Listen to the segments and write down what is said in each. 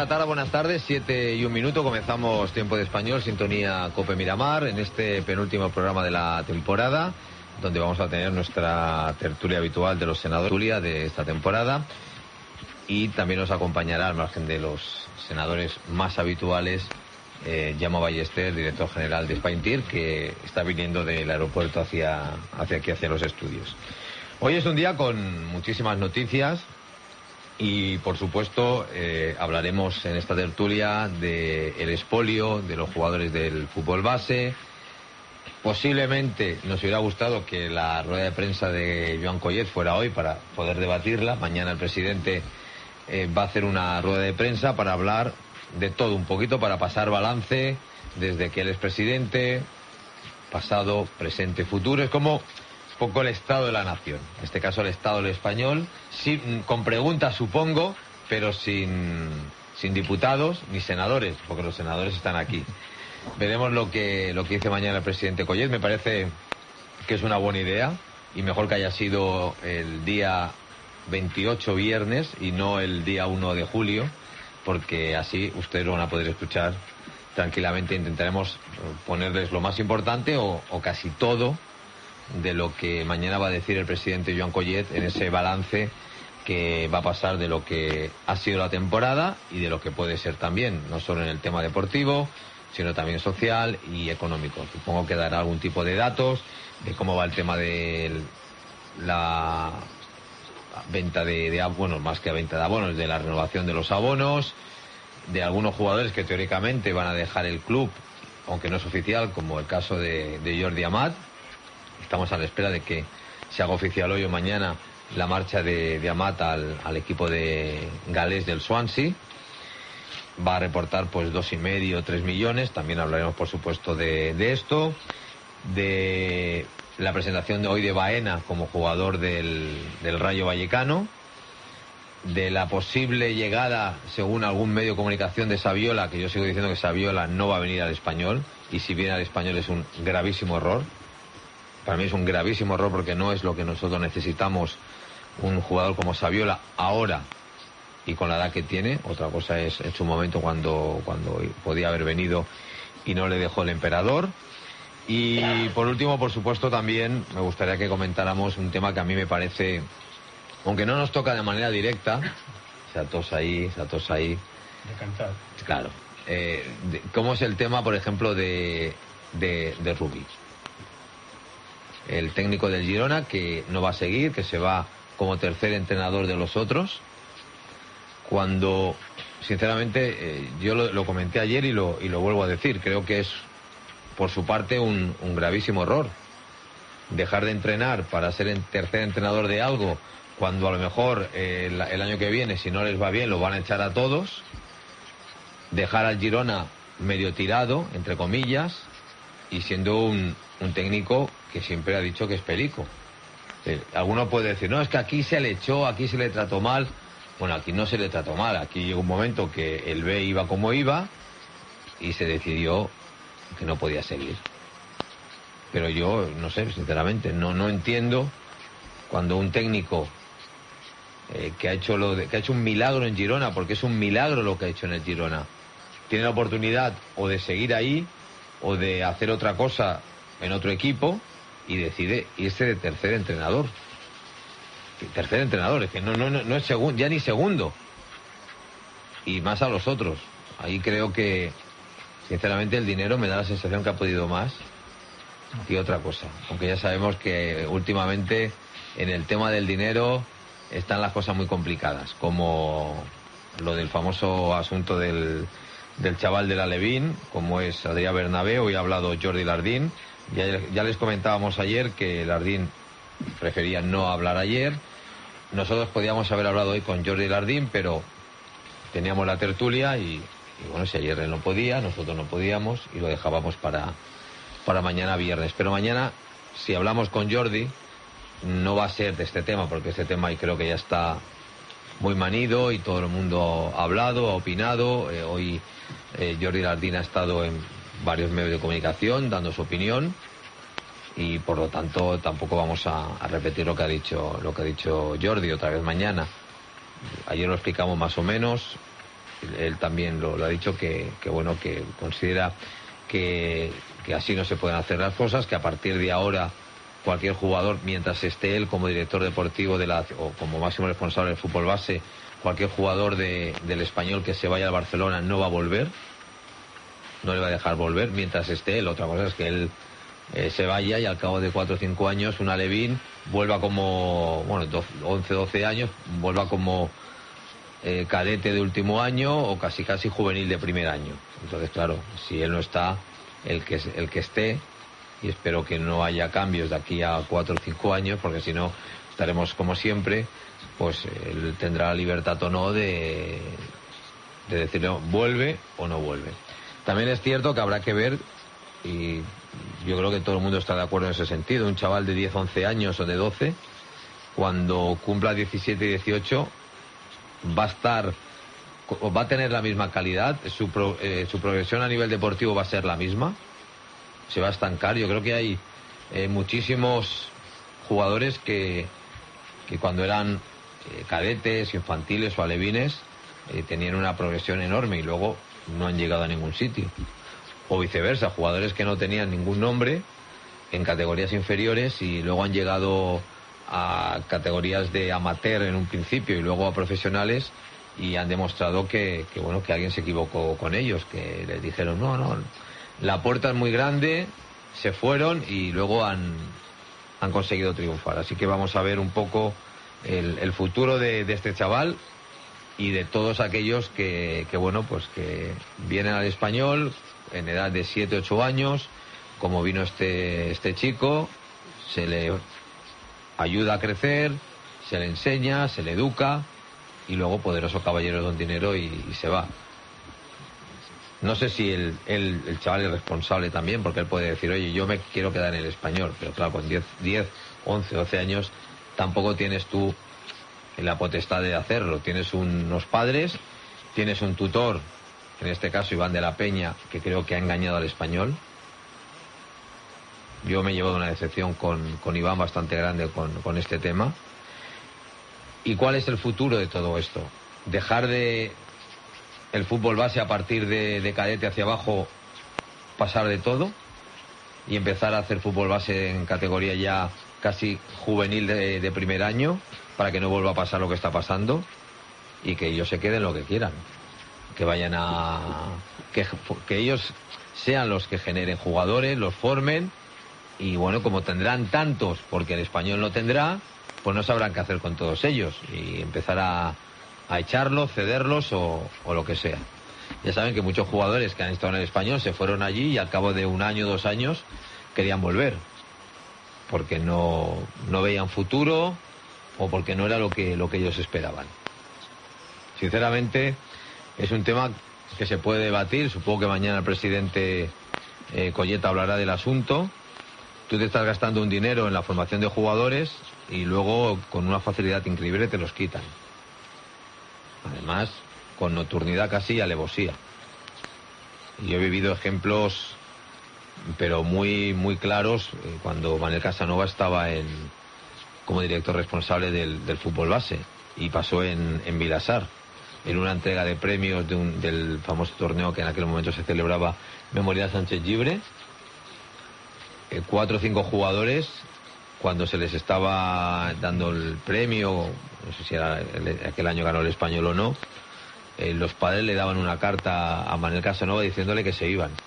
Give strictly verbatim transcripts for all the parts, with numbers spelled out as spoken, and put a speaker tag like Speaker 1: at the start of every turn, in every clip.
Speaker 1: la tarde, buenas tardes, siete y un minuto, comenzamos Tiempo de Español, sintonía Cope Miramar, en este penúltimo programa de la temporada, donde vamos a tener nuestra tertulia habitual de los senadores de esta temporada, y también nos acompañará, al margen de los senadores más habituales, eh, Jaume Ballester, director general de Spaintir, que está viniendo del aeropuerto hacia, hacia aquí, hacia los estudios. Hoy es un día con muchísimas noticias. Y, por supuesto, eh, hablaremos en esta tertulia del expolio de los jugadores del fútbol base. Posiblemente nos hubiera gustado que la rueda de prensa de Joan Collet fuera hoy para poder debatirla. Mañana el presidente eh, va a hacer una rueda de prensa para hablar de todo un poquito, para pasar balance desde que él es presidente, pasado, presente, futuro. Es como poco el estado de la nación, en este caso el estado del español, sin, con preguntas supongo, pero sin, sin diputados ni senadores, porque los senadores están aquí. Veremos lo que, lo que dice mañana el presidente Collet. Me parece que es una buena idea, y mejor que haya sido el día veintiocho, viernes, y no el día uno de julio, porque así ustedes lo van a poder escuchar tranquilamente. Intentaremos ponerles lo más importante o, o casi todo de lo que mañana va a decir el presidente Joan Collet en ese balance que va a pasar de lo que ha sido la temporada y de lo que puede ser también, no solo en el tema deportivo, sino también social y económico. Supongo que dará algún tipo de datos de cómo va el tema de la venta de, de abonos, más que venta de abonos, de la renovación de los abonos, de algunos jugadores que teóricamente van a dejar el club, aunque no es oficial, como el caso de, de Jordi Amat. Estamos a la espera de que se haga oficial hoy o mañana la marcha de, de Amat al, al equipo de galés del Swansea. Va a reportar pues dos y medio, tres millones. También hablaremos, por supuesto, de, de esto, de la presentación de hoy de Baena como jugador del, del Rayo Vallecano, de la posible llegada, según algún medio de comunicación, de Saviola, que yo sigo diciendo que Saviola no va a venir al Español, y si viene al Español es un gravísimo error. Para mí es un gravísimo error, porque no es lo que nosotros necesitamos, un jugador como Saviola ahora y con la edad que tiene. Otra cosa es en su momento cuando, cuando podía haber venido y no le dejó el emperador. Y por último, por supuesto, también me gustaría que comentáramos un tema que a mí me parece, aunque no nos toca de manera directa, se atosa ahí, se atosa ahí.
Speaker 2: De cantar.
Speaker 1: Claro. Eh, de, ¿Cómo es el tema, por ejemplo, de, de, de Rubí? El técnico del Girona, que no va a seguir, que se va como tercer entrenador de los otros, cuando, sinceramente, eh, yo lo, lo comenté ayer y lo, y lo vuelvo a decir, creo que es, por su parte, un, un gravísimo error. Dejar de entrenar para ser el tercer entrenador de algo, cuando a lo mejor eh, el, el año que viene, si no les va bien, lo van a echar a todos. Dejar al Girona medio tirado, entre comillas, y siendo un, un técnico que siempre ha dicho que es perico. Eh, alguno puede decir, no, es que aquí se le echó, aquí se le trató mal. Bueno, aquí no se le trató mal. Aquí llegó un momento que el B iba como iba y se decidió que no podía seguir. Pero yo, no sé, sinceramente, no, no entiendo cuando un técnico eh, que ha hecho lo de, que ha hecho un milagro en Girona, porque es un milagro lo que ha hecho en el Girona, tiene la oportunidad o de seguir ahí o de hacer otra cosa en otro equipo, y decide irse de tercer entrenador. Tercer entrenador, es que no, no, no es segundo, ya ni segundo. Y más a los otros. Ahí creo que, sinceramente, el dinero me da la sensación que ha podido más que otra cosa. Aunque ya sabemos que últimamente en el tema del dinero están las cosas muy complicadas, como lo del famoso asunto del, del chaval de la Levín, como es Adrià Bernabé. Hoy ha hablado Jordi Lardín. Ya, ya les comentábamos ayer que Lardín prefería no hablar ayer. Nosotros podíamos haber hablado hoy con Jordi Lardín, pero teníamos la tertulia y, y bueno, si ayer él no podía, nosotros no podíamos y lo dejábamos para, para mañana viernes. Pero mañana, si hablamos con Jordi, no va a ser de este tema, porque este tema y creo que ya está muy manido y todo el mundo ha hablado, ha opinado. Eh, hoy eh, Jordi Lardín ha estado en varios medios de comunicación dando su opinión, y por lo tanto tampoco vamos a, a repetir lo que ha dicho lo que ha dicho Jordi otra vez mañana. Ayer lo explicamos más o menos. él también lo, lo ha dicho, que, que bueno, que considera que, que así no se pueden hacer las cosas, que a partir de ahora cualquier jugador, mientras esté él como director deportivo de la, o como máximo responsable del fútbol base, cualquier jugador de, del Español que se vaya al Barcelona no va a volver, no le va a dejar volver mientras esté él. Otra cosa es que él eh, se vaya y al cabo de cuatro o cinco años un alevín vuelva como, bueno, once, doce años, vuelva como eh, cadete de último año o casi casi juvenil de primer año. Entonces, claro, si él no está, el que, el que esté, y espero que no haya cambios de aquí a cuatro o cinco años, porque si no estaremos como siempre, pues él tendrá la libertad o no de, de decirle vuelve o no vuelve. También es cierto que habrá que ver, y yo creo que todo el mundo está de acuerdo en ese sentido, un chaval de diez, once años o de doce, cuando cumpla diecisiete y dieciocho, va a estar, va a tener la misma calidad, su, pro, eh, su progresión a nivel deportivo va a ser la misma, se va a estancar. Yo creo que hay eh, muchísimos jugadores que, que cuando eran eh, cadetes, infantiles o alevines eh, tenían una progresión enorme y luego no han llegado a ningún sitio. O viceversa, jugadores que no tenían ningún nombre en categorías inferiores y luego han llegado a categorías de amateur en un principio y luego a profesionales y han demostrado que, que bueno, que alguien se equivocó con ellos, que les dijeron no, no, la puerta es muy grande, se fueron y luego han, han conseguido triunfar. Así que vamos a ver un poco el, el futuro de, de este chaval y de todos aquellos que, que bueno, pues que vienen al Español en edad de siete, ocho años, como vino este, este chico, se le ayuda a crecer, se le enseña, se le educa y luego poderoso caballero don dinero y, y se va. No sé si el, el, el chaval es responsable también, porque él puede decir, oye, yo me quiero quedar en el Español, pero claro, con diez, once, doce años tampoco tienes tú la potestad de hacerlo. Tienes un, unos padres, tienes un tutor, en este caso Iván de la Peña, que creo que ha engañado al Español. Yo me he llevado una decepción con, con Iván bastante grande con, con este tema. ¿Y cuál es el futuro de todo esto? Dejar de el fútbol base a partir de, de cadete hacia abajo, pasar de todo y empezar a hacer fútbol base en categoría ya casi juvenil de, de primer año, para que no vuelva a pasar lo que está pasando y que ellos se queden lo que quieran, que vayan a que, que ellos sean los que generen jugadores, los formen y bueno, como tendrán tantos porque el Español no tendrá, pues no sabrán qué hacer con todos ellos y empezar a a echarlos, cederlos o, o lo que sea. Ya saben que muchos jugadores que han estado en el Español se fueron allí y al cabo de un año, dos años, querían volver. Porque no, no veían futuro o porque no era lo que, lo que ellos esperaban. Sinceramente, es un tema que se puede debatir. Supongo que mañana el presidente eh, Colleta hablará del asunto. Tú te estás gastando un dinero en la formación de jugadores y luego con una facilidad increíble te los quitan. Además, con nocturnidad casi alevosía. Y yo he vivido ejemplos, pero muy muy claros, eh, cuando Manuel Casanova estaba en, como director responsable del, del fútbol base. Y pasó en, en Vilasar, en una entrega de premios de un, del famoso torneo que en aquel momento se celebraba, Memorial Sánchez Llibre. Eh, cuatro o cinco jugadores, cuando se les estaba dando el premio, no sé si era el, aquel año ganó el Español o no, eh, los padres le daban una carta a Manuel Casanova diciéndole que se iban.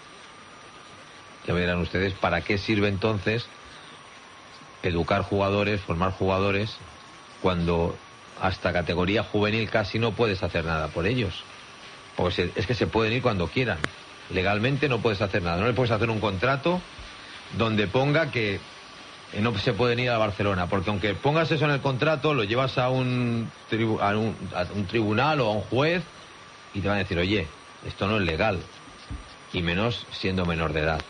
Speaker 1: Ya verán ustedes para qué sirve entonces educar jugadores, formar jugadores, cuando hasta categoría juvenil casi no puedes hacer nada por ellos. Porque se, es que se pueden ir cuando quieran. Legalmente no puedes hacer nada. No le puedes hacer un contrato donde ponga que no se pueden ir a Barcelona, porque aunque pongas eso en el contrato, lo llevas a un, tribu, a, un, a un tribunal o a un juez y te van a decir, oye, esto no es legal, y menos siendo menor de edad.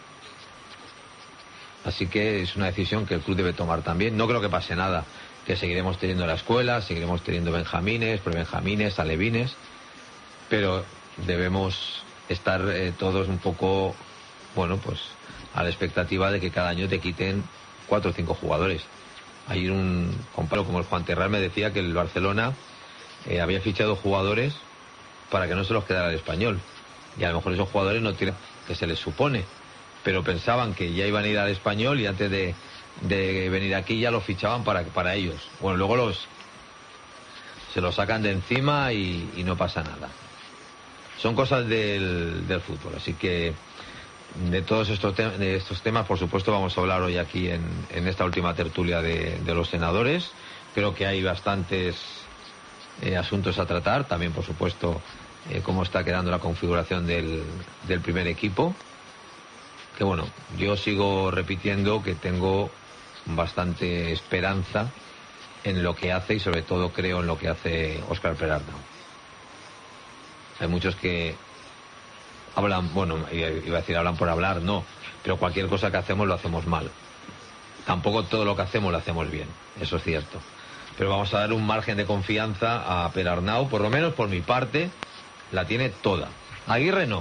Speaker 1: Así que es una decisión que el club debe tomar también. No creo que pase nada, que seguiremos teniendo la escuela, seguiremos teniendo benjamines, prebenjamines, alevines, pero debemos estar eh, todos un poco, bueno, pues a la expectativa de que cada año te quiten cuatro o cinco jugadores. Hay un compañero como el Juan Terral me decía que el Barcelona eh, había fichado jugadores para que no se los quedara el Español. Y a lo mejor esos jugadores no tienen, que se les supone, pero pensaban que ya iban a ir al Español y antes de, de venir aquí ya los fichaban para, para ellos. Bueno, luego los se los sacan de encima y, y no pasa nada. Son cosas del, del fútbol, así que de todos estos, te de estos temas, por supuesto, vamos a hablar hoy aquí en, en esta última tertulia de, de los senadores. Creo que hay bastantes eh, asuntos a tratar, también, por supuesto, eh, cómo está quedando la configuración del, del primer equipo. Que bueno, yo sigo repitiendo que tengo bastante esperanza en lo que hace y sobre todo creo en lo que hace Óscar Perarnau. Hay muchos que hablan, bueno, iba a decir hablan por hablar, no, pero cualquier cosa que hacemos lo hacemos mal. Tampoco todo lo que hacemos lo hacemos bien, eso es cierto. Pero vamos a dar un margen de confianza a Perarnau, por lo menos por mi parte, la tiene toda. Aguirre no.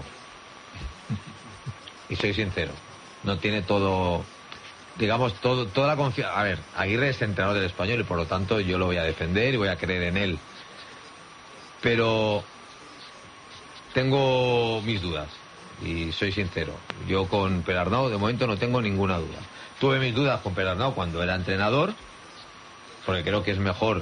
Speaker 1: Y soy sincero, no tiene todo, digamos, todo, toda la confianza. A ver, Aguirre es entrenador del Español y por lo tanto yo lo voy a defender y voy a creer en él. Pero tengo mis dudas y soy sincero. Yo con Perarnau de momento no tengo ninguna duda. Tuve mis dudas con Perarnau cuando era entrenador, porque creo que es mejor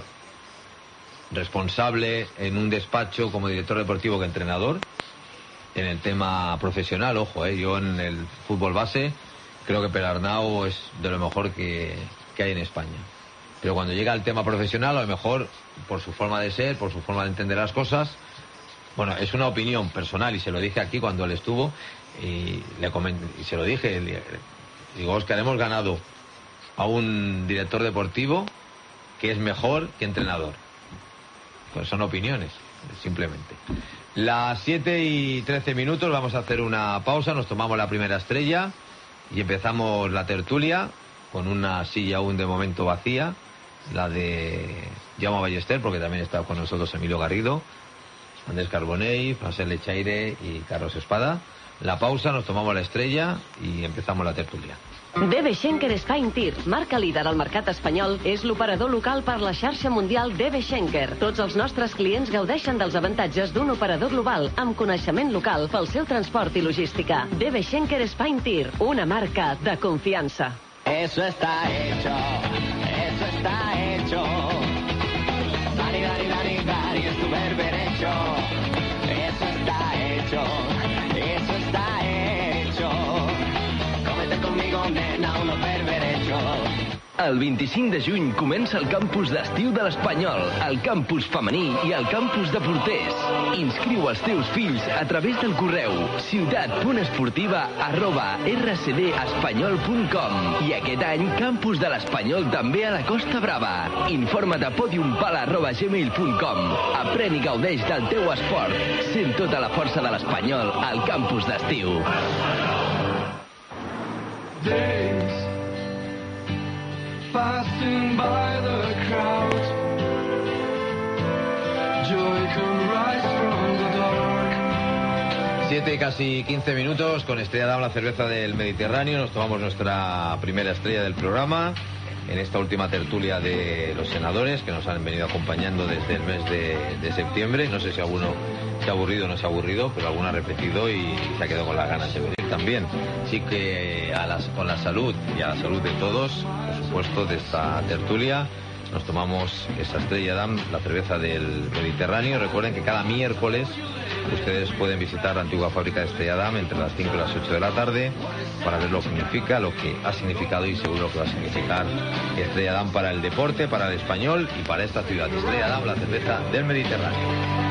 Speaker 1: responsable en un despacho como director deportivo que entrenador. En el tema profesional, ojo, eh, yo en el fútbol base creo que Perarnau es de lo mejor que, que hay en España. Pero cuando llega al tema profesional, a lo mejor por su forma de ser, por su forma de entender las cosas, bueno, es una opinión personal y se lo dije aquí cuando él estuvo y, le comenté, y se lo dije, le, digo, Óscar, hemos ganado a un director deportivo que es mejor que entrenador. Pues son opiniones, simplemente. Las siete y trece minutos, vamos a hacer una pausa, nos tomamos la primera estrella y empezamos la tertulia con una silla aún de momento vacía, la de Jaume Ballester, porque también está con nosotros Emilio Garrido, Andrés Carbonell, Francesc Lechaire y Carlos Espada. La pausa, nos tomamos la estrella y empezamos la tertulia.
Speaker 2: D B Schenker Spain Tir, marca líder al mercat espanyol, és l'operador local per la xarxa mundial D B Schenker. Tots els nostres clients gaudeixen dels avantatges d'un operador global amb coneixement local pel seu transport i logística. D B Schenker Spain Tir, una marca de confiança.
Speaker 3: Eso está hecho, eso está hecho. Dari, dari, dari, dari, es tu berberecho. Eso está hecho, eso está hecho. Cómete conmigo, nena, unos berberechos.
Speaker 4: El vint-i-cinc de juny comença el campus d'estiu de l'Espanyol, el campus femení i el campus de porters. Inscriu els teus fills a través del correu ciutat punt esportiva arroba r c d espanyol punt com. I aquest any, campus de l'Espanyol també a la Costa Brava. Informa't a podiumpala arroba gmail punt com. Aprèn i gaudeix del teu esport. Sent tota la força de l'Espanyol al campus d'estiu.
Speaker 5: Days passing by the crowd, joy can rise from the dark.
Speaker 1: Siete y casi quince minutos con Estrella Damm, la cerveza del Mediterráneo. Nos tomamos nuestra primera estrella del programa en esta última tertulia de los senadores que nos han venido acompañando desde el mes de, de septiembre. No sé si alguno se ha aburrido o no se ha aburrido, pero alguno ha repetido y se ha quedado con las ganas de venir también. Así que a las, con la salud y a la salud de todos, por supuesto, de esta tertulia, nos tomamos esa Estrella Damm, la cerveza del Mediterráneo. Recuerden que cada miércoles ustedes pueden visitar la antigua fábrica de Estrella Damm entre las cinco y las ocho de la tarde para ver lo que significa, lo que ha significado y seguro que va a significar Estrella Damm para el deporte, para el español y para esta ciudad. Estrella Damm, la cerveza del Mediterráneo.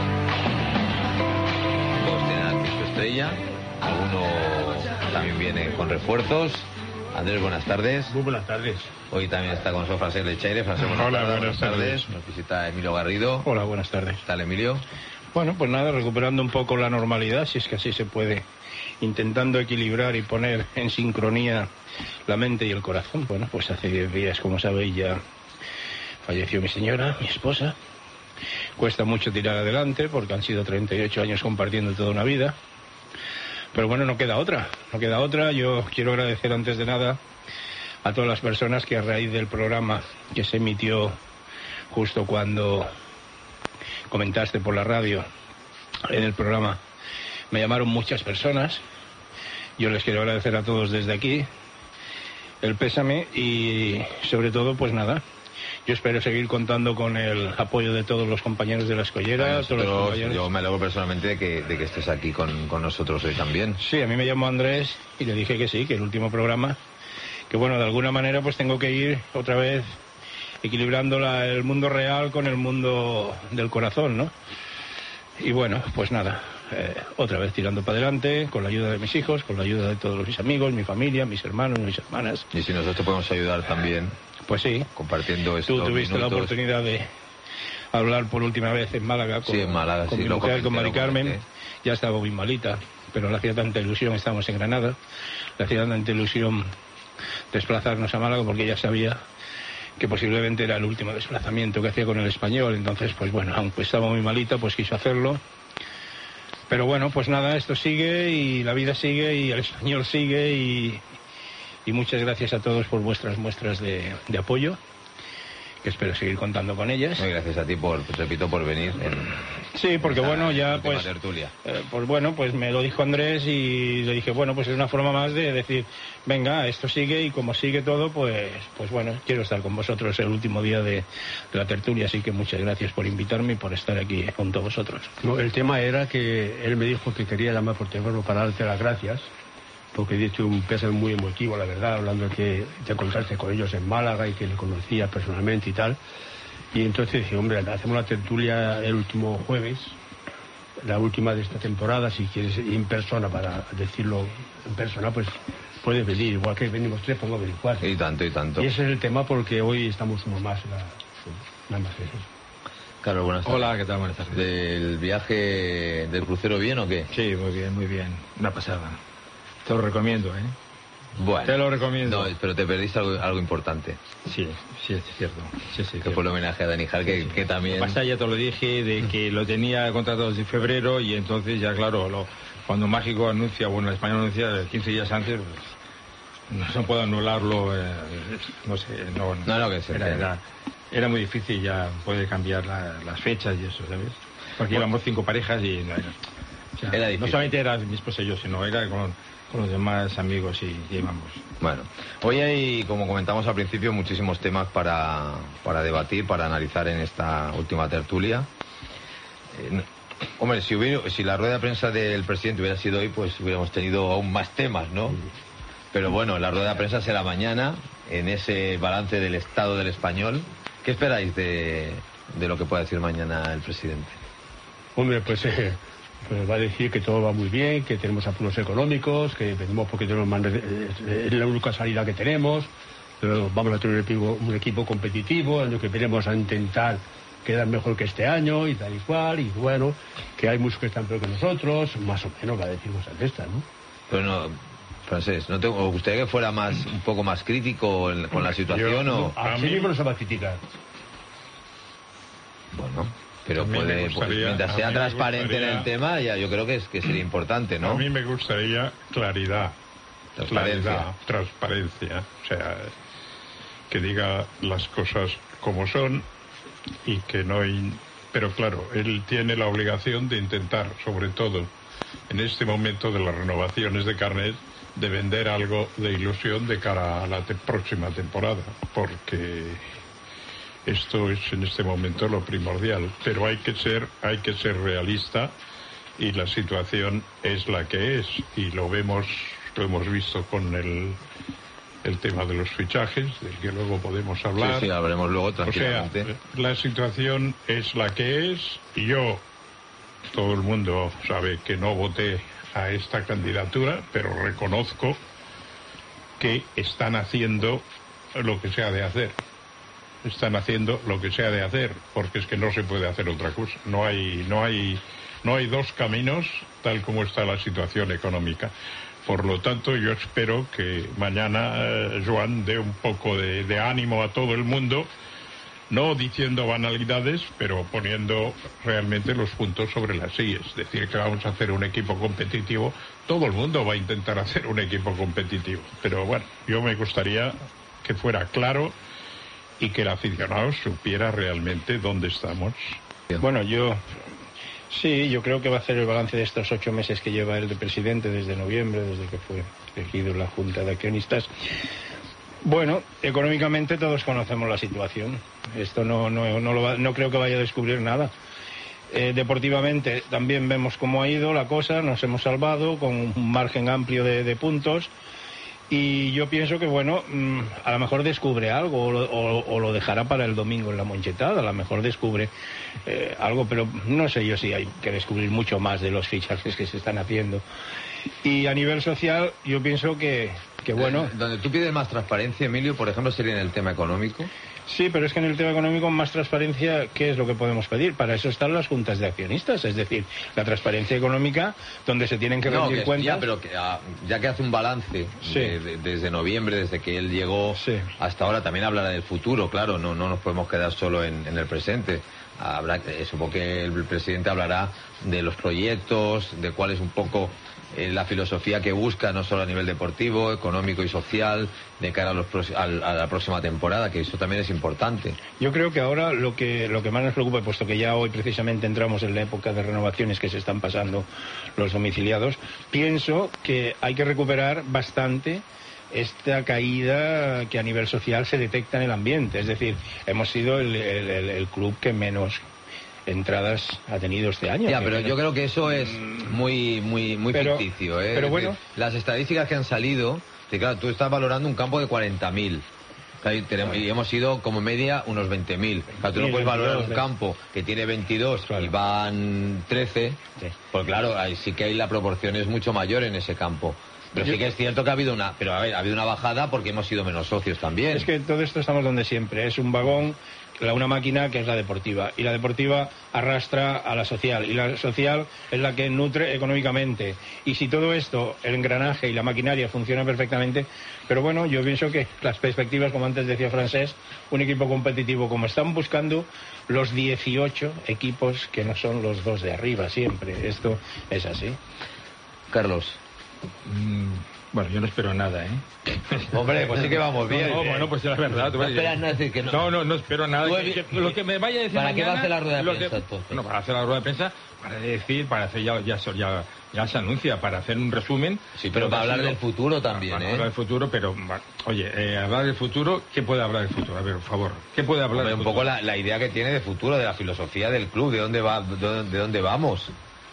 Speaker 1: Todos tienen aquí su estrella, alguno también viene con refuerzos. Andrés, buenas tardes.
Speaker 6: Muy buenas tardes.
Speaker 1: Hoy también está con nosotros Francesc Lechaire. Francesc, buenas
Speaker 6: Hola,
Speaker 1: tardes.
Speaker 6: buenas tardes.
Speaker 1: Nos visita Emilio Garrido.
Speaker 6: Hola, buenas tardes.
Speaker 1: ¿Qué tal, Emilio?
Speaker 6: Bueno, pues nada, recuperando un poco la normalidad, si es que así se puede, intentando equilibrar y poner en sincronía la mente y el corazón. Bueno, pues hace diez días, como sabéis, ya falleció mi señora, mi esposa. Cuesta mucho tirar adelante porque han sido treinta y ocho años compartiendo toda una vida. Pero bueno, no queda otra, no queda otra. Yo quiero agradecer antes de nada a todas las personas que a raíz del programa que se emitió justo cuando comentaste por la radio en el programa me llamaron muchas personas. Yo les quiero agradecer a todos desde aquí el pésame y sobre todo, pues nada, yo espero seguir contando con el apoyo de todos los compañeros de la Escollera.
Speaker 1: Bueno,
Speaker 6: todos los compañeros...
Speaker 1: Yo me alegro personalmente de que, de que estés aquí con, con nosotros hoy también.
Speaker 6: Sí, a mí me llamó Andrés y le dije que sí, que el último programa, que bueno, de alguna manera pues tengo que ir otra vez equilibrando la, el mundo real con el mundo del corazón, ¿no? Y bueno, pues nada, eh, otra vez tirando para adelante, con la ayuda de mis hijos, con la ayuda de todos mis amigos, mi familia, mis hermanos, mis hermanas.
Speaker 1: Y si nosotros te podemos ayudar también.
Speaker 6: Pues sí.
Speaker 1: Compartiendo estos
Speaker 6: Tú tuviste
Speaker 1: minutos.
Speaker 6: la oportunidad de hablar por última vez en Málaga con,
Speaker 1: sí, en Málaga,
Speaker 6: con
Speaker 1: sí,
Speaker 6: mi
Speaker 1: lo
Speaker 6: mujer,
Speaker 1: comenté,
Speaker 6: con Mari
Speaker 1: lo
Speaker 6: Carmen.
Speaker 1: comenté.
Speaker 6: Ya estaba muy malita, pero le hacía tanta ilusión, estábamos en Granada, le hacía tanta ilusión desplazarnos a Málaga porque ella sabía que posiblemente era el último desplazamiento que hacía con el Español. Entonces, pues bueno, aunque estaba muy malita, pues quiso hacerlo. Pero bueno, pues nada, esto sigue y la vida sigue y el Español sigue y, y muchas gracias a todos por vuestras muestras de, de apoyo, que espero seguir contando con ellas.
Speaker 1: Muy gracias a ti por, repito, por venir. En,
Speaker 6: sí, porque
Speaker 1: esta
Speaker 6: bueno, ya
Speaker 1: última
Speaker 6: pues,
Speaker 1: tertulia.
Speaker 6: eh, pues bueno, pues me lo dijo Andrés y le dije, bueno, pues es una forma más de decir, venga, esto sigue y como sigue todo, pues, pues bueno, quiero estar con vosotros el último día de, de la tertulia, así que muchas gracias por invitarme y por estar aquí junto a vosotros.
Speaker 7: No, el tema era que él me dijo que quería llamar por teléfono para darte las gracias, porque diste un pésame muy emotivo, la verdad, hablando de que te encontraste con ellos en Málaga y que le conocías personalmente y tal. Y entonces dije, hombre, hacemos la tertulia el último jueves, la última de esta temporada, si quieres ir en persona, para decirlo en persona, pues puedes venir, igual que venimos tres, podemos venir cuatro.
Speaker 1: Y tanto, y tanto.
Speaker 7: Y ese es el tema porque hoy estamos uno más, la, nada más eso.
Speaker 1: Claro, buenas tardes.
Speaker 8: Hola, ¿qué tal? Buenas tardes.
Speaker 1: ¿Del viaje del crucero bien o qué?
Speaker 8: Sí, muy bien, muy bien. Una pasada. Te lo recomiendo, ¿eh?
Speaker 1: Bueno.
Speaker 8: Te lo recomiendo.
Speaker 1: No, pero te perdiste algo, algo importante.
Speaker 8: Sí, sí, es cierto. Sí, sí,
Speaker 1: que fue el homenaje a Dani Hall, que,
Speaker 8: sí.
Speaker 1: que también...
Speaker 8: Lo que pasa, ya te lo dije, de que lo tenía contratado desde febrero y entonces ya, claro, lo, cuando Mágico anuncia, bueno, el español anuncia quince días antes, pues, no se puede anularlo, eh, no sé, no...
Speaker 1: No, no, que se
Speaker 8: era, era, era muy difícil ya poder cambiar la, las fechas y eso, ¿sabes? Porque
Speaker 1: bueno,
Speaker 8: íbamos cinco parejas y... No, era, o sea,
Speaker 1: era difícil.
Speaker 8: No solamente era mi esposa y yo, sino era con... con los demás amigos y, y vamos.
Speaker 1: Bueno, hoy hay, como comentamos al principio, muchísimos temas para, para debatir, para analizar en esta última tertulia. Eh, hombre, si, hubiera, si la rueda de prensa del presidente hubiera sido hoy, pues hubiéramos tenido aún más temas, ¿no? Pero bueno, la rueda de prensa será mañana, en ese balance del estado del español. ¿Qué esperáis de, de lo que pueda decir mañana el presidente?
Speaker 7: Hombre, pues... Eh... Pues va a decir que todo va muy bien, que tenemos apuros económicos, que venimos porque tenemos más, es la única salida que tenemos, pero vamos a tener un equipo, un equipo competitivo, en el que venimos a intentar quedar mejor que este año y tal y cual, y bueno, que hay muchos que están peor que nosotros, más o menos va a decir cosas de estas, ¿no?
Speaker 1: Pero no, Francés, ¿no te gustaría que fuera más un poco más crítico en, con la situación?
Speaker 7: Yo,
Speaker 1: o
Speaker 7: a mí mismo no se va a criticar.
Speaker 1: Bueno... Pero puede, pues, mientras sea transparente
Speaker 9: gustaría,
Speaker 1: en el tema, ya yo creo que, es, que sería importante, ¿no?
Speaker 9: A mí me gustaría claridad,
Speaker 1: transparencia.
Speaker 9: claridad, transparencia, o sea, que diga las cosas como son y que no... Hay, pero claro, él tiene la obligación de intentar, sobre todo en este momento de las renovaciones de carnet, de vender algo de ilusión de cara a la te- próxima temporada, porque... Esto es en este momento lo primordial, pero hay que ser, hay que ser realista y la situación es la que es y lo vemos, lo hemos visto con el, el tema de los fichajes, del que luego podemos hablar.
Speaker 1: Sí, sí, hablaremos luego tranquilamente.
Speaker 9: O sea, la situación es la que es y yo, todo el mundo sabe que no voté a esta candidatura, pero reconozco que están haciendo lo que se ha de hacer. Están haciendo lo que se ha de hacer, porque es que no se puede hacer otra cosa. No hay, no hay, no hay dos caminos tal como está la situación económica. Por lo tanto, yo espero que mañana eh, Joan dé un poco de, de ánimo a todo el mundo, no diciendo banalidades, pero poniendo realmente los puntos sobre las sillas. Es decir, que vamos a hacer un equipo competitivo. Todo el mundo va a intentar hacer un equipo competitivo. Pero bueno, yo me gustaría que fuera claro y que el aficionado supiera realmente dónde estamos.
Speaker 6: Bueno, yo Sí, yo creo que va a hacer el balance de estos ocho meses que lleva el de presidente desde noviembre, desde que fue elegido en la Junta de Accionistas. Bueno, económicamente todos conocemos la situación. Esto no, no, no, lo va, no creo que vaya a descubrir nada. Eh, deportivamente también vemos cómo ha ido la cosa, nos hemos salvado con un margen amplio de, de puntos. Y yo pienso que, bueno, mmm, a lo mejor descubre algo o lo, o, o lo dejará para el domingo en la Monchetada. A lo mejor descubre eh, algo, pero no sé yo si hay que descubrir mucho más de los fichajes que se están haciendo. Y a nivel social, yo pienso que, que bueno...
Speaker 1: Donde tú pides más transparencia, Emilio, por ejemplo, sería en el tema económico.
Speaker 6: Sí, pero es que en el tema económico más transparencia, ¿qué es lo que podemos pedir? Para eso están las juntas de accionistas, es decir, la transparencia económica donde se tienen que
Speaker 1: no,
Speaker 6: rendir
Speaker 1: que,
Speaker 6: cuentas.
Speaker 1: Ya, pero que, ya que hace un balance
Speaker 6: sí.
Speaker 1: de, de, desde noviembre, desde que él llegó
Speaker 6: sí.
Speaker 1: hasta ahora, también hablará del futuro, claro, no, no nos podemos quedar solo en, en el presente. Habrá, eh, supongo que el presidente hablará de los proyectos, de cuál es un poco eh, la filosofía que busca, no solo a nivel deportivo, económico y social, de cara a, los, a, a la próxima temporada, que eso también es importante.
Speaker 6: Yo creo que ahora lo que, lo que más nos preocupa, puesto que ya hoy precisamente entramos en la época de renovaciones que se están pasando los domiciliados, pienso que hay que recuperar bastante esta caída que a nivel social se detecta en el ambiente. Es decir, hemos sido el, el, el, el club que menos entradas ha tenido este año.
Speaker 1: Ya, pero
Speaker 6: menos...
Speaker 1: yo creo que eso es muy muy muy
Speaker 6: pero,
Speaker 1: ficticio, ¿eh?
Speaker 6: Pero bueno,
Speaker 1: decir, las estadísticas que han salido, que claro, tú estás valorando un campo de cuarenta mil. Y hemos ido como media unos veinte mil. Claro, tú no puedes valorar un campo que tiene veintidós claro. y van trece, sí. Pues claro, ahí sí que hay la proporción es mucho mayor en ese campo. Pero sí que es cierto que ha habido una, pero a ver, ha habido una bajada porque hemos sido menos socios también.
Speaker 6: Es que todo esto estamos donde siempre, es un vagón, la, una máquina que es la deportiva, y la deportiva arrastra a la social, y la social es la que nutre económicamente. Y si todo esto, el engranaje y la maquinaria funciona perfectamente, pero bueno, yo pienso que las perspectivas, como antes decía Francés, un equipo competitivo, como están buscando los dieciocho equipos que no son los dos de arriba siempre, esto es así.
Speaker 1: Carlos.
Speaker 8: Mm, bueno, yo no espero nada, ¿eh?
Speaker 1: Hombre, pues sí que vamos bien.
Speaker 8: No, no, bueno, pues es la verdad.
Speaker 1: No esperas nada, decir que no.
Speaker 8: No, no, no espero nada. Que, que, lo que me vaya a decir
Speaker 1: ¿Para
Speaker 8: mañana,
Speaker 1: qué va a hacer la rueda de prensa,
Speaker 8: que,
Speaker 1: entonces?
Speaker 8: Bueno, para hacer la rueda de prensa, para decir, para hacer ya, ya, ya, ya se anuncia, para hacer un resumen.
Speaker 1: Sí, pero para hablar del futuro también,
Speaker 8: para,
Speaker 1: ¿eh?
Speaker 8: Para hablar del futuro, pero, oye, eh, hablar del futuro, ¿qué puede hablar del futuro? A ver, por favor, ¿qué puede hablar
Speaker 1: Hombre,
Speaker 8: del
Speaker 1: un
Speaker 8: futuro?
Speaker 1: poco la, la idea que tiene de futuro, de la filosofía del club, de dónde va, de, de dónde vamos.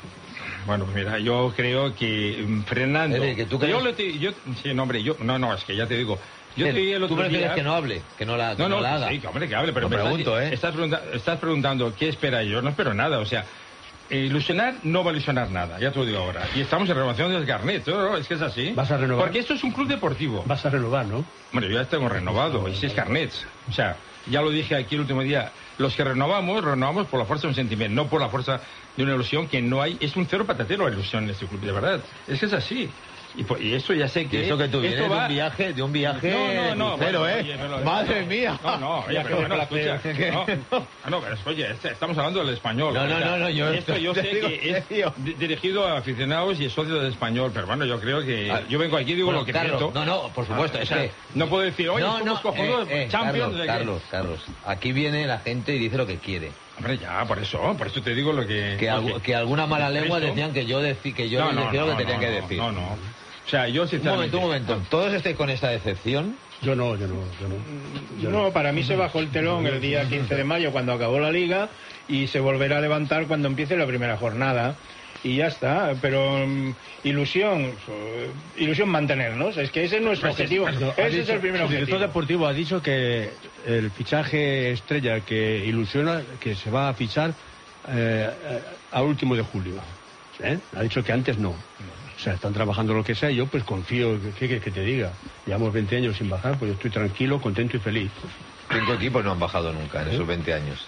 Speaker 8: Bueno, pues mira, yo creo que Fernando...
Speaker 1: Es decir, que tú crees...
Speaker 8: yo, le te, yo Sí, no, hombre, yo... No, no, es que ya te digo... Yo te dije el otro
Speaker 1: ¿Tú prefieres
Speaker 8: día...
Speaker 1: que no hable? Que no la, que
Speaker 8: no, no,
Speaker 1: no la haga.
Speaker 8: Sí, que, hombre, que hable, pero
Speaker 1: me
Speaker 8: me
Speaker 1: pregunto,
Speaker 8: estás,
Speaker 1: ¿eh?
Speaker 8: Estás, pregunta, estás preguntando qué espera yo. No espero nada, o sea... Ilusionar no va a ilusionar nada, ya te lo digo ahora. Y estamos en renovación del carnet, ¿no? No, es que es así.
Speaker 7: ¿Vas a renovar?
Speaker 8: Porque esto es un club deportivo.
Speaker 7: Vas a renovar, ¿no?
Speaker 8: Bueno, yo ya tengo renovado, y seis carnets. O sea, ya lo dije aquí el último día. Los que renovamos, renovamos por la fuerza de un sentimiento, no por la fuerza de una ilusión que no hay. Es un cero patatero la ilusión en este club, de verdad. Es que es así. Y, pues, y eso ya sé que...
Speaker 1: Y eso que tú vienes
Speaker 8: va...
Speaker 1: de un viaje, de un viaje...
Speaker 8: No, no, no.
Speaker 1: Cero,
Speaker 8: bueno,
Speaker 1: ¿eh?
Speaker 8: Oye, pero,
Speaker 1: Madre
Speaker 8: no,
Speaker 1: mía.
Speaker 8: No, no, oye, pero bueno, escucha. No, no, pero oye, este, estamos hablando del español.
Speaker 1: No, no,
Speaker 8: o sea,
Speaker 1: no, no, yo...
Speaker 8: Esto yo sé que es di dirigido a aficionados y socios del español, pero bueno, yo creo que... Ah, yo vengo aquí y digo bueno, lo que
Speaker 1: Carlos,
Speaker 8: siento.
Speaker 1: No, no, por supuesto,
Speaker 8: ah,
Speaker 1: es
Speaker 8: o sea,
Speaker 1: que...
Speaker 8: No puedo decir, oye,
Speaker 1: no,
Speaker 8: somos
Speaker 1: no,
Speaker 8: cojonudos,
Speaker 1: eh, eh,
Speaker 8: champions...
Speaker 1: Carlos, Carlos, Carlos, aquí viene la gente y dice lo que quiere.
Speaker 8: Hombre, ya, por eso, por eso te digo lo que...
Speaker 1: Que,
Speaker 8: okay.
Speaker 1: al, que alguna mala lengua
Speaker 8: ¿Esto?
Speaker 1: decían que yo, decí, que yo
Speaker 8: no,
Speaker 1: les
Speaker 8: no,
Speaker 1: decía
Speaker 8: no,
Speaker 1: lo que
Speaker 8: no,
Speaker 1: tenían
Speaker 8: no,
Speaker 1: que decir.
Speaker 8: No, no, O sea, yo sinceramente...
Speaker 1: Un momento, un momento. ¿Todos estáis con esta decepción?
Speaker 7: Yo no, yo no, yo no. Yo
Speaker 6: no, no, para mí se bajó el telón el día quince de mayo cuando acabó la liga y se volverá a levantar cuando empiece la primera jornada. Y ya está, pero um, ilusión, uh, ilusión mantenernos, es que ese es nuestro objetivo,
Speaker 7: no,
Speaker 6: ese
Speaker 7: dicho,
Speaker 6: es el primer
Speaker 7: el
Speaker 6: objetivo.
Speaker 7: El director deportivo ha dicho que el fichaje estrella que ilusiona, que se va a fichar eh, a último de julio. ¿Eh? Ha dicho que antes no. O sea, están trabajando lo que sea y yo pues confío, ¿qué quieres que te diga? Llevamos veinte años sin bajar, pues yo estoy tranquilo, contento y feliz.
Speaker 1: Cinco equipos no han bajado nunca en
Speaker 7: ¿Eh?
Speaker 1: esos veinte años.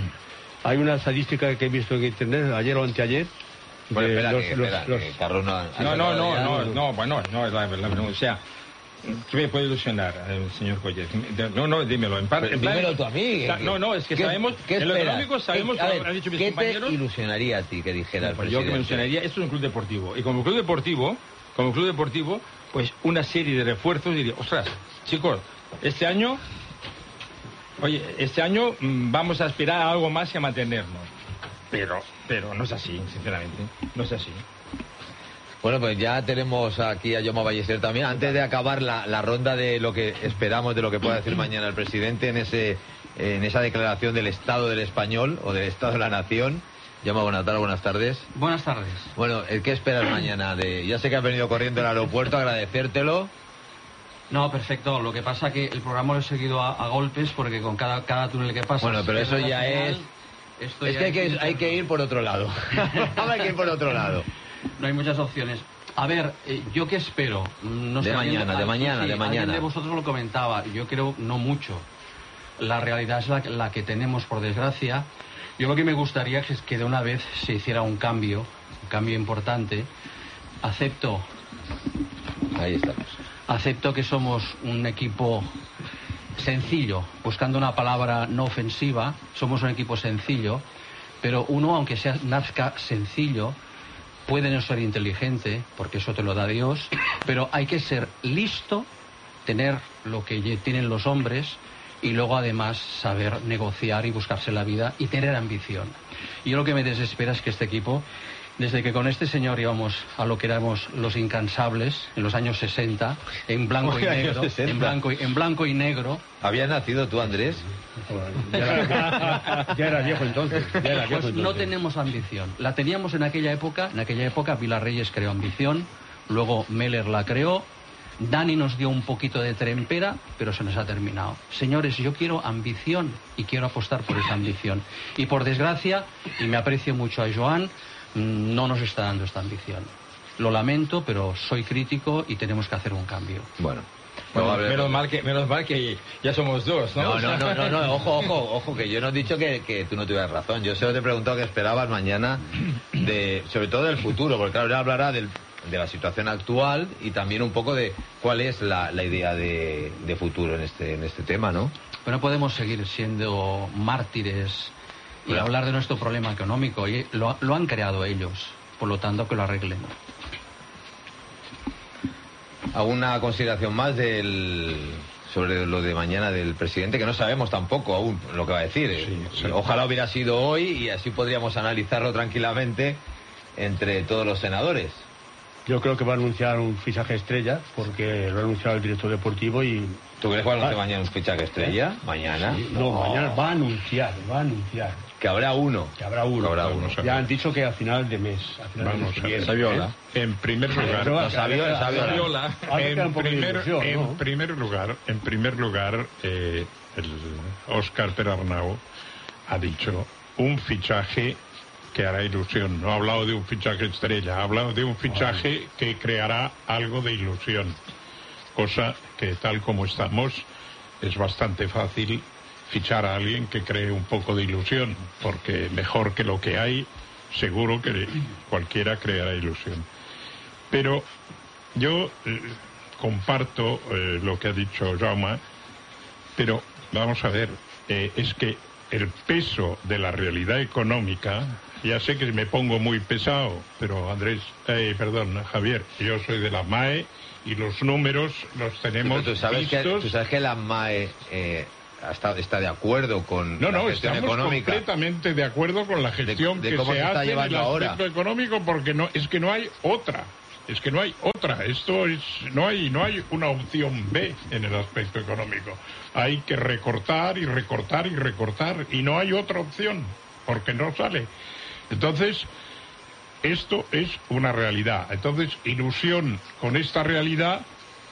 Speaker 7: Hay una estadística que he visto en internet ayer o anteayer.
Speaker 1: Bueno, espera,
Speaker 7: los,
Speaker 1: que,
Speaker 7: los,
Speaker 1: espera,
Speaker 7: los...
Speaker 1: que Carlos no...
Speaker 8: No, no, no, no, no, bueno, no, es la verdad, o sea... ¿Qué me puede ilusionar, el señor Collet? No, no, dímelo. En parte, en plan,
Speaker 1: dímelo tú a mí.
Speaker 8: No, no, es que
Speaker 1: ¿Qué,
Speaker 8: sabemos...
Speaker 1: ¿qué
Speaker 8: en lo
Speaker 1: esperas?
Speaker 8: económico sabemos,
Speaker 1: ¿Qué, a ver,
Speaker 8: han dicho mis
Speaker 1: ¿qué
Speaker 8: compañeros...
Speaker 1: te ilusionaría a ti que dijera el
Speaker 8: pues
Speaker 1: presidente?
Speaker 8: yo que me ilusionaría, esto es un club deportivo. Y como club deportivo, como club deportivo, pues una serie de refuerzos diría, ostras, chicos, este año... Oye, este año mmm, vamos a aspirar a algo más que a mantenernos. pero, pero no es así, sinceramente, no es así.
Speaker 1: Bueno, pues ya tenemos aquí a Jaume Ballester también. Antes de acabar la, la ronda de lo que esperamos, de lo que pueda decir mañana el presidente en ese en esa declaración del Estado del Español o del Estado de la Nación. Jaume, buenas tardes, buenas tardes.
Speaker 10: Buenas tardes.
Speaker 1: Bueno, ¿qué esperas mañana? De Ya sé que has venido corriendo al aeropuerto, agradecértelo.
Speaker 10: No, perfecto. Lo que pasa que el programa lo he seguido a, a golpes porque con cada, cada túnel que pasa...
Speaker 1: Bueno, pero eso ya es...
Speaker 10: Esto
Speaker 1: es
Speaker 10: ya
Speaker 1: que hay, que
Speaker 10: es
Speaker 1: hay que ir por otro lado. Hay que ir por otro lado.
Speaker 10: No hay muchas opciones. A ver, eh, ¿yo qué espero? No sé,
Speaker 1: de mañana,
Speaker 10: alguien,
Speaker 1: de mañana,
Speaker 10: sí,
Speaker 1: de mañana.
Speaker 10: Alguien de vosotros lo comentaba. Yo creo no mucho. La realidad es la, la que tenemos, por desgracia. Yo lo que me gustaría es que de una vez se hiciera un cambio, un cambio importante. Acepto...
Speaker 1: Ahí estamos.
Speaker 10: Acepto que somos un equipo sencillo, buscando una palabra no ofensiva. Somos un equipo sencillo, pero uno, aunque sea nazca sencillo, puede no ser inteligente, porque eso te lo da Dios, pero hay que ser listo, tener lo que tienen los hombres y luego además saber negociar y buscarse la vida y tener ambición. Y yo lo que me desespera es que este equipo, desde que con este señor íbamos a lo que éramos los incansables en los años sesenta, en blanco y negro, en blanco y, en blanco y negro.
Speaker 1: ¿Habías nacido tú, Andrés?
Speaker 7: Ya era, ya era viejo entonces. Ya era viejo
Speaker 10: pues
Speaker 7: entonces.
Speaker 10: no tenemos ambición. La teníamos en aquella época. En aquella época Vilarreyes creó ambición, luego Meller la creó. Dani nos dio un poquito de trempera, pero se nos ha terminado. Señores, yo quiero ambición y quiero apostar por esa ambición. Y por desgracia, y me aprecio mucho a Joan, no nos está dando esta ambición. Lo lamento, pero soy crítico y tenemos que hacer un cambio.
Speaker 1: Bueno.
Speaker 8: Bueno,
Speaker 1: no,
Speaker 8: menos, mal que, menos mal que ya somos dos, ¿no?
Speaker 1: No, no, no, no, no, ojo, ojo, ojo, que yo no he dicho que, que tú no tuvieras razón. Yo solo te he preguntado qué esperabas mañana, de, sobre todo del futuro, porque claro, ya hablará del, de la situación actual y también un poco de cuál es la, la idea de, de futuro en este, en este tema, ¿no?
Speaker 10: Pero no podemos seguir siendo mártires y
Speaker 1: Claro.
Speaker 10: hablar de nuestro problema económico. Y lo, lo han creado ellos, por lo tanto que lo arreglen.
Speaker 1: ¿Alguna consideración más del sobre lo de mañana del presidente? Que no sabemos tampoco aún lo que va a decir.
Speaker 9: Sí, sí.
Speaker 1: Ojalá hubiera sido hoy y así podríamos analizarlo tranquilamente entre todos los senadores.
Speaker 7: Yo creo que va a anunciar un fichaje estrella, porque lo ha anunciado el director deportivo y...
Speaker 1: ¿Tú crees que va a anunciar
Speaker 7: Ah.
Speaker 1: mañana un fichaje estrella? ¿Mañana?
Speaker 7: Sí, no, mañana va a anunciar, va a anunciar.
Speaker 1: Que habrá uno.
Speaker 7: Que habrá uno.
Speaker 1: Que habrá
Speaker 7: Vamos
Speaker 1: uno.
Speaker 7: a ver. Ya han dicho que a final de mes. A final
Speaker 9: Vamos
Speaker 7: de mes
Speaker 9: a
Speaker 7: que
Speaker 9: ver.
Speaker 7: viene,
Speaker 8: Saviola.
Speaker 7: ¿eh?
Speaker 9: En primer lugar,
Speaker 7: Pero,
Speaker 1: No, Saviola, Saviola.
Speaker 8: Saviola.
Speaker 7: Hace que
Speaker 9: en
Speaker 7: un poco de
Speaker 9: primer,
Speaker 7: ilusión,
Speaker 9: en
Speaker 7: ¿no?
Speaker 9: primer lugar, en primer lugar, eh, el Óscar Perarnau ha dicho un fichaje que hará ilusión. No ha hablado de un fichaje estrella, ha hablado de un fichaje que creará algo de ilusión. Cosa que, tal como estamos, es bastante fácil fichar a alguien que cree un poco de ilusión, porque mejor que lo que hay, seguro que cualquiera creará ilusión. Pero yo eh, comparto eh, lo que ha dicho Jaume, pero vamos a ver, eh, es que el peso de la realidad económica, ya sé que me pongo muy pesado, pero Andrés, eh, perdón, Javier, yo soy de la M A E y los números los tenemos
Speaker 1: Pero tú sabes que,
Speaker 9: vistos.
Speaker 1: tú sabes que la M A E eh, está, está de acuerdo con
Speaker 9: No,
Speaker 1: la
Speaker 9: no,
Speaker 1: gestión
Speaker 9: estamos
Speaker 1: económica.
Speaker 9: completamente de acuerdo con la gestión
Speaker 1: de
Speaker 9: que
Speaker 1: cómo
Speaker 9: se
Speaker 1: se está
Speaker 9: hace en el
Speaker 1: llevando ahora.
Speaker 9: aspecto económico, porque no es que no hay otra, es que no hay otra. Esto es no hay no hay una opción B en el aspecto económico. Hay que recortar y recortar y recortar y no hay otra opción porque no sale. Entonces esto es una realidad. Entonces ilusión con esta realidad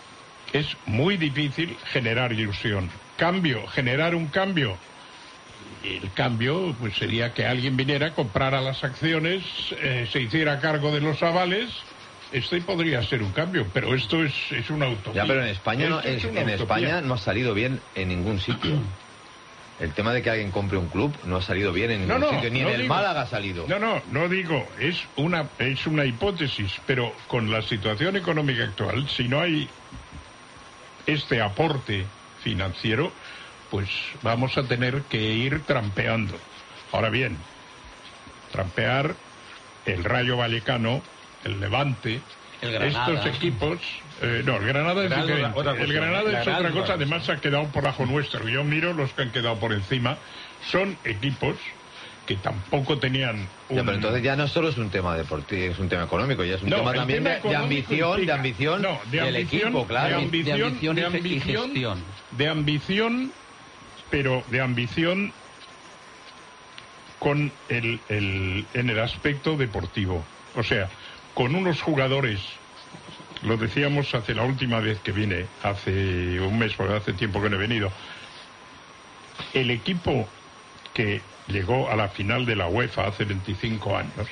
Speaker 9: es muy difícil generar ilusión. Cambio, generar un cambio. El cambio pues sería que alguien viniera, comprara las acciones, eh, se hiciera cargo de los avales. Este podría ser un cambio, pero esto es, es una utopía.
Speaker 1: Ya, pero en España no,
Speaker 9: Esto es
Speaker 1: en,
Speaker 9: una
Speaker 1: en
Speaker 9: utopía.
Speaker 1: España no ha salido bien en ningún sitio. El tema de que alguien compre un club no ha salido bien en ningún
Speaker 9: No, no,
Speaker 1: sitio, ni
Speaker 9: no
Speaker 1: en el
Speaker 9: digo-
Speaker 1: Málaga ha salido.
Speaker 9: No, no, no digo, es una, es una hipótesis, pero con la situación económica actual, si no hay este aporte financiero, pues vamos a tener que ir trampeando. Ahora bien, trampear el Rayo Vallecano, el Levante,
Speaker 10: El Granada.
Speaker 9: estos equipos... eh, no, el Granada es
Speaker 8: Granada es
Speaker 9: diferente.
Speaker 8: otra cosa.
Speaker 9: El Granada
Speaker 8: La
Speaker 9: es
Speaker 8: Granada
Speaker 9: otra
Speaker 8: es
Speaker 9: cosa,
Speaker 8: otra
Speaker 9: además
Speaker 8: cosa.
Speaker 9: ha quedado por bajo nuestro. Yo miro los que han quedado por encima, son equipos que tampoco tenían un...
Speaker 1: Ya, pero entonces ya no solo es un tema deportivo, es un tema económico, ya es un
Speaker 9: No,
Speaker 1: tema
Speaker 9: el
Speaker 1: también
Speaker 9: tema
Speaker 1: de, de
Speaker 9: económico
Speaker 1: ambición,
Speaker 9: implica-
Speaker 1: de ambición
Speaker 9: no, de
Speaker 1: del
Speaker 9: ambición,
Speaker 1: equipo, claro.
Speaker 9: de ambición,
Speaker 10: De ambición
Speaker 9: de
Speaker 10: y ge- y
Speaker 9: ambición,
Speaker 10: gestión.
Speaker 9: de ambición, pero de ambición con el, el, en el aspecto deportivo. O sea, con unos jugadores, lo decíamos hace la última vez que vine, hace un mes, porque hace tiempo que no he venido, el equipo que llegó a la final de la UEFA hace veinticinco años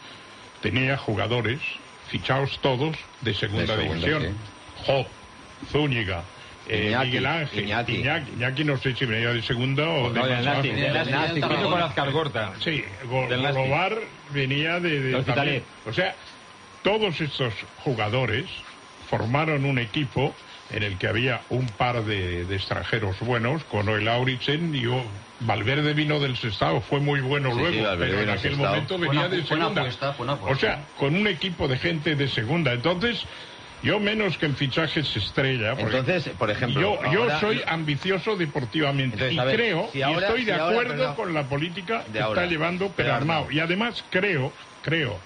Speaker 9: tenía jugadores fichados todos de segunda,
Speaker 1: De segunda,
Speaker 9: división. Jo, Zúñiga, eh,
Speaker 1: Iñaki,
Speaker 9: Miguel Ángel,
Speaker 1: Iñaki.
Speaker 9: Iñaki. Iñaki no sé si venía de segunda o de
Speaker 8: No,
Speaker 9: más
Speaker 8: del Nasti,
Speaker 9: abajo.
Speaker 8: del Nasti,
Speaker 10: Nasti,
Speaker 8: junto
Speaker 10: Nasti.
Speaker 8: con Azcargorta.
Speaker 9: Sí, Go-
Speaker 8: Del Nasti.
Speaker 9: Golobar venía de, de
Speaker 8: Del
Speaker 9: también.
Speaker 8: Hospitalet.
Speaker 9: O sea, todos estos jugadores formaron un equipo en el que había un par de, de extranjeros buenos, con Noel Auritzen y oh, Valverde vino del Sestao, fue muy bueno
Speaker 1: Sí,
Speaker 9: luego,
Speaker 1: sí, Valverde
Speaker 9: pero en
Speaker 1: vino del
Speaker 9: aquel
Speaker 1: Sestao.
Speaker 9: momento venía
Speaker 10: Buena-
Speaker 9: de
Speaker 10: buena
Speaker 9: segunda.
Speaker 10: apuesta, buena apuesta.
Speaker 9: O sea, con un equipo de gente de segunda. Entonces, yo menos que en fichajes estrella. porque
Speaker 1: Entonces, por ejemplo,
Speaker 9: yo, yo
Speaker 1: ahora-
Speaker 9: soy ambicioso deportivamente
Speaker 1: Entonces,
Speaker 9: y
Speaker 1: a ver,
Speaker 9: creo
Speaker 1: si
Speaker 9: y
Speaker 1: ahora-
Speaker 9: estoy
Speaker 1: si
Speaker 9: de
Speaker 1: ahora,
Speaker 9: acuerdo
Speaker 1: perdón,
Speaker 9: con la política
Speaker 1: de
Speaker 9: que
Speaker 1: ahora.
Speaker 9: está llevando
Speaker 1: Pero
Speaker 9: Perarnau.
Speaker 1: Arnau.
Speaker 9: Y además creo, creo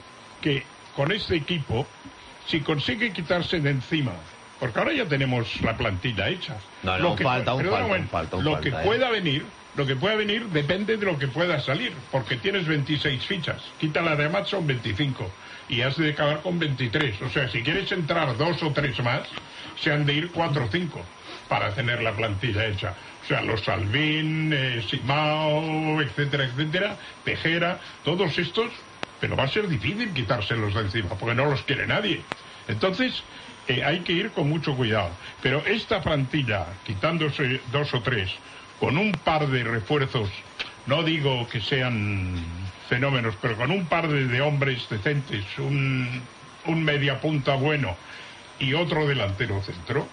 Speaker 9: que con este equipo, si consigue quitarse de encima, porque ahora ya tenemos la plantilla hecha.
Speaker 1: No, no,
Speaker 9: Lo
Speaker 1: aún
Speaker 9: que,
Speaker 1: falta, aún
Speaker 9: perdona un
Speaker 1: falta,
Speaker 9: momento,
Speaker 1: aún falta, aún
Speaker 9: lo
Speaker 1: falta,
Speaker 9: que
Speaker 1: eh.
Speaker 9: pueda venir, lo que pueda venir depende de lo que pueda salir, porque tienes veintiséis fichas, quítala de más son veinticinco y has de acabar con veintitrés. O sea, si quieres entrar dos o tres más, se han de ir cuatro o cinco para tener la plantilla hecha. O sea, los Salvín, eh, Simao, etcétera, etcétera, Tejera, todos estos, pero va a ser difícil quitárselos de encima, porque no los quiere nadie. Entonces, eh, hay que ir con mucho cuidado. Pero esta plantilla, quitándose dos o tres, con un par de refuerzos, no digo que sean fenómenos, pero con un par de, de hombres decentes, un, un mediapunta bueno y otro delantero centro,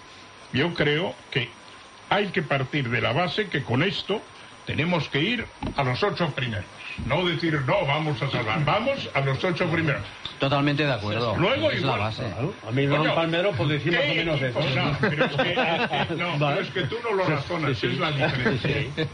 Speaker 9: yo creo que hay que partir de la base que con esto tenemos que ir a los ocho primeros. No decir, no, vamos a salvar, vamos a los ocho primeros.
Speaker 10: Totalmente de acuerdo.
Speaker 9: Luego
Speaker 10: es
Speaker 9: igual.
Speaker 10: la base.
Speaker 7: Claro, a mí Ron
Speaker 9: Coño,
Speaker 7: Palmero por decir
Speaker 9: ¿qué
Speaker 7: más o menos
Speaker 9: equipo?
Speaker 7: eso.
Speaker 9: No, pero es que, es que- no,
Speaker 7: Vale.
Speaker 9: pero es que tú no lo razonas,
Speaker 7: Sí, sí.
Speaker 9: es la diferencia.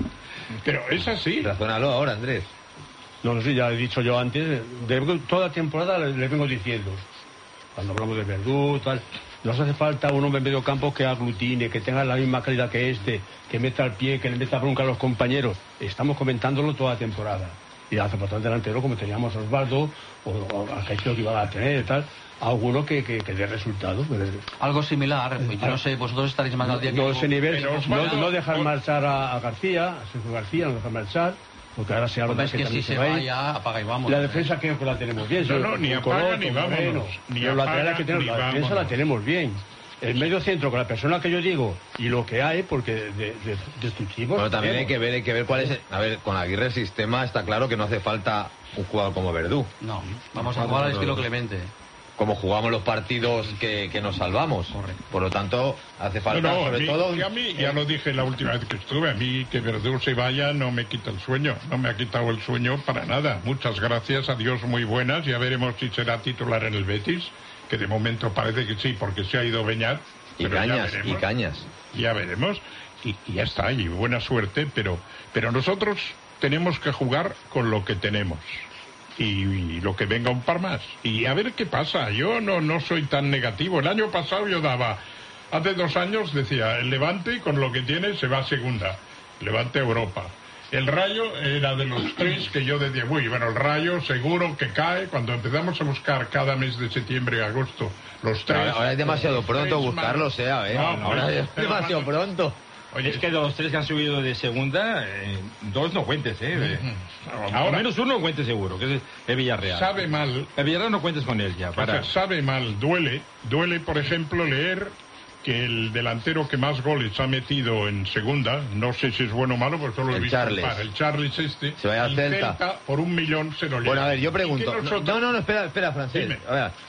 Speaker 9: Pero es así.
Speaker 1: Razónalo ahora, Andrés.
Speaker 7: No, no sé, ya he dicho yo antes, de, toda la temporada le, le vengo diciendo, cuando hablamos de Verdú, tal, nos hace falta un hombre en medio campo que aglutine, que tenga la misma calidad que este, que meta el pie, que le meta bronca a los compañeros. Estamos comentándolo toda la temporada. Y hace falta un delantero como teníamos a Osvaldo, o, o a Caicedo que iba a tener, tal, alguno que, que, que dé resultado. Pero,
Speaker 10: Algo similar, yo no sé, vosotros estaréis más al día que
Speaker 7: no
Speaker 10: yo.
Speaker 7: ese nivel,
Speaker 9: Pero
Speaker 7: no,
Speaker 9: Osvaldo-
Speaker 7: no dejar marchar a, a García, a Sergio García, no dejar marchar, porque ahora se habla
Speaker 10: Pues es que si
Speaker 7: también
Speaker 10: se
Speaker 7: va a ir.
Speaker 10: vaya, apaga y vamos.
Speaker 7: La defensa creo que la tenemos bien.
Speaker 9: No,
Speaker 7: sí,
Speaker 9: no, ni
Speaker 7: con
Speaker 9: apaga
Speaker 7: Coroto,
Speaker 9: ni
Speaker 7: Moreno.
Speaker 9: vámonos, ni
Speaker 7: Pero la
Speaker 9: apaga
Speaker 7: lateral que tenemos,
Speaker 9: ni
Speaker 7: la defensa
Speaker 9: vámonos.
Speaker 7: la tenemos bien. El medio centro, con la persona que yo digo, y lo que hay, porque de, de, destructivos...
Speaker 1: Bueno, también hay
Speaker 7: tenemos.
Speaker 1: que ver, hay que ver cuál es. el- A ver, con Aguirre el sistema está claro que no hace falta un jugador como Verdú.
Speaker 10: No, vamos a jugar al estilo Clemente.
Speaker 1: Como jugamos los partidos que, que nos salvamos.
Speaker 10: Correcto.
Speaker 1: Por lo tanto, hace
Speaker 9: No,
Speaker 1: falta
Speaker 9: no, a
Speaker 1: sobre
Speaker 9: mí,
Speaker 1: todo.
Speaker 9: que a mí, ya lo dije la última vez que estuve, a mí que Verdú se vaya no me quita el sueño, no me ha quitado el sueño para nada. Muchas gracias, adiós, muy buenas, ya veremos si será titular en el Betis, que de momento parece que sí, porque se ha ido Beñat.
Speaker 1: Y
Speaker 9: pero ya
Speaker 1: cañas, y
Speaker 9: veremos.
Speaker 1: cañas.
Speaker 9: Ya veremos, y, y ya está, y buena suerte, pero, pero nosotros tenemos que jugar con lo que tenemos. Y, y lo que venga un par más. Y a ver qué pasa. Yo no, no soy tan negativo. El año pasado yo daba, hace dos años decía, el Levante con lo que tiene se va a segunda. Levante a Europa. El Rayo era de los tres que yo decía, uy, bueno, el Rayo seguro que cae. Cuando empezamos a buscar cada mes de septiembre y agosto los tres.
Speaker 1: Ahora, ahora es demasiado
Speaker 9: los
Speaker 1: pronto
Speaker 9: tres
Speaker 1: buscarlo,
Speaker 9: más-
Speaker 1: sea, ¿eh?
Speaker 9: No,
Speaker 1: ahora
Speaker 9: pero-
Speaker 1: es
Speaker 9: pero
Speaker 1: demasiado
Speaker 9: cuando-
Speaker 1: pronto.
Speaker 9: Oye,
Speaker 8: Es que de los tres que han subido de segunda, eh, dos no cuentes, ¿eh?
Speaker 9: Ahora-
Speaker 8: Al menos uno no cuentes seguro, que es el Villarreal.
Speaker 9: sabe mal.
Speaker 8: El Villarreal no cuentes con él ya,
Speaker 9: O
Speaker 8: para...
Speaker 9: sea, sabe mal, duele. Duele, por ejemplo, leer que el delantero que más goles ha metido en segunda, no sé si es bueno o malo, porque solo lo he
Speaker 1: El
Speaker 9: visto un
Speaker 1: Charles.
Speaker 9: par, el Charles este,
Speaker 1: Se vaya al
Speaker 9: el
Speaker 1: Celta.
Speaker 9: por un millón se lo lleva.
Speaker 1: Bueno, a ver, yo
Speaker 9: ¿Y
Speaker 1: pregunto.
Speaker 9: qué
Speaker 1: No,
Speaker 9: nosotros-
Speaker 1: no, no, espera, espera, Francés.
Speaker 9: Dime.
Speaker 1: A ver.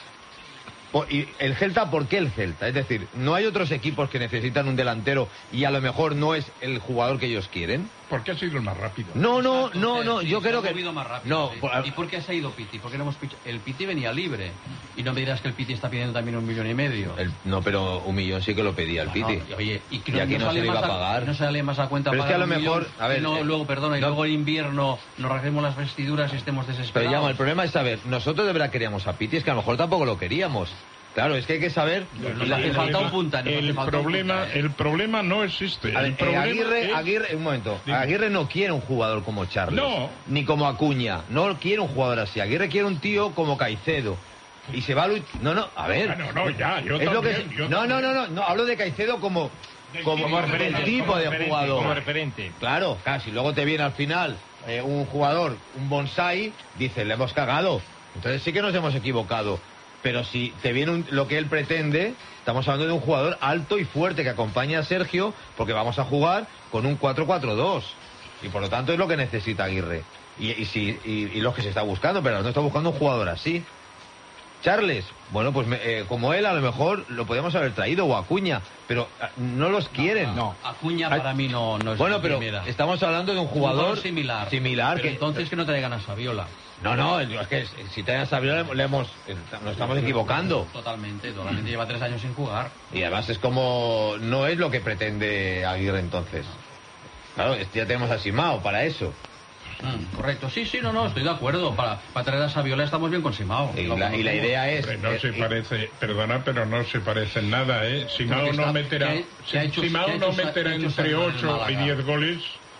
Speaker 1: Po- ¿Y el Celta por qué el Celta? Es decir, ¿no hay otros equipos que necesitan un delantero y a lo mejor no es el jugador que ellos quieren?
Speaker 9: porque ha sido el más rápido.
Speaker 1: No, no, no, no,
Speaker 10: Sí,
Speaker 1: yo
Speaker 10: se
Speaker 1: creo
Speaker 10: ha
Speaker 1: que...
Speaker 10: movido más rápido,
Speaker 1: No,
Speaker 10: sí.
Speaker 1: por-
Speaker 10: ¿Y por qué se ha ido Piti? ¿Por qué no hemos picha- El Piti venía libre. Y no me dirás que el Piti está pidiendo también un millón y medio.
Speaker 1: el- no, pero un millón sí que lo pedía el
Speaker 10: Bueno,
Speaker 1: Piti.
Speaker 10: y, oye, y, que
Speaker 1: Y aquí no
Speaker 10: sale
Speaker 1: se le iba
Speaker 10: más
Speaker 1: a pagar.
Speaker 10: No sale más a cuenta
Speaker 1: Pero es que a
Speaker 10: pagar
Speaker 1: lo
Speaker 10: un
Speaker 1: mejor-
Speaker 10: millón,
Speaker 1: a ver,
Speaker 10: y no,
Speaker 1: eh,
Speaker 10: luego, perdona, y
Speaker 1: no-
Speaker 10: luego en invierno nos rasguemos las vestiduras y estemos
Speaker 1: Pero
Speaker 10: desesperados.
Speaker 1: llama, el problema es saber, nosotros de verdad queríamos a Piti, es que a lo mejor tampoco lo queríamos. Claro, es que hay que saber...
Speaker 10: Nos hace falta un punta. nos hace
Speaker 9: El
Speaker 10: falta un
Speaker 9: problema,
Speaker 10: punta, ¿eh?
Speaker 9: el problema no existe.
Speaker 1: A ver,
Speaker 9: el
Speaker 1: eh,
Speaker 9: problema
Speaker 1: Aguirre,
Speaker 9: es-
Speaker 1: Aguirre, un momento,
Speaker 9: Dime.
Speaker 1: Aguirre no quiere un jugador como Charles,
Speaker 9: No.
Speaker 1: ni como Acuña, no quiere un jugador así. Aguirre quiere un tío como Caicedo. Y se va a luch- No, no, a ver.
Speaker 9: Bueno, no, ya, yo
Speaker 1: es lo que
Speaker 9: también,
Speaker 1: se-
Speaker 9: yo
Speaker 1: no, no,
Speaker 9: también.
Speaker 1: no, no, no, hablo de Caicedo como, como,
Speaker 8: Como
Speaker 1: el
Speaker 8: referente,
Speaker 1: tipo
Speaker 8: como
Speaker 1: de
Speaker 8: referente,
Speaker 1: jugador.
Speaker 8: como referente.
Speaker 1: Claro, casi. Luego te viene al final eh, un jugador, un bonsai, dices, le hemos cagado. Entonces sí que nos hemos equivocado. Pero si te viene un- lo que él pretende, estamos hablando de un jugador alto y fuerte que acompañe a Sergio, porque vamos a jugar con un cuatro cuatro dos. Y por lo tanto es lo que necesita Aguirre. Y, y, si, y, y lo que se está buscando, pero no está buscando un jugador así. Charles, bueno, pues me- eh, como él a lo mejor lo podemos haber traído, o Acuña, pero ah, no los quieren.
Speaker 10: No, Acuña para mí no, no es
Speaker 1: Bueno,
Speaker 10: la
Speaker 1: pero
Speaker 10: primera.
Speaker 1: estamos hablando de un
Speaker 10: Un
Speaker 1: jugador
Speaker 10: similar.
Speaker 1: similar
Speaker 10: Pero
Speaker 1: que
Speaker 10: entonces que no traigan a Saviola.
Speaker 1: no, no, es que si te hayas sabido le hemos eh, nos estamos equivocando.
Speaker 10: Totalmente, totalmente. Lleva tres años sin jugar.
Speaker 1: Y además es como no es lo que pretende Aguirre entonces. Claro, es- ya tenemos a Simao para eso.
Speaker 10: Mm, correcto. Sí, sí, no, no, estoy de acuerdo. Para, para traer a Saviola estamos bien con Simao.
Speaker 1: Y
Speaker 10: Lo
Speaker 1: la, y la
Speaker 10: conocemos.
Speaker 1: idea es
Speaker 9: Hombre, no
Speaker 1: eh,
Speaker 9: se
Speaker 1: eh,
Speaker 9: parece, perdona, pero no se parece en nada, ¿eh? Simao
Speaker 10: Porque
Speaker 9: no
Speaker 10: está-
Speaker 9: meterá,
Speaker 10: ¿qué- qué ha hecho-
Speaker 9: Simao
Speaker 10: qué ha
Speaker 9: no
Speaker 10: hecho Sa-
Speaker 9: meterá
Speaker 10: qué ha hecho
Speaker 9: entre
Speaker 10: Saviola en el
Speaker 9: ocho y
Speaker 10: Málaga?
Speaker 9: diez goles,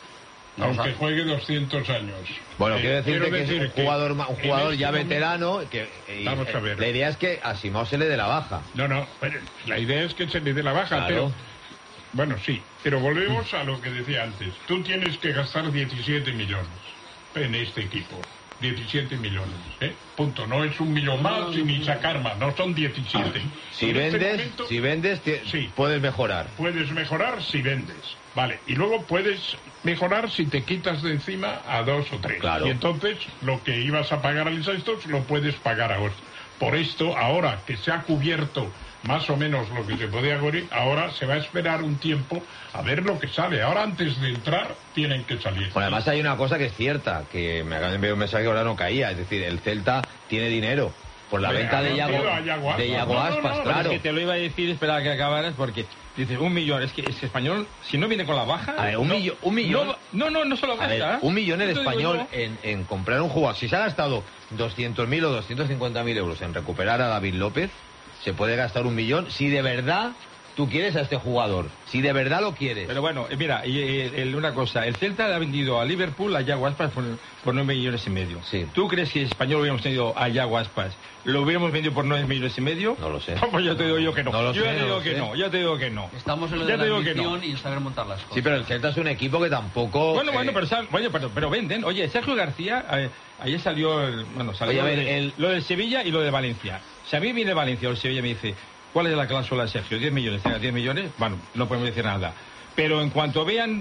Speaker 10: No,
Speaker 9: aunque
Speaker 10: sabe.
Speaker 9: juegue doscientos años.
Speaker 1: bueno,
Speaker 9: Eh,
Speaker 1: quiero decirte
Speaker 9: quiero
Speaker 1: que es
Speaker 9: decir
Speaker 1: un
Speaker 9: que
Speaker 1: jugador, ma- un
Speaker 9: en
Speaker 1: jugador
Speaker 9: este
Speaker 1: ya
Speaker 9: momento-
Speaker 1: veterano que y,
Speaker 9: Vamos a
Speaker 1: eh,
Speaker 9: ver.
Speaker 1: la idea es que a Simao se le dé la baja.
Speaker 9: No, no, pero la idea es que se le dé la baja,
Speaker 1: Claro.
Speaker 9: pero... Bueno, sí, pero volvemos a lo que decía antes. Tú tienes que gastar diecisiete millones en este equipo. diecisiete millones, ¿eh? Punto. No es un millón más ni sacar más, no son diecisiete.
Speaker 1: Si
Speaker 9: En este
Speaker 1: vendes,
Speaker 9: momento
Speaker 1: si vendes ti-
Speaker 9: Sí.
Speaker 1: puedes mejorar.
Speaker 9: puedes mejorar si vendes. Vale, y luego puedes mejorar si te quitas de encima a dos o tres.
Speaker 1: Claro.
Speaker 9: Y entonces lo que ibas a pagar a estos lo puedes pagar ahora. Por esto, ahora que se ha cubierto más o menos lo que se podía cubrir, ahora se va a esperar un tiempo a ver lo que sale. Ahora antes de entrar tienen que salir.
Speaker 1: Bueno, además hay una cosa que es cierta, que me acaban de enviar un mensaje que ahora no caía, es decir, el Celta tiene dinero por la
Speaker 9: Hombre,
Speaker 1: venta
Speaker 9: ha
Speaker 1: de Yago,
Speaker 9: vendido a Yago Aspas.
Speaker 1: de Yago
Speaker 9: No, no,
Speaker 1: Aspas,
Speaker 9: no,
Speaker 1: claro.
Speaker 8: Es que te lo iba a decir, espera que acabaras, porque dices, un millón, es que es que Español, si no viene con la baja...
Speaker 1: A ver, un
Speaker 8: no,
Speaker 1: millo- un millón-
Speaker 8: No, no, no, no solo
Speaker 1: A ver,
Speaker 8: gasta.
Speaker 1: un millón el
Speaker 8: Yo te digo
Speaker 1: español
Speaker 8: yo,
Speaker 1: en, en comprar un jugador. Si se ha gastado doscientos mil o doscientos cincuenta mil euros en recuperar a David López, se puede gastar un millón si de verdad tú quieres a este jugador. Si de verdad lo quieres.
Speaker 8: Pero bueno, eh, mira, y, eh, el- una cosa, el Celta le ha vendido a Liverpool a Yago Aspas por, por nueve millones y medio.
Speaker 1: Sí.
Speaker 8: ¿Tú crees que Español hubiéramos tenido a Yago Aspas, lo hubiéramos vendido por nueve millones y medio?
Speaker 1: No lo sé.
Speaker 8: Pues yo te digo yo que no.
Speaker 1: No lo
Speaker 8: yo
Speaker 1: sé,
Speaker 8: ya te
Speaker 1: no
Speaker 8: digo
Speaker 1: lo
Speaker 8: que
Speaker 1: sé.
Speaker 8: no, yo te digo que no.
Speaker 10: Estamos en lo
Speaker 8: Ya
Speaker 10: de
Speaker 8: te
Speaker 10: la
Speaker 8: digo que no.
Speaker 10: ambición y en saber montar las cosas.
Speaker 1: Sí, pero el Celta es un equipo que tampoco...
Speaker 8: Bueno, bueno,
Speaker 1: eh,
Speaker 8: pero, sal- oye, pero, pero venden. Oye, Sergio García, eh, ayer salió, el- bueno, salió
Speaker 1: Oye, a ver,
Speaker 8: lo, de,
Speaker 1: el-
Speaker 8: lo de Sevilla y lo de Valencia. Si a mí viene Valencia o el Sevilla y me dice, ¿cuál es la cláusula de Sergio? diez millones, tenga diez millones, bueno, no podemos decir nada. Pero en cuanto vean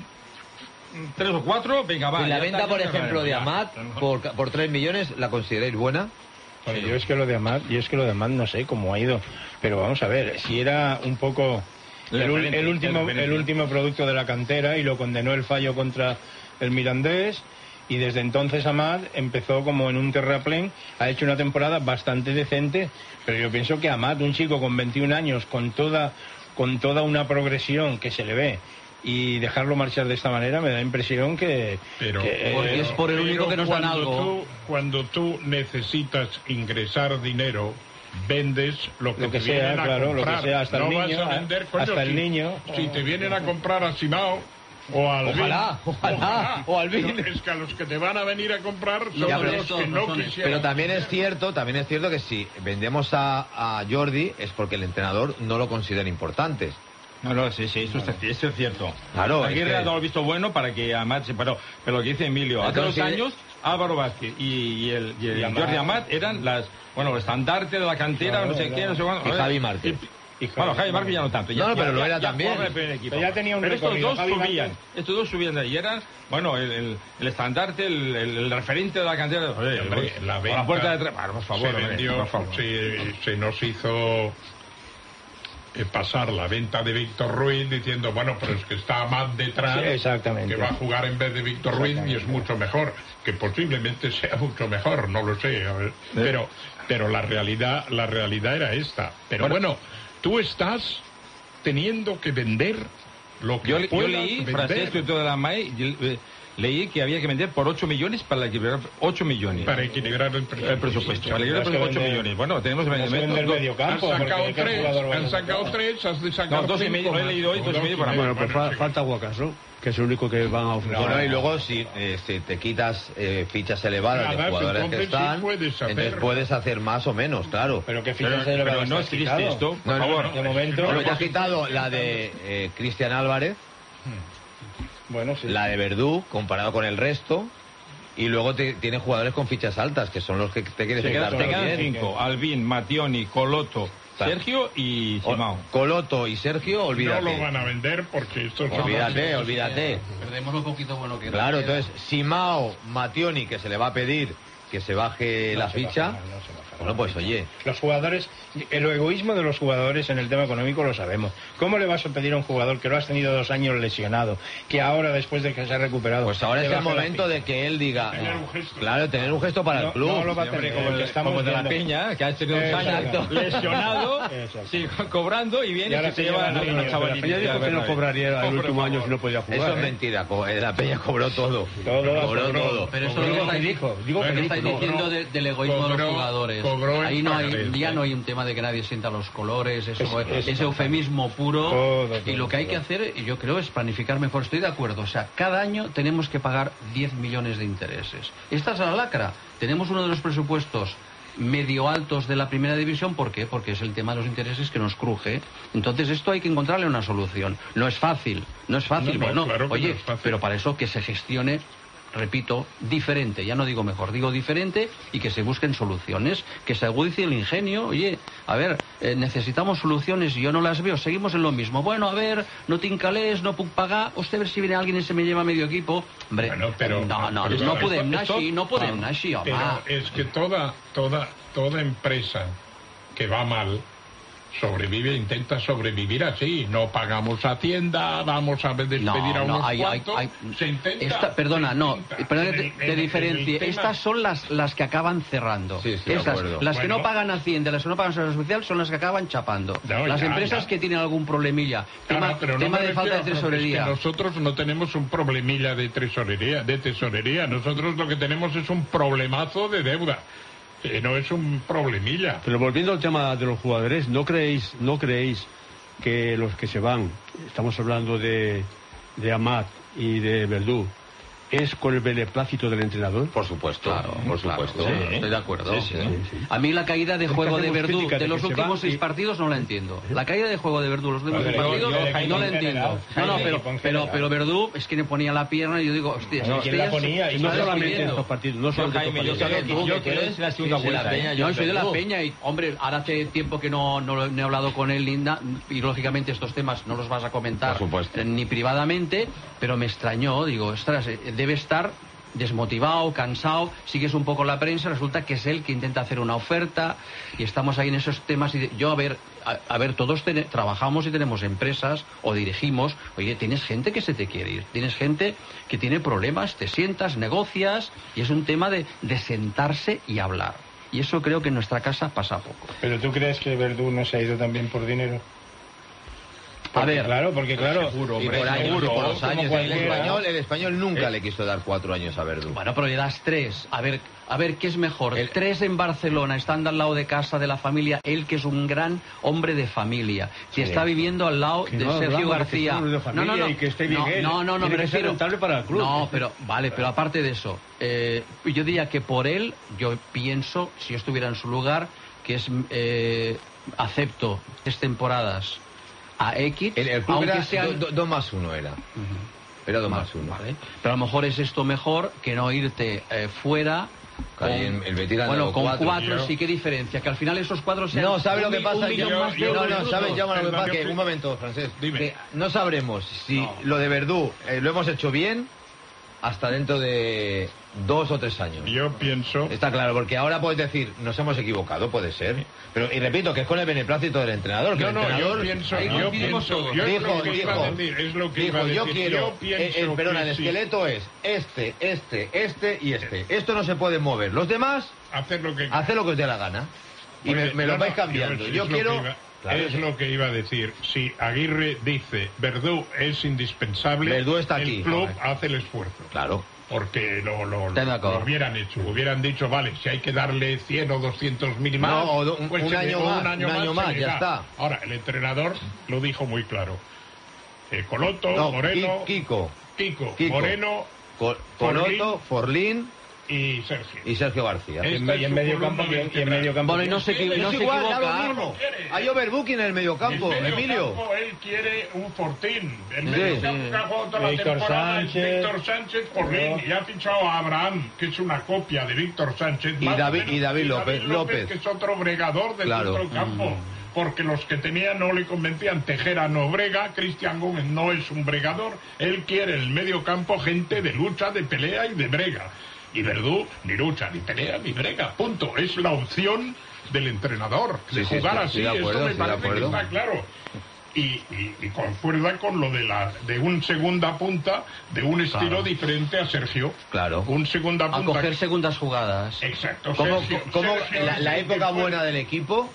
Speaker 8: mm, tres o cuatro, venga, va.
Speaker 1: la
Speaker 8: ya
Speaker 1: venta,
Speaker 8: está,
Speaker 1: por
Speaker 8: ya está,
Speaker 1: ejemplo, de
Speaker 8: ya.
Speaker 1: Amat por, por tres millones, ¿la consideráis buena?
Speaker 6: Bueno, yo es que lo de Amat, yo es que lo de Amat no sé cómo ha ido, pero vamos a ver, si era un poco
Speaker 8: El
Speaker 6: el, ul-
Speaker 8: referente,
Speaker 6: el último
Speaker 8: el referente.
Speaker 6: el último producto de la cantera y lo condenó el fallo contra el Mirandés y desde entonces Amat empezó como en un terraplén, ha hecho una temporada bastante decente, pero yo pienso que Amat, un chico con veintiún años, con toda con toda una progresión que se le ve y dejarlo marchar de esta manera me da impresión que,
Speaker 9: Pero,
Speaker 6: que, eh,
Speaker 10: Porque es por el
Speaker 9: pero
Speaker 10: único que nos dan
Speaker 9: cuando
Speaker 10: algo.
Speaker 9: Tú, cuando tú necesitas ingresar dinero, vendes lo que,
Speaker 6: Lo que
Speaker 9: te
Speaker 6: sea,
Speaker 9: vienen a
Speaker 6: claro, lo que
Speaker 9: comprar.
Speaker 6: sea, hasta el
Speaker 9: no
Speaker 6: niño,
Speaker 9: vas a vender, coño,
Speaker 6: hasta el
Speaker 9: si-
Speaker 6: niño.
Speaker 9: Si te vienen a comprar a Simao o al
Speaker 1: Ojalá, ojalá, o al Vin.
Speaker 9: Es que a los que te van a venir a comprar son
Speaker 1: Ya, pero
Speaker 9: los
Speaker 10: estos
Speaker 9: que
Speaker 10: no
Speaker 9: no
Speaker 10: son
Speaker 9: quisieran.
Speaker 1: Pero también es cierto, también es cierto que si vendemos a, a Jordi es porque el entrenador no lo considera importante.
Speaker 8: No, no, sí, sí, eso, es, eso es cierto.
Speaker 1: Claro, es
Speaker 8: Aguirre
Speaker 1: que-
Speaker 8: ha dado el visto bueno para que Amat se paró. Pero lo que dice Emilio, hace dos
Speaker 1: Entonces,
Speaker 8: años Álvaro Vázquez y, y el, y el
Speaker 6: Y Amat.
Speaker 8: Jordi Amat eran las, bueno, el estandarte de la cantera,
Speaker 6: Claro,
Speaker 8: no sé
Speaker 6: claro.
Speaker 8: qué, no sé cuándo.
Speaker 1: Y Javi Márquez.
Speaker 8: Y- bueno, Javi Márquez ya no tanto. Ya,
Speaker 1: No, no, pero
Speaker 8: ya-
Speaker 1: lo
Speaker 8: ya-
Speaker 1: era
Speaker 8: ya
Speaker 1: también.
Speaker 8: jugaba en el primer equipo.
Speaker 6: Pero ya tenía un
Speaker 8: Pero estos
Speaker 6: recorrido.
Speaker 8: dos
Speaker 6: Javi
Speaker 8: subían,
Speaker 6: Márquez.
Speaker 8: estos dos subían de ahí, y eran, bueno, el, el, el estandarte, el, el, el referente de la cantera. Oye,
Speaker 9: Hombre,
Speaker 8: pues,
Speaker 9: la
Speaker 8: por
Speaker 9: venta
Speaker 8: la puerta de atrás. Bueno, por favor,
Speaker 9: se
Speaker 8: hombre,
Speaker 9: vendió,
Speaker 8: por favor.
Speaker 9: se, se nos hizo eh, pasar la venta de Víctor Ruiz diciendo, bueno, pero es que está Amat detrás,
Speaker 6: Sí, exactamente.
Speaker 9: que va a jugar en vez de Víctor Ruiz y es mucho mejor, que posiblemente sea mucho mejor, no lo sé, a ver, pero, pero la realidad, la realidad era esta. Pero bueno, bueno tú estás teniendo que vender lo que
Speaker 8: yo, yo
Speaker 9: puedas
Speaker 8: leí,
Speaker 9: vender.
Speaker 8: Francesco y toda la M A E, yo, eh, leí que había que vender por ocho millones para equilibrar ocho millones.
Speaker 9: Para equilibrar el presupuesto.
Speaker 8: El presupuesto. Para equilibrar el presupuesto, ocho millones. Bueno, tenemos el
Speaker 6: medio campo.
Speaker 9: Han sacado tres, han sacado tres, has de sacar
Speaker 8: no, dos y medio, lo he leído hoy, dos y medio para
Speaker 7: Bueno, pues fa falta Guacaso, que es el único que van a ofrecer.
Speaker 1: Bueno, y luego si, eh, si te quitas eh, fichas elevadas
Speaker 9: Nada,
Speaker 1: de jugadores que
Speaker 9: entonces sí
Speaker 1: están,
Speaker 9: puedes hacer.
Speaker 1: entonces puedes hacer más o menos, claro.
Speaker 6: Pero que
Speaker 8: Pero,
Speaker 6: fichas
Speaker 8: pero
Speaker 6: elevadas
Speaker 8: no
Speaker 6: te
Speaker 8: es
Speaker 6: has
Speaker 8: triste
Speaker 6: quitado.
Speaker 8: esto, por
Speaker 1: No, no,
Speaker 8: favor.
Speaker 1: no.
Speaker 6: De momento.
Speaker 1: Pero te has quitado la de eh, Cristian Álvarez,
Speaker 6: Bueno, sí.
Speaker 1: la de Verdú, comparado con el resto, y luego te, tiene jugadores con fichas altas, que son los que te quieres
Speaker 8: Se quedan,
Speaker 1: quitar
Speaker 8: te quedan
Speaker 1: también.
Speaker 8: cinco. Albín, Mationi, Coloto, Sergio y Simao.
Speaker 1: O- Coloto y Sergio, olvídate.
Speaker 9: No lo van a vender porque esto es
Speaker 1: Olvídate, olvídate.
Speaker 10: Perdemos un poquito bueno que
Speaker 1: Claro, entonces, Simao, Mationi, que se le va a pedir que se baje
Speaker 6: No
Speaker 1: la
Speaker 6: se
Speaker 1: ficha,
Speaker 6: baja, no se baja.
Speaker 1: bueno, pues oye,
Speaker 6: Los jugadores, el egoísmo de los jugadores en el tema económico lo sabemos. ¿Cómo le vas a pedir a un jugador que lo has tenido dos años lesionado, que ahora después de que se ha recuperado...
Speaker 1: pues ahora
Speaker 6: te
Speaker 1: es el
Speaker 6: baje la
Speaker 1: momento
Speaker 6: ficha?
Speaker 1: de que él diga,
Speaker 9: Tener un gesto.
Speaker 1: claro, tener un gesto para
Speaker 6: No,
Speaker 1: el club.
Speaker 6: no lo va a
Speaker 8: Sí, hombre,
Speaker 6: tener,
Speaker 8: como,
Speaker 6: el que
Speaker 8: el-
Speaker 6: estamos
Speaker 8: como de la
Speaker 6: viendo.
Speaker 8: Peña, que ha tenido dos
Speaker 6: Exacto.
Speaker 8: años lesionado,
Speaker 6: Exacto.
Speaker 8: sigue cobrando y
Speaker 6: Y
Speaker 8: viene
Speaker 6: ahora
Speaker 8: y se
Speaker 6: se
Speaker 8: lleva
Speaker 6: lleva
Speaker 8: a
Speaker 6: la
Speaker 8: una
Speaker 6: línea,
Speaker 8: chavalita.
Speaker 7: Ella dijo que no cobraría el
Speaker 8: Hombre,
Speaker 7: último
Speaker 8: por
Speaker 7: año
Speaker 8: favor.
Speaker 7: si no podía jugar.
Speaker 1: Eso es
Speaker 7: ¿eh?
Speaker 1: mentira, co- eh, la Peña cobró todo.
Speaker 6: Todo,
Speaker 1: cobró
Speaker 6: cobró.
Speaker 1: todo.
Speaker 10: Pero eso
Speaker 6: Digo
Speaker 10: lo
Speaker 6: que
Speaker 10: que
Speaker 6: dijo, digo que
Speaker 10: ¿qué
Speaker 6: dijo,
Speaker 10: estáis
Speaker 6: no,
Speaker 10: diciendo
Speaker 6: no.
Speaker 10: de- del egoísmo de
Speaker 9: Cobró-
Speaker 10: los jugadores?
Speaker 9: cobró en
Speaker 10: Ahí no hay,
Speaker 9: pagarés,
Speaker 10: ya
Speaker 9: ¿eh?
Speaker 10: no hay un tema de que nadie sienta los colores, eso,
Speaker 6: Es- es-
Speaker 10: ese eufemismo puro.
Speaker 6: Todo, todo,
Speaker 10: y lo que hay que
Speaker 6: todo.
Speaker 10: hacer, yo creo, es planificar mejor. Estoy de acuerdo. O sea, cada año tenemos que pagar diez millones de intereses. Esta es la lacra. Tenemos uno de los presupuestos medio altos de la primera división. ¿Por qué? Porque es el tema de los intereses que nos cruje. Entonces esto hay que encontrarle una solución. No es fácil, no es fácil.
Speaker 9: No, no,
Speaker 10: bueno,
Speaker 9: claro que
Speaker 10: oye,
Speaker 9: no es fácil.
Speaker 10: pero para eso que se gestione, repito, diferente, ya no digo mejor, digo diferente, y que se busquen soluciones, que se agudice el ingenio. Oye, a ver, eh, necesitamos soluciones y yo no las veo, seguimos en lo mismo. Bueno, a ver, no t'incalés, no puc pagar, usted a ver si viene alguien y se me lleva medio equipo. Hombre,
Speaker 9: Bueno, pero-
Speaker 10: no, no,
Speaker 9: pero
Speaker 10: no
Speaker 9: esto-
Speaker 10: podem anar
Speaker 8: esto-
Speaker 10: així, no podem anar així, home.
Speaker 9: Pero es que toda, toda, toda empresa que va mal sobrevive, intenta sobrevivir así. No pagamos Hacienda, vamos a despedir
Speaker 10: No,
Speaker 9: a
Speaker 10: no,
Speaker 9: unos
Speaker 10: hay- hay-
Speaker 9: cuantos.
Speaker 10: hay-
Speaker 9: se intenta.
Speaker 10: Esta- perdona,
Speaker 9: se
Speaker 10: no,
Speaker 9: intenta.
Speaker 10: perdona
Speaker 9: En
Speaker 10: que
Speaker 9: el-
Speaker 10: te,
Speaker 9: en
Speaker 10: te
Speaker 9: el- en el
Speaker 10: diferencie.
Speaker 9: tema-
Speaker 10: Estas son las, las que acaban cerrando.
Speaker 1: Sí, estoy de
Speaker 10: Estas,
Speaker 1: acuerdo.
Speaker 10: las que
Speaker 9: Bueno.
Speaker 10: no pagan Hacienda, las que no pagan Seguridad Social son las que acaban chapando.
Speaker 9: No,
Speaker 10: las
Speaker 9: ya,
Speaker 10: empresas
Speaker 9: ya.
Speaker 10: que tienen algún problemilla,
Speaker 9: Claro,
Speaker 10: tema,
Speaker 9: pero no
Speaker 10: tema
Speaker 9: me
Speaker 10: de falta de
Speaker 9: refiero a-
Speaker 10: tesorería.
Speaker 9: es que nosotros no tenemos un problemilla de tesorería, de tesorería. Nosotros lo que tenemos es un problemazo de deuda. Eh, no es un problemilla.
Speaker 7: Pero volviendo al tema de los jugadores, ¿no creéis, no creéis que los que se van, estamos hablando de, de Amat y de Verdú, es con el beneplácito del entrenador?
Speaker 1: Por supuesto,
Speaker 10: Claro,
Speaker 1: por
Speaker 10: claro,
Speaker 1: supuesto.
Speaker 10: sí.
Speaker 1: Estoy de acuerdo.
Speaker 10: Sí, sí. A mí la caída de
Speaker 7: Es que
Speaker 10: juego de
Speaker 7: hacemos
Speaker 10: Verdú
Speaker 7: crítica
Speaker 10: de
Speaker 7: de
Speaker 10: los
Speaker 7: que se
Speaker 10: últimos
Speaker 7: van
Speaker 10: seis
Speaker 7: y-
Speaker 10: partidos no la entiendo. La caída de juego de Verdú los últimos
Speaker 6: Vale,
Speaker 10: seis
Speaker 6: yo-
Speaker 10: partidos
Speaker 6: yo-
Speaker 10: no la
Speaker 6: en
Speaker 10: entiendo.
Speaker 6: general,
Speaker 10: No, no,
Speaker 6: en
Speaker 10: pero,
Speaker 6: equipo en
Speaker 10: pero,
Speaker 6: general.
Speaker 10: pero Verdú es que le ponía la pierna y yo digo, hostia,
Speaker 6: No,
Speaker 10: este
Speaker 6: ¿quién la
Speaker 10: ya se-
Speaker 6: ponía?
Speaker 10: se
Speaker 6: Y
Speaker 10: está
Speaker 7: No solamente en
Speaker 10: despidiendo.
Speaker 7: estos partidos, no solamente en
Speaker 8: Jaime,
Speaker 7: estos
Speaker 8: yo
Speaker 7: partidos.
Speaker 8: creo que yo creo que es la segunda
Speaker 1: Sí, sí, la
Speaker 8: vuelta.
Speaker 1: Peña,
Speaker 10: Yo soy de la
Speaker 1: Verdú.
Speaker 10: Peña y, hombre, ahora hace tiempo que no, no, no he hablado con él, Linda, y lógicamente estos temas no los vas a comentar
Speaker 1: Por supuesto.
Speaker 10: eh, ni privadamente, pero me extrañó, digo, ostras, eh, debe estar desmotivado, cansado, sigues un poco la prensa, resulta que es él que intenta hacer una oferta y estamos ahí en esos temas. Y de- yo, a ver, a, a ver, todos tene- trabajamos y tenemos empresas o dirigimos. Oye, tienes gente que se te quiere ir, tienes gente que tiene problemas, te sientas, negocias, y es un tema de, de sentarse y hablar. Y eso creo que en nuestra casa pasa poco.
Speaker 6: ¿Pero tú crees que Verdú no se ha ido también por dinero?
Speaker 10: A ver,
Speaker 6: Claro, porque claro...
Speaker 1: Y por años, y por los
Speaker 6: como
Speaker 1: años. El
Speaker 6: cualquiera.
Speaker 1: español, el español nunca le quiso dar cuatro años a Verdú.
Speaker 10: bueno, pero le das tres. A ver, a ver, ¿qué es mejor?
Speaker 1: El-
Speaker 10: Tres en Barcelona, estando al lado de casa de la familia, él que es un gran hombre de familia, que está viviendo al lado
Speaker 7: Que
Speaker 10: de
Speaker 7: no
Speaker 10: Sergio
Speaker 7: hablamos de que
Speaker 10: García.
Speaker 7: sea un hombre de familia y que esté bien
Speaker 10: no,
Speaker 7: él.
Speaker 10: no, no, no,
Speaker 7: Tiene
Speaker 10: me
Speaker 7: que ser
Speaker 10: refiero.
Speaker 7: rentable para el club.
Speaker 10: No, pero vale, pero aparte de eso, eh, yo diría que por él, yo pienso, si yo estuviera en su lugar, que es eh, acepto tres temporadas a X,
Speaker 1: El, el club
Speaker 10: aunque
Speaker 1: era
Speaker 10: sean...
Speaker 1: do- do- dos más uno era. Era dos más uno.
Speaker 10: Vale. Pero a lo mejor es esto mejor que no irte eh, fuera.
Speaker 1: Claro, y en- el Betis ha
Speaker 10: bueno,
Speaker 1: dado
Speaker 10: con
Speaker 1: cuatro,
Speaker 10: cuatro,
Speaker 9: tío.
Speaker 10: sí, qué diferencia. Que al final esos cuatro sean.
Speaker 1: No, ¿sabes lo
Speaker 10: un
Speaker 1: que
Speaker 10: mi-
Speaker 1: pasa?
Speaker 10: un millón
Speaker 9: Yo-
Speaker 10: más de
Speaker 9: yo-
Speaker 1: No,
Speaker 10: euros
Speaker 1: no,
Speaker 10: brutos.
Speaker 1: ¿sabes, Llama, lo que
Speaker 9: Perdón,
Speaker 1: pasa?
Speaker 9: yo
Speaker 1: Que,
Speaker 9: fui-
Speaker 1: un momento, Francés.
Speaker 9: Dime.
Speaker 1: Que no sabremos si
Speaker 10: No.
Speaker 1: lo de Verdú eh, lo hemos hecho bien hasta dentro de dos o tres años.
Speaker 9: Yo pienso...
Speaker 1: Está claro, porque ahora puedes decir, nos hemos equivocado, puede ser. Pero, y repito, que es con el beneplácito del entrenador. Que
Speaker 9: No,
Speaker 1: el
Speaker 9: no,
Speaker 1: entrenador,
Speaker 9: yo pienso...
Speaker 1: ahí
Speaker 9: Yo
Speaker 1: coincidimos
Speaker 9: pienso...
Speaker 1: todos.
Speaker 9: Yo es
Speaker 1: dijo,
Speaker 9: lo que iba
Speaker 1: dijo,
Speaker 9: a decir, es lo que
Speaker 1: dijo,
Speaker 9: iba a decir.
Speaker 1: yo quiero...
Speaker 9: Yo pienso
Speaker 1: el, perdona,
Speaker 9: que
Speaker 1: el
Speaker 9: sí.
Speaker 1: esqueleto es este, este, este y este. Esto no se puede mover. Los demás,
Speaker 9: Hacer lo que...
Speaker 1: hacer lo que os dé la gana. Y me,
Speaker 9: Porque-
Speaker 1: me lo
Speaker 9: no,
Speaker 1: vais
Speaker 9: no,
Speaker 1: cambiando.
Speaker 9: es-
Speaker 1: Yo
Speaker 9: es lo
Speaker 1: quiero...
Speaker 9: que iba-
Speaker 1: Claro,
Speaker 9: es lo que iba a decir. Si Aguirre dice, Verdú es indispensable,
Speaker 1: Verdú está
Speaker 9: el
Speaker 1: aquí.
Speaker 9: club
Speaker 1: Correcto.
Speaker 9: hace el esfuerzo.
Speaker 1: Claro.
Speaker 9: Porque lo, lo,
Speaker 10: Estoy de
Speaker 9: lo,
Speaker 10: acuerdo.
Speaker 9: lo hubieran hecho. Hubieran dicho, vale, si hay que darle cien o doscientos mil más,
Speaker 1: No, o do- un-
Speaker 9: pues
Speaker 1: un
Speaker 9: se le-
Speaker 1: año
Speaker 9: o
Speaker 1: más,
Speaker 9: un año
Speaker 1: un
Speaker 9: más,
Speaker 1: año
Speaker 9: se
Speaker 1: más,
Speaker 9: le
Speaker 1: ya
Speaker 9: da.
Speaker 1: está.
Speaker 9: Ahora, el entrenador lo dijo muy claro. Eh, Coloto,
Speaker 1: No,
Speaker 9: Moreno,
Speaker 1: Ki- Kiko,
Speaker 9: Kiko,
Speaker 1: Kiko.
Speaker 9: Moreno
Speaker 1: Co- Coloto, Forlín
Speaker 9: y Sergio.
Speaker 1: y Sergio García.
Speaker 9: Esta
Speaker 6: Y
Speaker 9: es
Speaker 6: en
Speaker 9: su
Speaker 6: medio
Speaker 9: columna
Speaker 6: campo, y en- y en
Speaker 9: vertebral.
Speaker 6: medio campo.
Speaker 10: Bueno, y no se, equi-
Speaker 1: Es
Speaker 10: no se
Speaker 1: igual, da lo
Speaker 10: equivoca.
Speaker 1: mismo. Hay overbooking en el mediocampo,
Speaker 9: El medio
Speaker 1: Emilio.
Speaker 9: campo, él quiere un Fortín. El
Speaker 1: Sí,
Speaker 9: medio
Speaker 1: sí.
Speaker 9: campo que ha jugado toda la
Speaker 6: Víctor
Speaker 9: temporada es
Speaker 6: Sánchez.
Speaker 9: Víctor Sánchez Forlín.
Speaker 6: No.
Speaker 9: Y ha fichado a Abraham, que es una copia de Víctor Sánchez.
Speaker 1: Y
Speaker 9: más o
Speaker 1: David-
Speaker 9: menos,
Speaker 1: y David López- López.
Speaker 9: que es otro bregador del
Speaker 1: Claro.
Speaker 9: centro del campo. Porque los que tenía no le convencían. Tejera no brega, Cristian Gómez no es un bregador. Él quiere en el medio campo gente de lucha, de pelea y de brega. Y Verdú ni lucha, ni pelea, ni brega. Punto. Es la opción del entrenador de
Speaker 1: Sí, sí,
Speaker 9: jugar
Speaker 1: estoy-
Speaker 9: así.
Speaker 1: estoy de acuerdo,
Speaker 9: Esto me
Speaker 1: estoy de
Speaker 9: parece que
Speaker 1: acuerdo.
Speaker 9: está claro. Y, y, y concuerda con lo de la de un segunda punta de un estilo
Speaker 1: Claro.
Speaker 9: diferente a Sergio.
Speaker 1: Claro.
Speaker 9: Un segunda
Speaker 10: A
Speaker 9: punta.
Speaker 10: coger segundas jugadas.
Speaker 9: Exacto.
Speaker 1: ¿Cómo,
Speaker 9: Sergio-
Speaker 1: cómo
Speaker 9: Sergio
Speaker 1: la,
Speaker 9: es
Speaker 1: la
Speaker 9: el que
Speaker 1: época
Speaker 9: fue-
Speaker 1: buena del equipo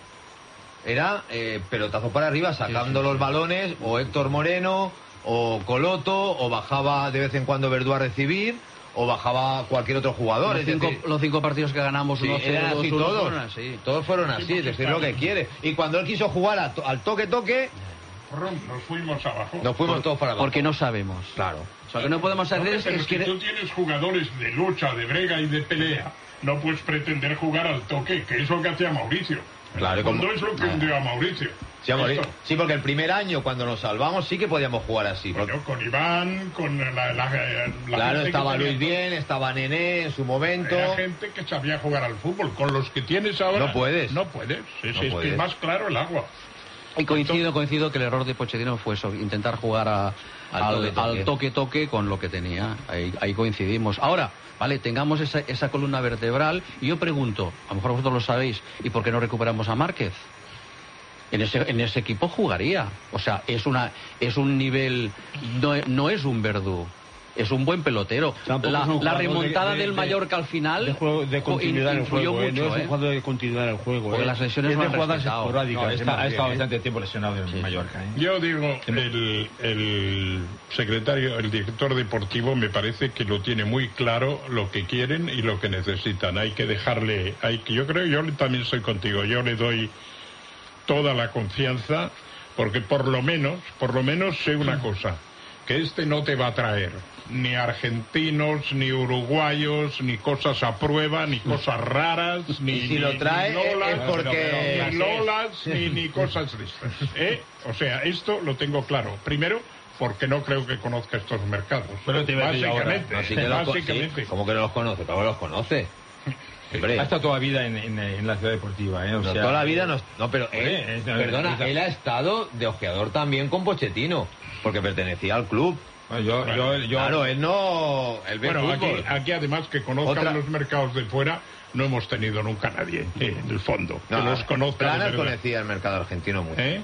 Speaker 1: era eh, pelotazo para arriba, sacando los balones, o Héctor Moreno, o Coloto, o bajaba de vez en cuando Verdú a recibir, o bajaba cualquier otro jugador.
Speaker 10: Los
Speaker 1: es
Speaker 10: cinco,
Speaker 1: decir,
Speaker 10: los cinco partidos que ganamos,
Speaker 1: sí,
Speaker 10: uno
Speaker 1: eran
Speaker 10: cero,
Speaker 1: así
Speaker 10: dos uno,
Speaker 1: todos.
Speaker 10: fueron así.
Speaker 1: Todos fueron así, es decir, lo que quiere. Y cuando él quiso jugar a to- al toque-toque,
Speaker 9: Rum, Nos fuimos abajo.
Speaker 1: nos fuimos todos para abajo.
Speaker 10: Porque no sabemos.
Speaker 1: Claro.
Speaker 10: O sea, que no podemos hacer
Speaker 9: Hombre,
Speaker 10: es,
Speaker 9: pero
Speaker 10: es
Speaker 9: si
Speaker 10: que...
Speaker 9: tú tienes jugadores de lucha, de brega y de pelea, no puedes pretender jugar al toque, que es lo que hacía Mauricio.
Speaker 1: Claro,
Speaker 9: Cuando
Speaker 1: como-
Speaker 9: es lo que hundió a Mauricio.
Speaker 1: Sí, amor,
Speaker 9: Esto.
Speaker 1: sí, porque el primer año cuando nos salvamos sí que podíamos jugar así. porque-
Speaker 9: Bueno, con Iván, con la, la, la
Speaker 1: claro,
Speaker 9: gente que
Speaker 1: estaba
Speaker 9: tenía-
Speaker 1: Luis bien, estaba Nené en su momento.
Speaker 9: Era gente que sabía jugar al fútbol. Con los que tienes ahora...
Speaker 1: No puedes.
Speaker 9: No puedes. Sí,
Speaker 1: No
Speaker 9: sí, es
Speaker 1: puedes.
Speaker 9: que es más claro el agua.
Speaker 10: Y coincido, coincido que el error de Pochettino fue eso, intentar jugar a-
Speaker 1: Al
Speaker 10: al,
Speaker 1: toque-toque.
Speaker 10: al toque-toque con lo que tenía. Ahí, ahí coincidimos. Ahora, vale, tengamos esa, esa columna vertebral y yo pregunto, a lo mejor vosotros lo sabéis, ¿y por qué no recuperamos a Márquez? En ese, en ese equipo jugaría. O sea, es una es un nivel, no, no es un Verdú. Es un buen pelotero.
Speaker 7: Tampoco
Speaker 10: La,
Speaker 7: es un
Speaker 10: la
Speaker 7: jugador
Speaker 10: remontada
Speaker 7: de- de-
Speaker 10: del
Speaker 7: de-
Speaker 10: Mallorca al final
Speaker 7: de, juego, de
Speaker 10: co-
Speaker 7: continuidad en el
Speaker 10: influyó
Speaker 7: juego, ¿eh?
Speaker 10: mucho,
Speaker 7: No es
Speaker 10: ¿eh?
Speaker 7: un jugador de continuidad en el juego.
Speaker 10: Porque
Speaker 7: ¿eh?
Speaker 10: las lesiones
Speaker 7: es
Speaker 10: lo
Speaker 7: de
Speaker 10: han
Speaker 7: jugadas
Speaker 10: respetado.
Speaker 7: esporádicas.
Speaker 8: No,
Speaker 7: ¿eh?
Speaker 8: está-
Speaker 7: más
Speaker 8: ha
Speaker 7: bien,
Speaker 8: estado
Speaker 7: ¿eh?
Speaker 8: bastante tiempo lesionado en
Speaker 10: Sí, sí.
Speaker 8: Mallorca. ¿eh?
Speaker 9: Yo digo, el, el secretario, el director deportivo me parece que lo tiene muy claro lo que quieren y lo que necesitan. Hay que dejarle, hay que, yo creo, yo también soy contigo, yo le doy toda la confianza porque por lo menos, por lo menos sé una cosa, que este no te va a traer ni argentinos, ni uruguayos, ni cosas a prueba, ni cosas raras, ni,
Speaker 1: Y si lo
Speaker 9: ni-
Speaker 1: trae,
Speaker 9: ni lolas,
Speaker 1: es porque-
Speaker 9: ni lolas, ni, ni cosas de estas. ¿eh? O sea, esto lo tengo claro. Primero, porque no creo que conozca estos mercados.
Speaker 8: Pero te iba a decir ahora.
Speaker 9: Básicamente,
Speaker 1: No, sí que los co-
Speaker 9: básicamente.
Speaker 1: sí, ¿cómo que no los conoce? Claro que los conoce. Hombre,
Speaker 8: Ha estado toda la vida en, en- en la ciudad deportiva. ¿eh? O
Speaker 1: no,
Speaker 8: sea,
Speaker 1: toda la vida no, no pero él,
Speaker 8: Hombre, es-
Speaker 1: perdona,
Speaker 8: es-
Speaker 1: él ha estado de ojeador también con Pochettino, porque pertenecía al club.
Speaker 8: Bueno, yo, yo, yo-
Speaker 1: Claro, él no, él ve
Speaker 9: Bueno, aquí,
Speaker 1: fútbol.
Speaker 9: aquí además que conozcan
Speaker 1: Otra-
Speaker 9: los mercados de fuera, no hemos tenido nunca nadie eh, en el fondo
Speaker 1: No,
Speaker 9: que los conozca. de
Speaker 1: Planas
Speaker 9: verdad.
Speaker 1: conocía el mercado argentino mucho.
Speaker 9: ¿Eh?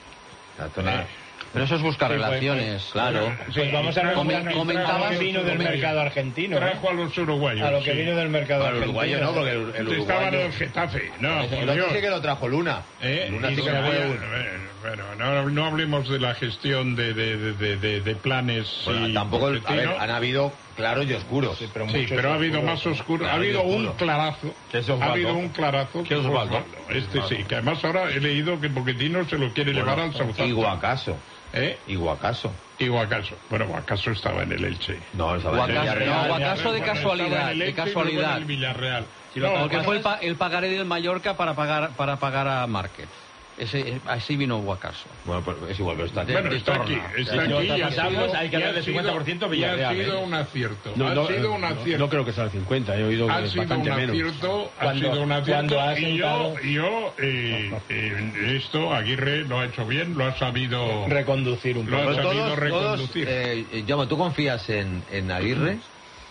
Speaker 1: La zona-
Speaker 9: Eh.
Speaker 10: Pero eso es buscar
Speaker 6: Sí, pues,
Speaker 10: relaciones.
Speaker 1: claro.
Speaker 6: Pues vamos a ver
Speaker 10: Come-
Speaker 6: a lo
Speaker 10: comentabas-
Speaker 6: que vino del mercado argentino. ¿eh?
Speaker 9: Trajo a los uruguayos.
Speaker 6: A lo que
Speaker 9: sí.
Speaker 6: vino del mercado
Speaker 1: Bueno, el
Speaker 6: argentino.
Speaker 1: uruguayo no, porque el, el
Speaker 9: Estaban en
Speaker 1: uruguayo...
Speaker 9: el Getafe. No,
Speaker 1: El
Speaker 9: por
Speaker 1: otro
Speaker 9: Dios.
Speaker 1: sí que lo trajo Luna.
Speaker 9: ¿Eh?
Speaker 1: Luna
Speaker 9: Y
Speaker 1: sí que
Speaker 9: se
Speaker 1: fue
Speaker 9: había-
Speaker 1: uno.
Speaker 9: bueno, no, no hablemos de la gestión de, de, de, de- de- de planes.
Speaker 1: Bueno,
Speaker 9: y
Speaker 1: tampoco, el- a ver,
Speaker 9: Pochettino.
Speaker 1: han habido claros y oscuros.
Speaker 6: Sí, pero,
Speaker 9: Sí,
Speaker 6: muchos
Speaker 9: pero ha habido
Speaker 6: oscuros.
Speaker 9: más oscuro. Ha
Speaker 1: Claro,
Speaker 9: habido
Speaker 1: y
Speaker 9: un
Speaker 1: oscuro.
Speaker 9: clarazo.
Speaker 8: Que es
Speaker 9: Ha
Speaker 8: Osvaldo.
Speaker 9: habido un clarazo.
Speaker 8: Que es Osvaldo.
Speaker 9: Este sí, que además ahora he leído que Pochettino se lo quiere llevar al Southampton.
Speaker 1: Y Guacaso.
Speaker 9: ¿Eh?
Speaker 1: Y Guacaso.
Speaker 9: Y Guacaso. Bueno, Guacaso estaba en el Elche.
Speaker 1: No, estaba en el
Speaker 10: Guacaso,
Speaker 1: Villarreal.
Speaker 10: no, Guacaso de
Speaker 9: Bueno,
Speaker 10: casualidad,
Speaker 9: estaba en el
Speaker 10: de
Speaker 9: Elche y luego
Speaker 10: casualidad.
Speaker 9: en el Villarreal.
Speaker 10: Sí,
Speaker 9: No,
Speaker 10: porque
Speaker 9: Guacaso-
Speaker 10: fue el, pa- el pagaré del Mallorca para pagar para pagar a Márquez. Ese, así vino Guacaso.
Speaker 1: Bueno, pues es igual, pero está aquí.
Speaker 9: Bueno,
Speaker 10: de
Speaker 9: está aquí,
Speaker 10: Torna.
Speaker 9: está
Speaker 8: Ya,
Speaker 9: aquí
Speaker 8: ya
Speaker 9: y ha
Speaker 8: pasamos,
Speaker 9: sido,
Speaker 8: hay que
Speaker 9: y ha
Speaker 8: darle
Speaker 9: sido-
Speaker 8: cincuenta por ciento
Speaker 9: y ha
Speaker 8: Villarreal,
Speaker 9: sido
Speaker 8: ¿eh?
Speaker 9: un acierto.
Speaker 7: No,
Speaker 9: ha
Speaker 7: no,
Speaker 9: sido
Speaker 7: eh,
Speaker 9: un
Speaker 7: no-
Speaker 9: acierto.
Speaker 7: no creo que sea el cincuenta, he oído
Speaker 9: Ha
Speaker 7: que es
Speaker 9: sido un
Speaker 7: bastante menos.
Speaker 9: acierto, ha
Speaker 6: Cuando-
Speaker 9: sido un acierto
Speaker 6: cuando ha
Speaker 9: y yo,
Speaker 6: sentado-
Speaker 9: yo eh, eh, esto Aguirre lo ha hecho bien, lo ha sabido
Speaker 6: Reconducir un
Speaker 9: Lo
Speaker 6: poco.
Speaker 9: ha
Speaker 1: Pero
Speaker 9: sabido
Speaker 1: todos, todos
Speaker 9: reconducir.
Speaker 1: eh, Jaume, ¿tú confías en, en Aguirre?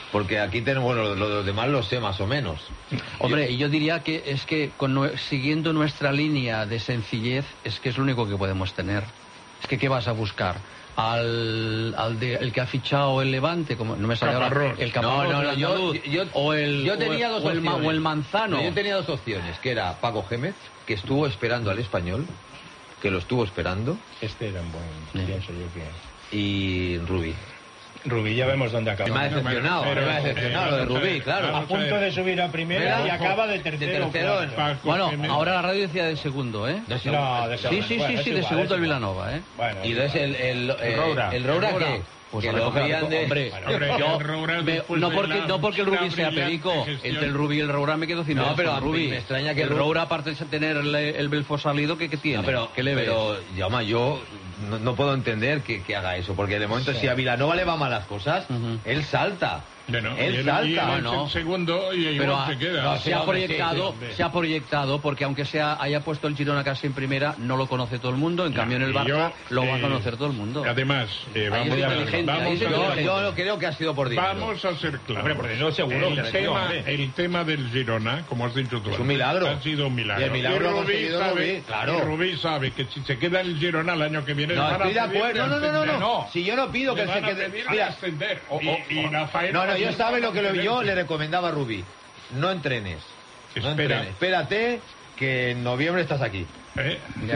Speaker 1: Porque aquí tenemos, bueno, lo, lo de los demás lo sé más o menos.
Speaker 10: Hombre, yo, yo diría que es que con, siguiendo nuestra línea de sencillez, es que es lo único que podemos tener. Es que, ¿qué vas a buscar? Al, al de, el que ha fichado el Levante, como no me sale ahora, el Caparrós,
Speaker 1: no, no, no,
Speaker 10: el
Speaker 1: yo,
Speaker 10: andaluz,
Speaker 1: yo,
Speaker 10: o el,
Speaker 1: yo tenía
Speaker 10: o
Speaker 1: dos
Speaker 10: el,
Speaker 1: opciones.
Speaker 10: o el Manzano.
Speaker 1: No, yo tenía dos opciones, que era Paco Gémez, que estuvo esperando al Español, que lo estuvo esperando.
Speaker 6: Este era un buen, sí. Pienso yo que...
Speaker 1: Y Rubí.
Speaker 6: Rubí, ya vemos dónde acaba.
Speaker 1: Me ha decepcionado,
Speaker 6: Pero,
Speaker 1: me ha decepcionado lo de Rubí, claro.
Speaker 6: A punto de subir a primera Mira, y acaba de tercero.
Speaker 1: De tercero
Speaker 6: Paco,
Speaker 10: bueno,
Speaker 6: Gémez.
Speaker 10: ahora la radio decía de segundo, ¿eh?
Speaker 1: De segundo.
Speaker 6: No, de segundo.
Speaker 10: Sí, sí,
Speaker 6: Bueno,
Speaker 10: sí, sí, de
Speaker 6: igual,
Speaker 10: segundo el
Speaker 6: igual.
Speaker 10: Vilanova, ¿eh?
Speaker 6: Bueno,
Speaker 1: Y entonces el, el,
Speaker 6: el Roura.
Speaker 1: el Roura,
Speaker 10: El Roura.
Speaker 1: que,
Speaker 10: Pues
Speaker 1: que
Speaker 10: a
Speaker 1: lo
Speaker 10: recoger,
Speaker 1: envían de...
Speaker 10: hombre,
Speaker 6: Hombre,
Speaker 10: yo,
Speaker 6: el Roura
Speaker 10: me-
Speaker 6: después
Speaker 10: no
Speaker 6: de
Speaker 10: porque
Speaker 6: la-
Speaker 10: no porque el
Speaker 6: la
Speaker 10: Rubí sea
Speaker 6: brillante
Speaker 10: perico,
Speaker 6: gestión.
Speaker 10: entre el Rubí y el Roura me quedo sin
Speaker 1: No,
Speaker 10: ojos
Speaker 1: pero
Speaker 10: con
Speaker 1: a mí
Speaker 10: Rubí.
Speaker 1: me extraña que
Speaker 10: el
Speaker 1: el Ru-
Speaker 10: Roura, aparte de tener el, el Belfo salido, ¿qué, qué tiene?
Speaker 1: No, pero,
Speaker 10: ¿Qué le ves?
Speaker 1: pero Jaume, yo no, no puedo entender que, que haga eso, porque de momento si a Vilanova le va mal las cosas,
Speaker 10: Ujú.
Speaker 1: él salta.
Speaker 9: Bueno, y
Speaker 1: él
Speaker 9: él-
Speaker 1: salta.
Speaker 9: y él es
Speaker 10: Bueno.
Speaker 9: el segundo y
Speaker 10: Pero
Speaker 9: igual
Speaker 10: ha-
Speaker 9: se queda.
Speaker 1: no,
Speaker 10: se
Speaker 1: sí,
Speaker 10: ha
Speaker 1: hombre,
Speaker 10: proyectado,
Speaker 1: sí, sí,
Speaker 10: se ha proyectado, porque aunque sea haya puesto el Girona casi en primera, no lo conoce todo el mundo. En cambio, en el
Speaker 9: Y
Speaker 10: Barça
Speaker 9: yo,
Speaker 10: lo va a
Speaker 9: eh,
Speaker 10: conocer todo el mundo.
Speaker 9: Además, eh,
Speaker 10: Ahí
Speaker 9: vamos,
Speaker 10: es
Speaker 9: a,
Speaker 10: inteligente, ahí
Speaker 9: vamos,
Speaker 10: es
Speaker 9: a-
Speaker 1: Yo,
Speaker 10: inteligente.
Speaker 1: yo no creo que ha sido por dinero.
Speaker 9: vamos a ser claros.
Speaker 6: Hombre, por dinero seguro
Speaker 9: el
Speaker 6: que le
Speaker 9: tema,
Speaker 6: dio, hombre.
Speaker 9: el tema del Girona, como has dicho tú
Speaker 1: Es un
Speaker 9: antes,
Speaker 1: milagro.
Speaker 9: ha sido un milagro.
Speaker 1: Y el milagro lo ha
Speaker 9: Rubí
Speaker 1: conseguido
Speaker 9: sabe,
Speaker 1: Rubí, claro.
Speaker 9: y Rubí sabe que si se queda el Girona el año que viene
Speaker 1: No,
Speaker 9: le van a
Speaker 1: estoy de
Speaker 9: pedir
Speaker 1: acuerdo. No, no, no, no,
Speaker 9: ascender.
Speaker 1: no. Si yo no pido que
Speaker 9: Le
Speaker 1: él se
Speaker 9: van a
Speaker 1: quede...
Speaker 9: pedir
Speaker 1: Mira,
Speaker 9: ascender.
Speaker 1: o-
Speaker 9: Y-
Speaker 1: o-
Speaker 9: y la faena
Speaker 1: no, no,
Speaker 9: va a
Speaker 1: yo
Speaker 9: ser
Speaker 1: sabe lo que lo- yo
Speaker 9: diferente.
Speaker 1: le recomendaba a Rubí. No entrenes. No
Speaker 9: Espera.
Speaker 1: entrenes. Espérate que en noviembre estás aquí.
Speaker 9: ¿Eh?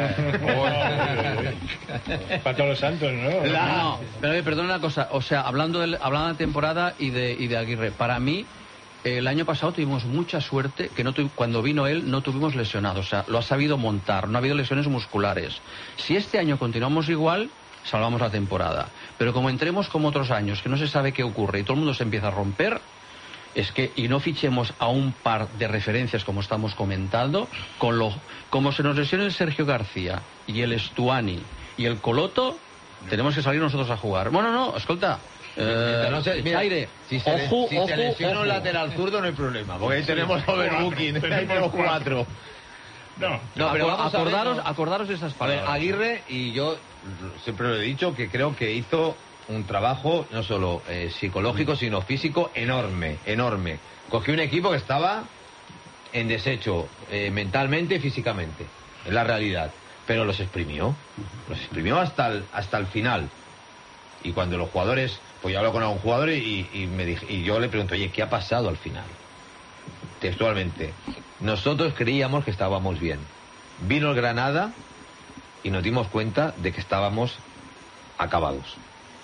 Speaker 6: Para todos los santos, ¿no?
Speaker 10: No, no, pero oye, perdona una cosa, o sea, hablando de, hablando de temporada y de, y de Aguirre, para mí, el año pasado tuvimos mucha suerte que no tu- cuando vino él no tuvimos lesionados, o sea, lo ha sabido montar, no ha habido lesiones musculares. Si este año continuamos igual, salvamos la temporada. Pero como entremos como otros años, que no se sabe qué ocurre y todo el mundo se empieza a romper, es que, y no fichemos a un par de referencias como estamos comentando, con lo, como se nos lesiona el Sergio García y el Estuani y el Coloto, tenemos que salir nosotros a jugar. Bueno, no, escolta, eh,
Speaker 1: No sé, mira,
Speaker 10: Chaire,
Speaker 1: si se, le-
Speaker 10: ojo,
Speaker 1: si
Speaker 10: ojo,
Speaker 1: se lesiona un
Speaker 10: ojo.
Speaker 1: lateral zurdo no hay problema, porque ahí tenemos overbooking, ahí
Speaker 9: tenemos
Speaker 1: tenemos
Speaker 9: cuatro.
Speaker 1: cuatro.
Speaker 9: No,
Speaker 1: No, pero
Speaker 10: Acor-
Speaker 1: vamos a ver,
Speaker 10: acordaros,
Speaker 1: no.
Speaker 10: acordaros de esas
Speaker 1: A ver,
Speaker 10: palabras.
Speaker 1: Aguirre, y yo siempre lo he dicho, que creo que hizo un trabajo no solo eh, psicológico, sino físico enorme, enorme. Cogió un equipo que estaba en desecho eh, mentalmente y físicamente, es la realidad, pero los exprimió, los exprimió hasta el, hasta el final. Y cuando los jugadores, pues yo hablo con algún jugador y, y, me dije, y yo le pregunto, oye, ¿qué ha pasado al final? Textualmente, nosotros creíamos que estábamos bien. Vino el Granada y nos dimos cuenta de que estábamos acabados.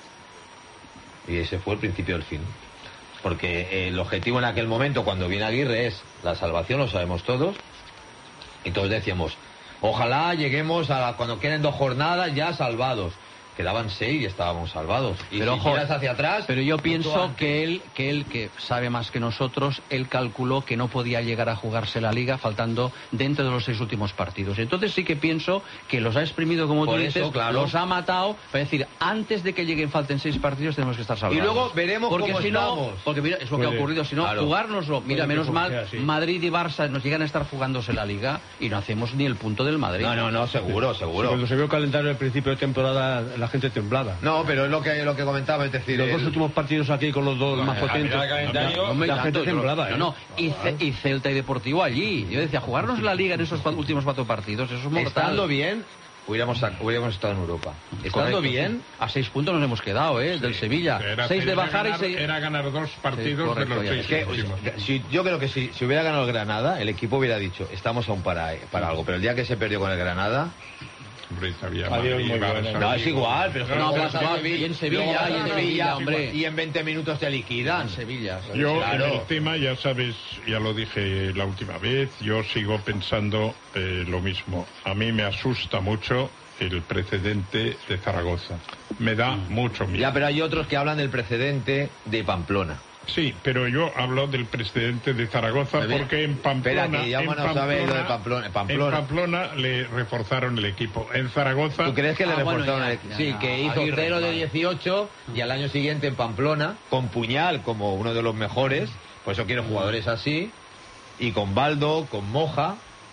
Speaker 1: Y ese fue el principio del fin. Porque eh, el objetivo en aquel momento, cuando viene Aguirre, es la salvación, lo sabemos todos. Y todos decíamos, ojalá lleguemos a la- cuando queden dos jornadas ya salvados. Quedaban seis y estábamos salvados. Y
Speaker 10: Pero,
Speaker 1: si
Speaker 10: ojo,
Speaker 1: tiras hacia atrás...
Speaker 10: pero yo
Speaker 1: mucho
Speaker 10: pienso
Speaker 1: antes.
Speaker 10: que él, que él, que sabe más que nosotros, él calculó que no podía llegar a jugarse la liga faltando dentro de los seis últimos partidos. Entonces sí que pienso que los ha exprimido, como
Speaker 1: Por
Speaker 10: tú
Speaker 1: eso,
Speaker 10: dices,
Speaker 1: claro.
Speaker 10: los ha matado, para decir, antes de que lleguen falten seis partidos tenemos que estar salvados.
Speaker 1: Y luego veremos
Speaker 10: porque
Speaker 1: cómo
Speaker 10: si no,
Speaker 1: estamos.
Speaker 10: porque mira, es lo que
Speaker 6: Puede,
Speaker 10: ha ocurrido, si no,
Speaker 1: claro.
Speaker 10: jugárnoslo. Mira,
Speaker 6: Puede
Speaker 10: menos
Speaker 6: que
Speaker 10: mal,
Speaker 6: sea así.
Speaker 10: Madrid y Barça nos llegan a estar jugándose la liga y no hacemos ni el punto del Madrid.
Speaker 1: No, no, no, seguro, seguro.
Speaker 7: Cuando se vio el calendario al principio de temporada, la gente temblaba.
Speaker 1: No, pero es lo que, lo que comentaba, es decir...
Speaker 7: Los dos
Speaker 1: el-
Speaker 7: últimos partidos aquí con los dos más
Speaker 8: a
Speaker 7: potentes.
Speaker 8: mirar el calendario,
Speaker 7: Hombre, la
Speaker 10: Tanto,
Speaker 7: gente
Speaker 10: yo-
Speaker 7: temblaba,
Speaker 10: no,
Speaker 7: ¿eh?
Speaker 10: no, y, Ce- y Celta y Deportivo allí. Yo decía, jugarnos la liga en esos cua- últimos cuatro partidos, eso es mortal.
Speaker 1: Estando bien, hubiéramos, hubiéramos estado en Europa. Estando
Speaker 10: Correcto,
Speaker 1: bien...
Speaker 10: sí. A seis puntos nos hemos quedado, ¿eh? Del Sevilla.
Speaker 9: Era,
Speaker 10: seis de
Speaker 9: era
Speaker 10: bajar
Speaker 9: ganar,
Speaker 10: y seis...
Speaker 9: era ganar dos partidos
Speaker 10: correcto,
Speaker 9: de
Speaker 10: ya.
Speaker 9: los
Speaker 1: Es
Speaker 9: seis
Speaker 1: que,
Speaker 9: últimos.
Speaker 1: si, yo creo que si, si hubiera ganado el Granada, el equipo hubiera dicho, estamos aún para, para algo. Pero el día que se perdió con el Granada...
Speaker 9: Hombre, sabía
Speaker 6: Adiós,
Speaker 9: Madrid,
Speaker 6: muy
Speaker 9: Barça,
Speaker 6: bueno.
Speaker 1: No, es igual, pero es que
Speaker 10: No,
Speaker 1: luego
Speaker 10: pero
Speaker 1: vas a
Speaker 10: igual,
Speaker 1: Sevilla,
Speaker 10: y en Sevilla,
Speaker 1: luego vas
Speaker 10: y
Speaker 1: a
Speaker 10: en
Speaker 1: Sevilla,
Speaker 10: Sevilla, hombre.
Speaker 1: y en veinte minutos te liquidan.
Speaker 10: En Sevilla. ¿sabes?
Speaker 9: Yo
Speaker 1: Claro.
Speaker 9: en el tema, ya sabes, ya lo dije la última vez, yo sigo pensando eh, lo mismo. A mí me asusta mucho el precedente de Zaragoza. Me da mucho miedo.
Speaker 1: Ya, pero hay otros que hablan del precedente de Pamplona.
Speaker 9: Sí, pero yo hablo del precedente de Zaragoza
Speaker 1: Me ve-
Speaker 9: porque en Pamplona,
Speaker 1: Espera, que ya
Speaker 9: en
Speaker 1: no sabe lo de Pamplona.
Speaker 9: en
Speaker 1: Pamplona.
Speaker 9: Pamplona le reforzaron el equipo. En Zaragoza...
Speaker 1: ¿Tú crees que le
Speaker 10: Ah, bueno,
Speaker 1: reforzaron
Speaker 10: ya,
Speaker 1: el
Speaker 10: ya,
Speaker 1: Sí,
Speaker 10: ya.
Speaker 1: que hizo
Speaker 10: Aguirre,
Speaker 1: cero de
Speaker 10: vale.
Speaker 1: dieciocho y al año siguiente en Pamplona, con Puñal como uno de los mejores, por eso quiero jugadores así, y con Baldo, con Moja,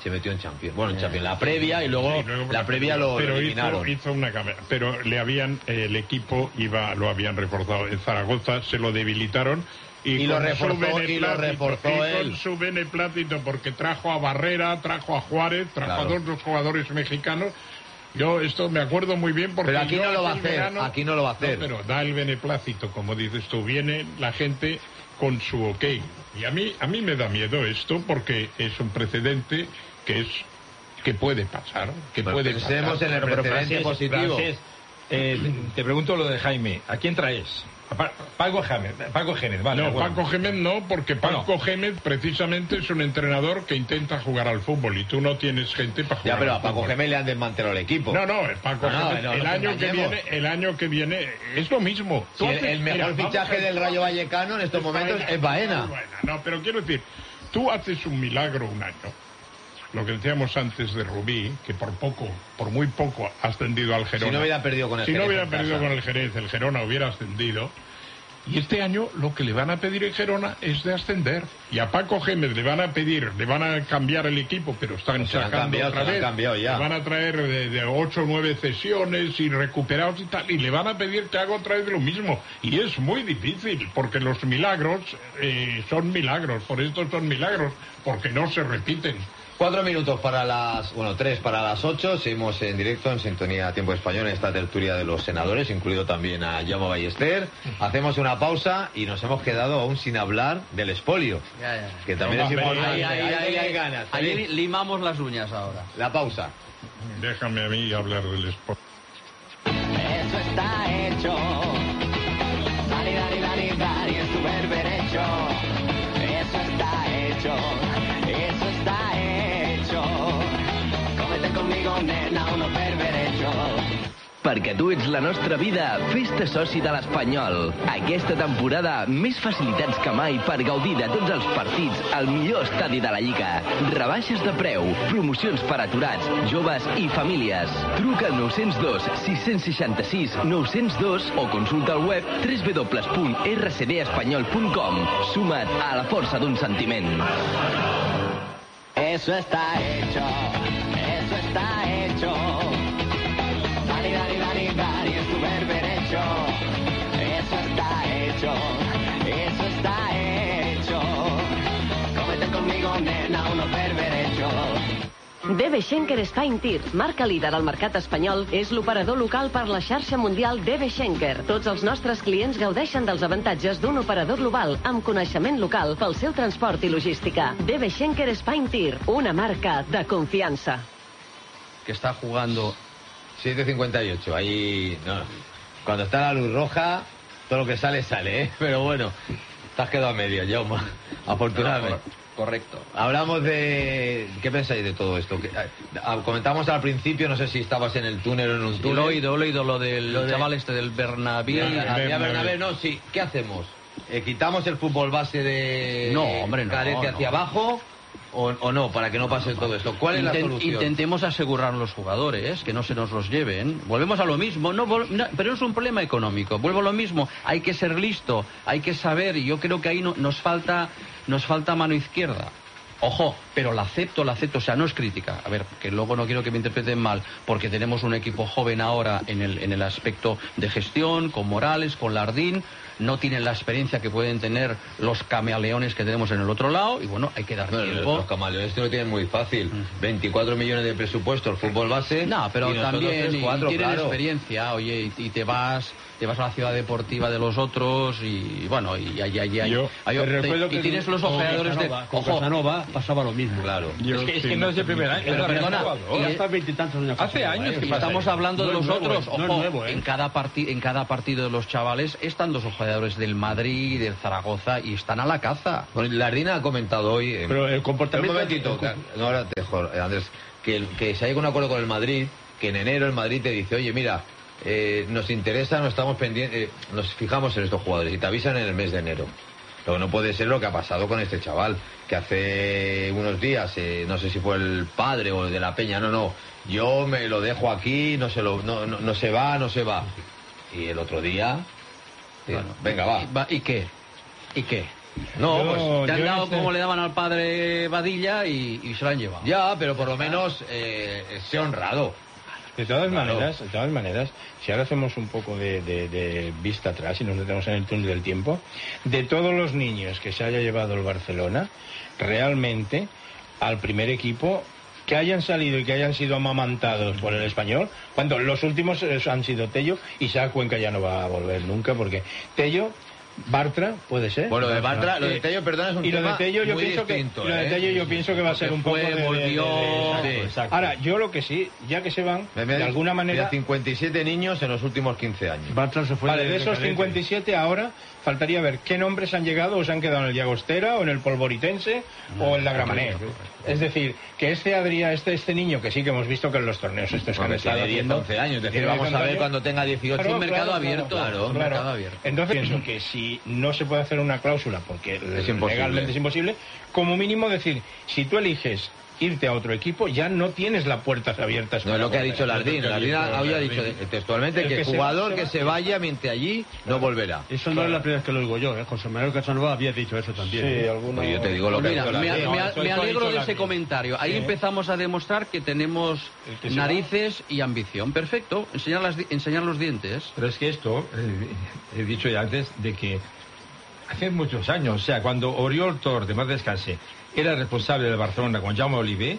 Speaker 1: se metió en Champions. Bueno, en Champions, la previa y luego,
Speaker 9: Sí, luego
Speaker 1: la previa lo,
Speaker 9: pero
Speaker 1: lo eliminaron.
Speaker 9: hizo, hizo una cambia, pero le habían eh, el equipo iba lo habían reforzado en Zaragoza, se lo debilitaron y,
Speaker 1: Y lo
Speaker 9: con
Speaker 1: reforzó-
Speaker 9: su beneplácito-
Speaker 1: y lo reforzó
Speaker 9: y con
Speaker 1: él.
Speaker 9: su beneplácito, porque trajo a Barrera, trajo a Juárez, trajo
Speaker 1: Claro.
Speaker 9: a dos, dos jugadores mexicanos. Yo esto me acuerdo muy bien porque
Speaker 1: Pero aquí
Speaker 9: yo
Speaker 1: no lo va a
Speaker 9: aquel
Speaker 1: hacer,
Speaker 9: verano-
Speaker 1: aquí no lo va a hacer.
Speaker 9: No, pero da el beneplácito, como dices tú, viene la gente con su ok. Y a mí a mí me da miedo esto porque es un precedente que es que puede pasar, que
Speaker 1: Pero
Speaker 9: puede
Speaker 1: pensemos
Speaker 9: pasar.
Speaker 1: en el
Speaker 8: Pero,
Speaker 1: precedente
Speaker 8: Francés,
Speaker 1: positivo.
Speaker 8: Francés, eh, te, te pregunto lo de Jaime. ¿A quién traes? A Pa- Paco Gémez. Paco Gémez, vale.
Speaker 9: No,
Speaker 8: bueno.
Speaker 9: Paco Gémez no, porque Paco
Speaker 8: Bueno.
Speaker 9: Gémez precisamente es un entrenador que intenta jugar al fútbol y tú no tienes gente para jugar
Speaker 1: Ya, pero
Speaker 9: al
Speaker 1: a Paco
Speaker 9: fútbol.
Speaker 1: Gémez le han desmantelado el equipo.
Speaker 9: No, no, el Paco
Speaker 1: No, no,
Speaker 9: Gémez,
Speaker 1: no
Speaker 9: el
Speaker 1: nos
Speaker 9: año que
Speaker 1: engañemos.
Speaker 9: viene, el año que viene es lo mismo.
Speaker 1: Si
Speaker 9: Tú
Speaker 1: el,
Speaker 9: haces-
Speaker 1: el mejor
Speaker 9: mira, vamos
Speaker 1: fichaje
Speaker 9: a-
Speaker 1: del Rayo Vallecano en estos momentos
Speaker 9: Baena,
Speaker 1: es Baena.
Speaker 9: No, pero quiero decir, tú haces un milagro un año. Lo que decíamos antes de Rubí, que por poco, por muy poco ha ascendido al Gerona.
Speaker 1: Si no hubiera perdido con el
Speaker 9: Si no
Speaker 1: Jerez
Speaker 9: hubiera
Speaker 1: en
Speaker 9: perdido
Speaker 1: casa.
Speaker 9: con el Jerez, el Gerona hubiera ascendido. Y este año lo que le van a pedir en Gerona es de ascender. Y a Paco Gémez le van a pedir, le van a cambiar el equipo, pero están
Speaker 1: Pues se lo han
Speaker 9: sacando
Speaker 1: cambiado,
Speaker 9: otra
Speaker 1: se lo han
Speaker 9: vez.
Speaker 1: cambiado ya.
Speaker 9: Le van a traer de, de ocho o nueve cesiones y recuperados y tal. Y le van a pedir que haga otra vez lo mismo. Y es muy difícil, porque los milagros eh, son milagros. Por esto son milagros, porque no se repiten.
Speaker 1: Cuatro minutos para las, bueno, tres para las ocho. Seguimos en directo en Sintonía a Tiempo Español en esta tertulia de los senadores, incluido también a Jaume Ballester. Hacemos una pausa y nos hemos quedado aún sin hablar del expolio,
Speaker 10: Ya, ya.
Speaker 1: que también
Speaker 9: No,
Speaker 1: es
Speaker 9: hombre,
Speaker 1: importante.
Speaker 10: Ahí, ahí, ahí,
Speaker 1: hay
Speaker 10: ahí,
Speaker 1: ganas.
Speaker 10: ahí
Speaker 1: ¿eh?
Speaker 10: li- limamos las uñas ahora.
Speaker 1: La pausa.
Speaker 9: Déjame a mí hablar del sport.
Speaker 3: Eso está hecho. Dani, Dani, Dani, Dani, es tu berberecho. Eso está hecho. Eso está hecho. Cómete conmigo, nena, unos berberechos.
Speaker 4: Perquè tu ets la nostra vida, fes-te soci de l'Espanyol. Aquesta temporada, més facilitats que mai per gaudir de tots els partits al millor estadi de la Lliga. Rebaixes de preu, promocions per aturats, joves i famílies. Truca al nou zero dos, sis sis sis, nou zero dos o consulta el web w w w punt r c d espanyol punt com. Suma't a la força d'un sentiment.
Speaker 3: Eso está hecho. Eso está hecho. Dani, Dani, Dani, Dani, es tu berberecho. Eso está hecho. Eso está hecho. Cómete conmigo, nena, unos berberechos.
Speaker 2: D B Schenker Spain Tir, marca líder al mercat espanyol, és l'operador local per la xarxa mundial D B Schenker. Tots els nostres clients gaudeixen dels avantatges d'un operador global amb coneixement local pel seu transport i logística. D B Schenker Spain Tir, una marca de confiança.
Speaker 10: Que está jugando.
Speaker 1: siete cincuenta y ocho. Ahí, no. Cuando está la luz roja, todo lo que sale, sale, ¿eh? Pero bueno, te has quedado a medio, Jaume. Afortunadamente.
Speaker 10: Correcto.
Speaker 1: Hablamos de... ¿Qué pensáis de todo esto? Que, ah, comentamos al principio, no sé si estabas en el túnel o en un
Speaker 10: Sí,
Speaker 1: túnel.
Speaker 10: lo he oído, lo he oído, lo del
Speaker 1: Lo de-
Speaker 10: chaval este del Bernabé.
Speaker 1: García
Speaker 9: Bernabé.
Speaker 1: Bernabé, no, sí. ¿Qué hacemos? Eh, ¿Quitamos el fútbol base de
Speaker 10: No, hombre, no,
Speaker 1: Carencia
Speaker 10: no.
Speaker 1: hacia abajo o, o no, para que no pase todo esto? ¿Cuál es la
Speaker 10: Inten-
Speaker 1: solución?
Speaker 10: Intentemos asegurar los jugadores, que no se nos los lleven. Volvemos a lo mismo, no, vol- no, pero es un problema económico. Vuelvo a lo mismo, hay que ser listo, hay que saber, y yo creo que ahí no- nos falta, nos falta mano izquierda. Ojo, pero la acepto, la acepto, o sea, no es crítica. A ver, que luego no quiero que me interpreten mal, porque tenemos un equipo joven ahora en el, en el aspecto de gestión, con Morales, con Lardín, no tienen la experiencia que pueden tener los camaleones que tenemos en el otro lado, y bueno, hay que dar
Speaker 1: Bueno,
Speaker 10: tiempo.
Speaker 1: los camaleones lo tienen muy fácil. veinticuatro millones de presupuesto el fútbol base.
Speaker 10: No, pero
Speaker 1: y nosotros
Speaker 10: también
Speaker 1: tres,
Speaker 10: y-
Speaker 1: cuatro,
Speaker 10: y tienen
Speaker 1: claro.
Speaker 10: experiencia, oye, y, y te vas te vas a la ciudad deportiva de los otros y bueno, y ahí hay, hay,
Speaker 9: Yo
Speaker 10: hay-
Speaker 7: Te
Speaker 10: te-
Speaker 7: recuerdo
Speaker 10: y
Speaker 7: que
Speaker 10: tienes
Speaker 7: con-
Speaker 10: los
Speaker 7: con
Speaker 10: ojeadores de
Speaker 7: Casanova- Con
Speaker 10: ojo,
Speaker 7: Casanova pasaba lo mismo.
Speaker 1: Claro.
Speaker 9: Yo
Speaker 8: Es que, es
Speaker 9: sí,
Speaker 8: que no es el primer año.
Speaker 10: Pero
Speaker 8: es el
Speaker 10: perdona,
Speaker 8: jugador.
Speaker 7: Ya
Speaker 10: y-
Speaker 7: está veintitantos años.
Speaker 8: Hace
Speaker 7: Casanova,
Speaker 8: años
Speaker 7: ¿eh?
Speaker 8: que
Speaker 10: y
Speaker 8: pasa
Speaker 10: estamos
Speaker 8: ahí.
Speaker 10: hablando de
Speaker 7: No es
Speaker 10: los
Speaker 7: nuevo,
Speaker 10: otros,
Speaker 7: no es
Speaker 10: ojo,
Speaker 7: nuevo, ¿eh?
Speaker 10: en cada parti- en cada partido de los chavales están dos jugadores del Madrid, del Zaragoza y están a la caza.
Speaker 1: Bueno, Lardina ha comentado hoy... eh,
Speaker 7: Pero el
Speaker 1: un
Speaker 7: comportamiento...
Speaker 1: momentito, que- no, ahora te dejo, eh, Andrés, que, el- que se haya un acuerdo con el Madrid, que en enero el Madrid te dice, oye, mira, eh, nos interesa, no estamos pendientes, eh, nos fijamos en estos jugadores y te avisan en el mes de enero. Lo que no puede ser lo que ha pasado con este chaval, que hace unos días, eh, no sé si fue el padre o el de la Peña, no, no, yo me lo dejo aquí, no se, lo, no, no, no se va, no se va. Y el otro día, eh,
Speaker 10: Bueno,
Speaker 1: venga, va.
Speaker 10: ¿Y, va- ¿y qué? ¿Y qué?
Speaker 1: No,
Speaker 6: Yo-
Speaker 1: pues
Speaker 10: Te han
Speaker 6: yo
Speaker 10: dado
Speaker 6: este-
Speaker 10: como le daban al padre Badilla y, y se lo han llevado.
Speaker 1: ya, pero por lo menos eh, se ha honrado.
Speaker 6: De todas
Speaker 1: Claro.
Speaker 6: maneras, de todas maneras, si ahora hacemos un poco de, de- de vista atrás y nos metemos en el túnel del tiempo, de todos los niños que se haya llevado el Barcelona, realmente al primer equipo que hayan salido y que hayan sido amamantados por el Español, cuando los últimos eh, han sido Tello, Isaac Cuenca ya no va a volver nunca, porque Tello, Bartra, puede ser.
Speaker 1: Bueno, lo de Bartra, lo de
Speaker 6: Eh,
Speaker 1: Tello, perdona, es un
Speaker 6: y lo
Speaker 1: tema
Speaker 6: de Tello yo
Speaker 1: muy
Speaker 6: pienso que
Speaker 1: distinto,
Speaker 6: lo de
Speaker 1: ¿eh?
Speaker 6: Tello yo pienso que va a ser
Speaker 1: Porque
Speaker 6: un poco
Speaker 1: fue,
Speaker 6: de, de- de-
Speaker 1: volvió...
Speaker 6: de-
Speaker 1: Sí, exacto.
Speaker 6: Ahora, yo lo que sí, ya que se van,
Speaker 1: Me-
Speaker 6: de
Speaker 1: me-
Speaker 6: alguna manera...
Speaker 1: de cincuenta y siete niños en los últimos quince años.
Speaker 7: Bartra se fue
Speaker 6: Vale, de esos
Speaker 7: decadente.
Speaker 6: cincuenta y siete ahora faltaría ver qué nombres han llegado o se han quedado en el Llagostera o en el Polvoritense o en la Gramenet. Es decir, que este Adrià, este, este niño que sí que hemos visto que en los torneos estos que han
Speaker 1: Bueno,
Speaker 6: estado
Speaker 1: tiene diez,
Speaker 6: haciendo,
Speaker 1: once años, es decir,
Speaker 6: tiene
Speaker 1: vamos a ver
Speaker 6: años.
Speaker 1: cuando tenga dieciocho.
Speaker 6: Claro,
Speaker 10: un mercado
Speaker 6: claro,
Speaker 10: abierto,
Speaker 6: claro,
Speaker 10: un
Speaker 6: claro.
Speaker 10: mercado abierto.
Speaker 6: Entonces pienso que si no se puede hacer una cláusula porque
Speaker 1: Es imposible.
Speaker 6: legalmente es imposible, como mínimo decir, si tú eliges irte a otro equipo, ya no tienes las puertas abiertas.
Speaker 1: No es lo que ha dicho
Speaker 6: Lardín.
Speaker 1: Lardín. Lardín había dicho textualmente
Speaker 6: El
Speaker 1: que
Speaker 6: que
Speaker 1: el
Speaker 6: se
Speaker 1: jugador
Speaker 6: va, se
Speaker 1: que
Speaker 6: va.
Speaker 1: se vaya mientras allí no volverá.
Speaker 7: Eso no es la primera vez que lo digo yo, ¿eh? José Manuel Casanova había dicho eso también.
Speaker 6: Sí,
Speaker 7: ¿eh?
Speaker 6: alguno...
Speaker 1: Pues yo te digo lo
Speaker 10: Pues
Speaker 1: que
Speaker 10: mira,
Speaker 1: ha dicho
Speaker 10: me,
Speaker 1: Lardín.
Speaker 10: me-
Speaker 6: No, eso-
Speaker 10: me
Speaker 6: eso ha
Speaker 10: alegro
Speaker 6: dicho
Speaker 10: de ese
Speaker 6: Lardín.
Speaker 10: comentario. Ahí
Speaker 6: Sí.
Speaker 10: empezamos a demostrar que tenemos
Speaker 6: El que se
Speaker 10: narices y ambición. Perfecto, enseñar, las di- enseñar los dientes.
Speaker 8: Pero es que esto, eh, he dicho ya antes, de que hace muchos años, o sea, cuando Oriol Tor, de más descanse, era responsable del Barcelona con Jaume Oliver,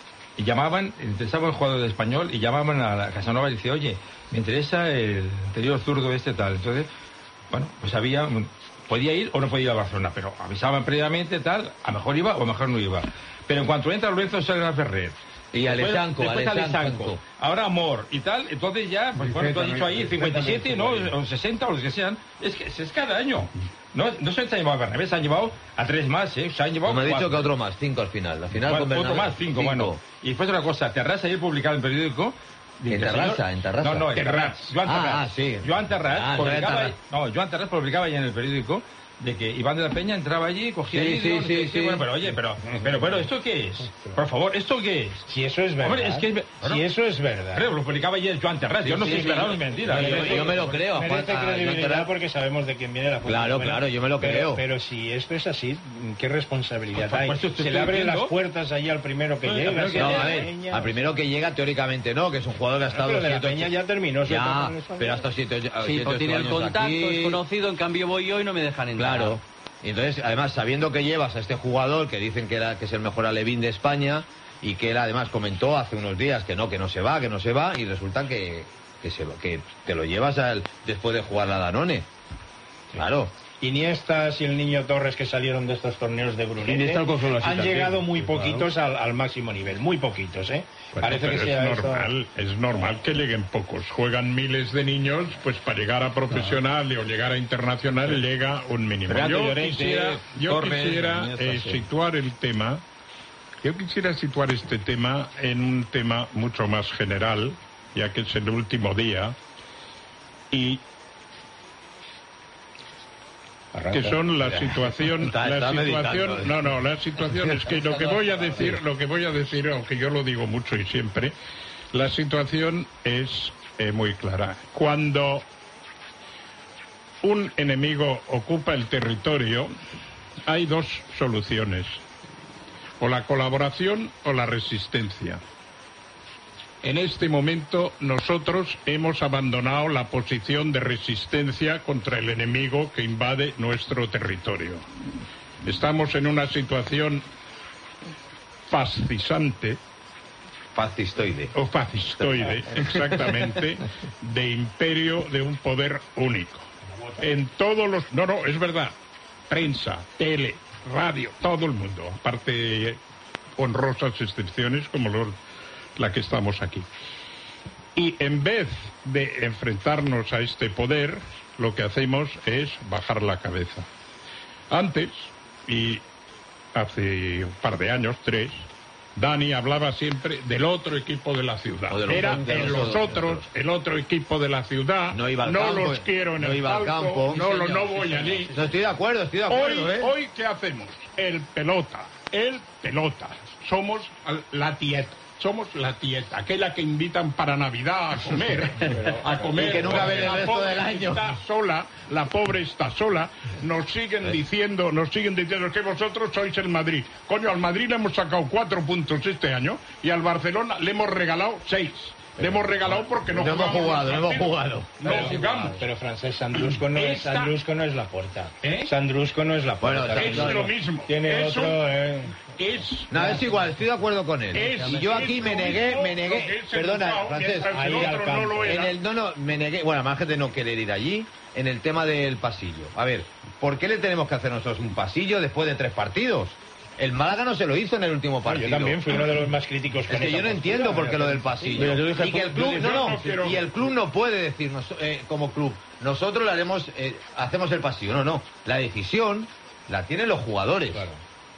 Speaker 8: y llamaban, interesaba el jugador de español, y llamaban a la Casanova y dice, oye, me interesa el anterior zurdo este tal. Entonces, bueno, pues había, podía ir o no podía ir a Barcelona, pero avisaban previamente tal, a lo mejor iba o a lo mejor no iba. Pero en cuanto entra Lorenzo Serra Ferrer,
Speaker 1: Y
Speaker 8: después-
Speaker 1: Alexanco,
Speaker 8: después
Speaker 1: Alexanco.
Speaker 8: Alexanco, ahora Amor y tal, entonces ya, pues bueno, tú has dicho ahí cincuenta y siete, ¿no? O sesenta o los que sean, es que es cada año. No, no se han llevado a Bernabé, se han llevado a tres más, ¿eh? Se han llevado
Speaker 1: Como he dicho
Speaker 8: cuatro.
Speaker 1: que otro más, cinco al final. Al final
Speaker 8: Bueno,
Speaker 1: con
Speaker 8: otro
Speaker 1: Bernabé,
Speaker 8: más, cinco, bueno. Y después otra cosa, Terrassa ayer publicaba en el periódico...
Speaker 1: ¿En
Speaker 8: que el
Speaker 1: Terrassa?
Speaker 8: señor-
Speaker 1: ¿En Terrassa?
Speaker 8: No, no, en
Speaker 6: Terrats.
Speaker 8: Terrats. Joan
Speaker 1: Ah,
Speaker 8: Terrats.
Speaker 1: ah, sí.
Speaker 8: Joan Terrats
Speaker 1: Ah,
Speaker 8: publicaba...
Speaker 1: Terrats.
Speaker 8: No, Joan Terrats publicaba ya en el periódico de que Iván de la Peña entraba allí, cogía...
Speaker 1: Sí,
Speaker 8: el
Speaker 1: sí,
Speaker 8: hilo, no sé
Speaker 1: sí,
Speaker 8: qué,
Speaker 1: sí.
Speaker 8: Bueno, pero oye, pero, pero bueno, ¿esto qué es? Por favor, ¿esto qué es?
Speaker 6: Si eso es verdad.
Speaker 8: Hombre, es que es ver-
Speaker 6: si
Speaker 8: bueno,
Speaker 6: eso es verdad.
Speaker 8: Creo, lo publicaba ayer Joan Terrats. Yo no sé
Speaker 1: sí,
Speaker 8: si es verdad o es mentira.
Speaker 1: yo- yo- yo me lo creo, a Juan-
Speaker 6: Merece
Speaker 1: a Joan
Speaker 6: credibilidad
Speaker 1: Terrats.
Speaker 6: porque sabemos de quién viene la fuente.
Speaker 1: Claro,
Speaker 6: Bueno,
Speaker 1: claro, yo me lo
Speaker 6: pero-
Speaker 1: creo.
Speaker 6: Pero si esto es así, ¿qué responsabilidad
Speaker 8: Pues,
Speaker 6: hay?
Speaker 8: pues, esto
Speaker 6: Se le
Speaker 8: estoy
Speaker 6: abren
Speaker 8: diciendo.
Speaker 6: las puertas allí al primero que
Speaker 8: No,
Speaker 6: llega.
Speaker 8: pero
Speaker 6: si
Speaker 8: que-
Speaker 1: No,
Speaker 6: es de
Speaker 1: a
Speaker 6: la
Speaker 1: ver,
Speaker 6: Peña.
Speaker 1: al primero que llega, teóricamente no, que es un jugador que ha estado
Speaker 6: pero de la
Speaker 1: siete,
Speaker 6: Peña
Speaker 1: ocho-
Speaker 6: ya terminó su etapa
Speaker 1: Ya,
Speaker 6: en el Español.
Speaker 1: pero hasta siete, ocho-
Speaker 10: Sí,
Speaker 1: siete,
Speaker 10: pues
Speaker 1: ocho
Speaker 10: tiene el
Speaker 1: años
Speaker 10: contacto,
Speaker 1: aquí.
Speaker 10: es conocido, en cambio voy yo y no me dejan entrar.
Speaker 1: Claro. Y entonces, además, sabiendo que llevas a este jugador, que dicen que, era, que es el mejor alevín de España, y que él además comentó hace unos días que no, que no se va, que no se va, y resulta que, que, se, va- que te lo llevas al, después de jugar la Danone. Claro.
Speaker 6: Iniestas y el Niño Torres que salieron de estos torneos de Brunete
Speaker 7: Iniesta con solo así
Speaker 6: han
Speaker 7: también.
Speaker 6: llegado muy
Speaker 7: Sí,
Speaker 6: poquitos al, al máximo nivel, muy poquitos, ¿eh?
Speaker 9: Bueno,
Speaker 6: Parece que
Speaker 9: pero
Speaker 6: sea
Speaker 9: es
Speaker 6: esto-
Speaker 9: normal, es normal que lleguen pocos. Juegan miles de niños, pues para llegar a profesional o llegar a internacional llega un mínimo.
Speaker 8: Fernando
Speaker 9: Yo
Speaker 8: Llorente,
Speaker 9: quisiera, yo
Speaker 8: Torres,
Speaker 9: quisiera
Speaker 8: Iniesta,
Speaker 9: eh,
Speaker 8: sí.
Speaker 9: situar el tema, yo quisiera situar este tema en un tema mucho más general, ya que es el último día, y que son la situación,
Speaker 1: Está-
Speaker 9: la
Speaker 1: está
Speaker 9: situación,
Speaker 1: meditando, ¿eh?
Speaker 9: no, no, la situación es que lo que voy a decir, lo que voy a decir, aunque yo lo digo mucho y siempre, la situación es eh, muy clara. Cuando un enemigo ocupa el territorio, hay dos soluciones, o la colaboración o la resistencia. En este momento nosotros hemos abandonado la posición de resistencia contra el enemigo que invade nuestro territorio. Estamos en una situación fascisante,
Speaker 1: Fascistoide.
Speaker 9: o fascistoide, exactamente, de imperio de un poder único. En todos los... No, no, es verdad. Prensa, tele, radio, todo el mundo. Aparte, honrosas excepciones como los, la que estamos aquí. Y en vez de enfrentarnos a este poder, lo que hacemos es bajar la cabeza. Antes, y hace un par de años, tres, Dani hablaba siempre del otro equipo de la ciudad.
Speaker 1: O de los
Speaker 9: Era
Speaker 1: de
Speaker 9: en
Speaker 1: los
Speaker 9: los
Speaker 1: otros,
Speaker 9: otros, el otro equipo de la ciudad.
Speaker 1: No iba al
Speaker 9: no
Speaker 1: campo,
Speaker 9: los quiero en
Speaker 1: no
Speaker 9: el
Speaker 1: iba al
Speaker 9: palco,
Speaker 1: campo.
Speaker 9: no,
Speaker 1: Sí,
Speaker 9: lo-
Speaker 1: señor,
Speaker 9: no
Speaker 1: sí,
Speaker 9: voy
Speaker 1: señor.
Speaker 9: allí.
Speaker 1: No, estoy de acuerdo, estoy de
Speaker 9: Hoy,
Speaker 1: acuerdo, ¿eh?
Speaker 9: hoy, ¿qué hacemos? El pelota, el pelota. Somos al- la tieta. somos la tieta, aquella que invitan para Navidad a comer, a comer,
Speaker 1: y que nunca ven el
Speaker 9: la
Speaker 1: resto
Speaker 9: pobre
Speaker 1: del año.
Speaker 9: Está sola, la pobre está sola, nos siguen diciendo, nos siguen diciendo que vosotros sois el Madrid. Coño, al Madrid le hemos sacado cuatro puntos este año y al Barcelona le hemos regalado seis. Le hemos regalado porque no,
Speaker 1: no hemos jugado, no hemos
Speaker 9: partidos.
Speaker 1: jugado.
Speaker 9: No
Speaker 8: Pero,
Speaker 9: jugamos.
Speaker 8: pero Francés, Sandrusco no, es,
Speaker 9: Esta-
Speaker 8: Sandrusco no es la puerta.
Speaker 9: ¿Eh?
Speaker 8: Sandrusco no es la puerta.
Speaker 1: Bueno,
Speaker 9: Es
Speaker 1: no,
Speaker 9: lo
Speaker 1: no.
Speaker 9: mismo.
Speaker 8: Tiene
Speaker 9: Eso
Speaker 8: otro... eh,
Speaker 9: es...
Speaker 1: No, es igual, estoy de acuerdo con él.
Speaker 9: Es-
Speaker 1: y yo aquí
Speaker 9: es
Speaker 1: me
Speaker 9: lo
Speaker 1: negué,
Speaker 9: mismo
Speaker 1: me
Speaker 9: lo que
Speaker 1: negué,
Speaker 9: es el
Speaker 1: perdona,
Speaker 9: Bilbao,
Speaker 1: Francés,
Speaker 9: mientras el
Speaker 8: ahí
Speaker 9: otro
Speaker 8: al
Speaker 9: no
Speaker 8: campo.
Speaker 9: lo
Speaker 1: en
Speaker 9: era.
Speaker 1: el, no, no, me negué, bueno, más gente no querer ir allí, en el tema del pasillo. A ver, ¿por qué le tenemos que hacer nosotros un pasillo después de tres partidos? El Málaga no se lo hizo en el último partido.
Speaker 8: Yo también fui uno de los más críticos con
Speaker 1: Es que
Speaker 8: esa
Speaker 1: yo no
Speaker 8: postura,
Speaker 1: entiendo por qué lo del
Speaker 8: pero-
Speaker 1: pasillo.
Speaker 7: Mira, yo dije-
Speaker 1: y que el
Speaker 7: yo
Speaker 1: club,
Speaker 7: dije-
Speaker 1: no, no,
Speaker 9: no quiero-
Speaker 1: y el club no puede decirnos eh, como club, nosotros le haremos, eh, hacemos el pasillo. No, no, la decisión la tienen los jugadores.
Speaker 8: Claro.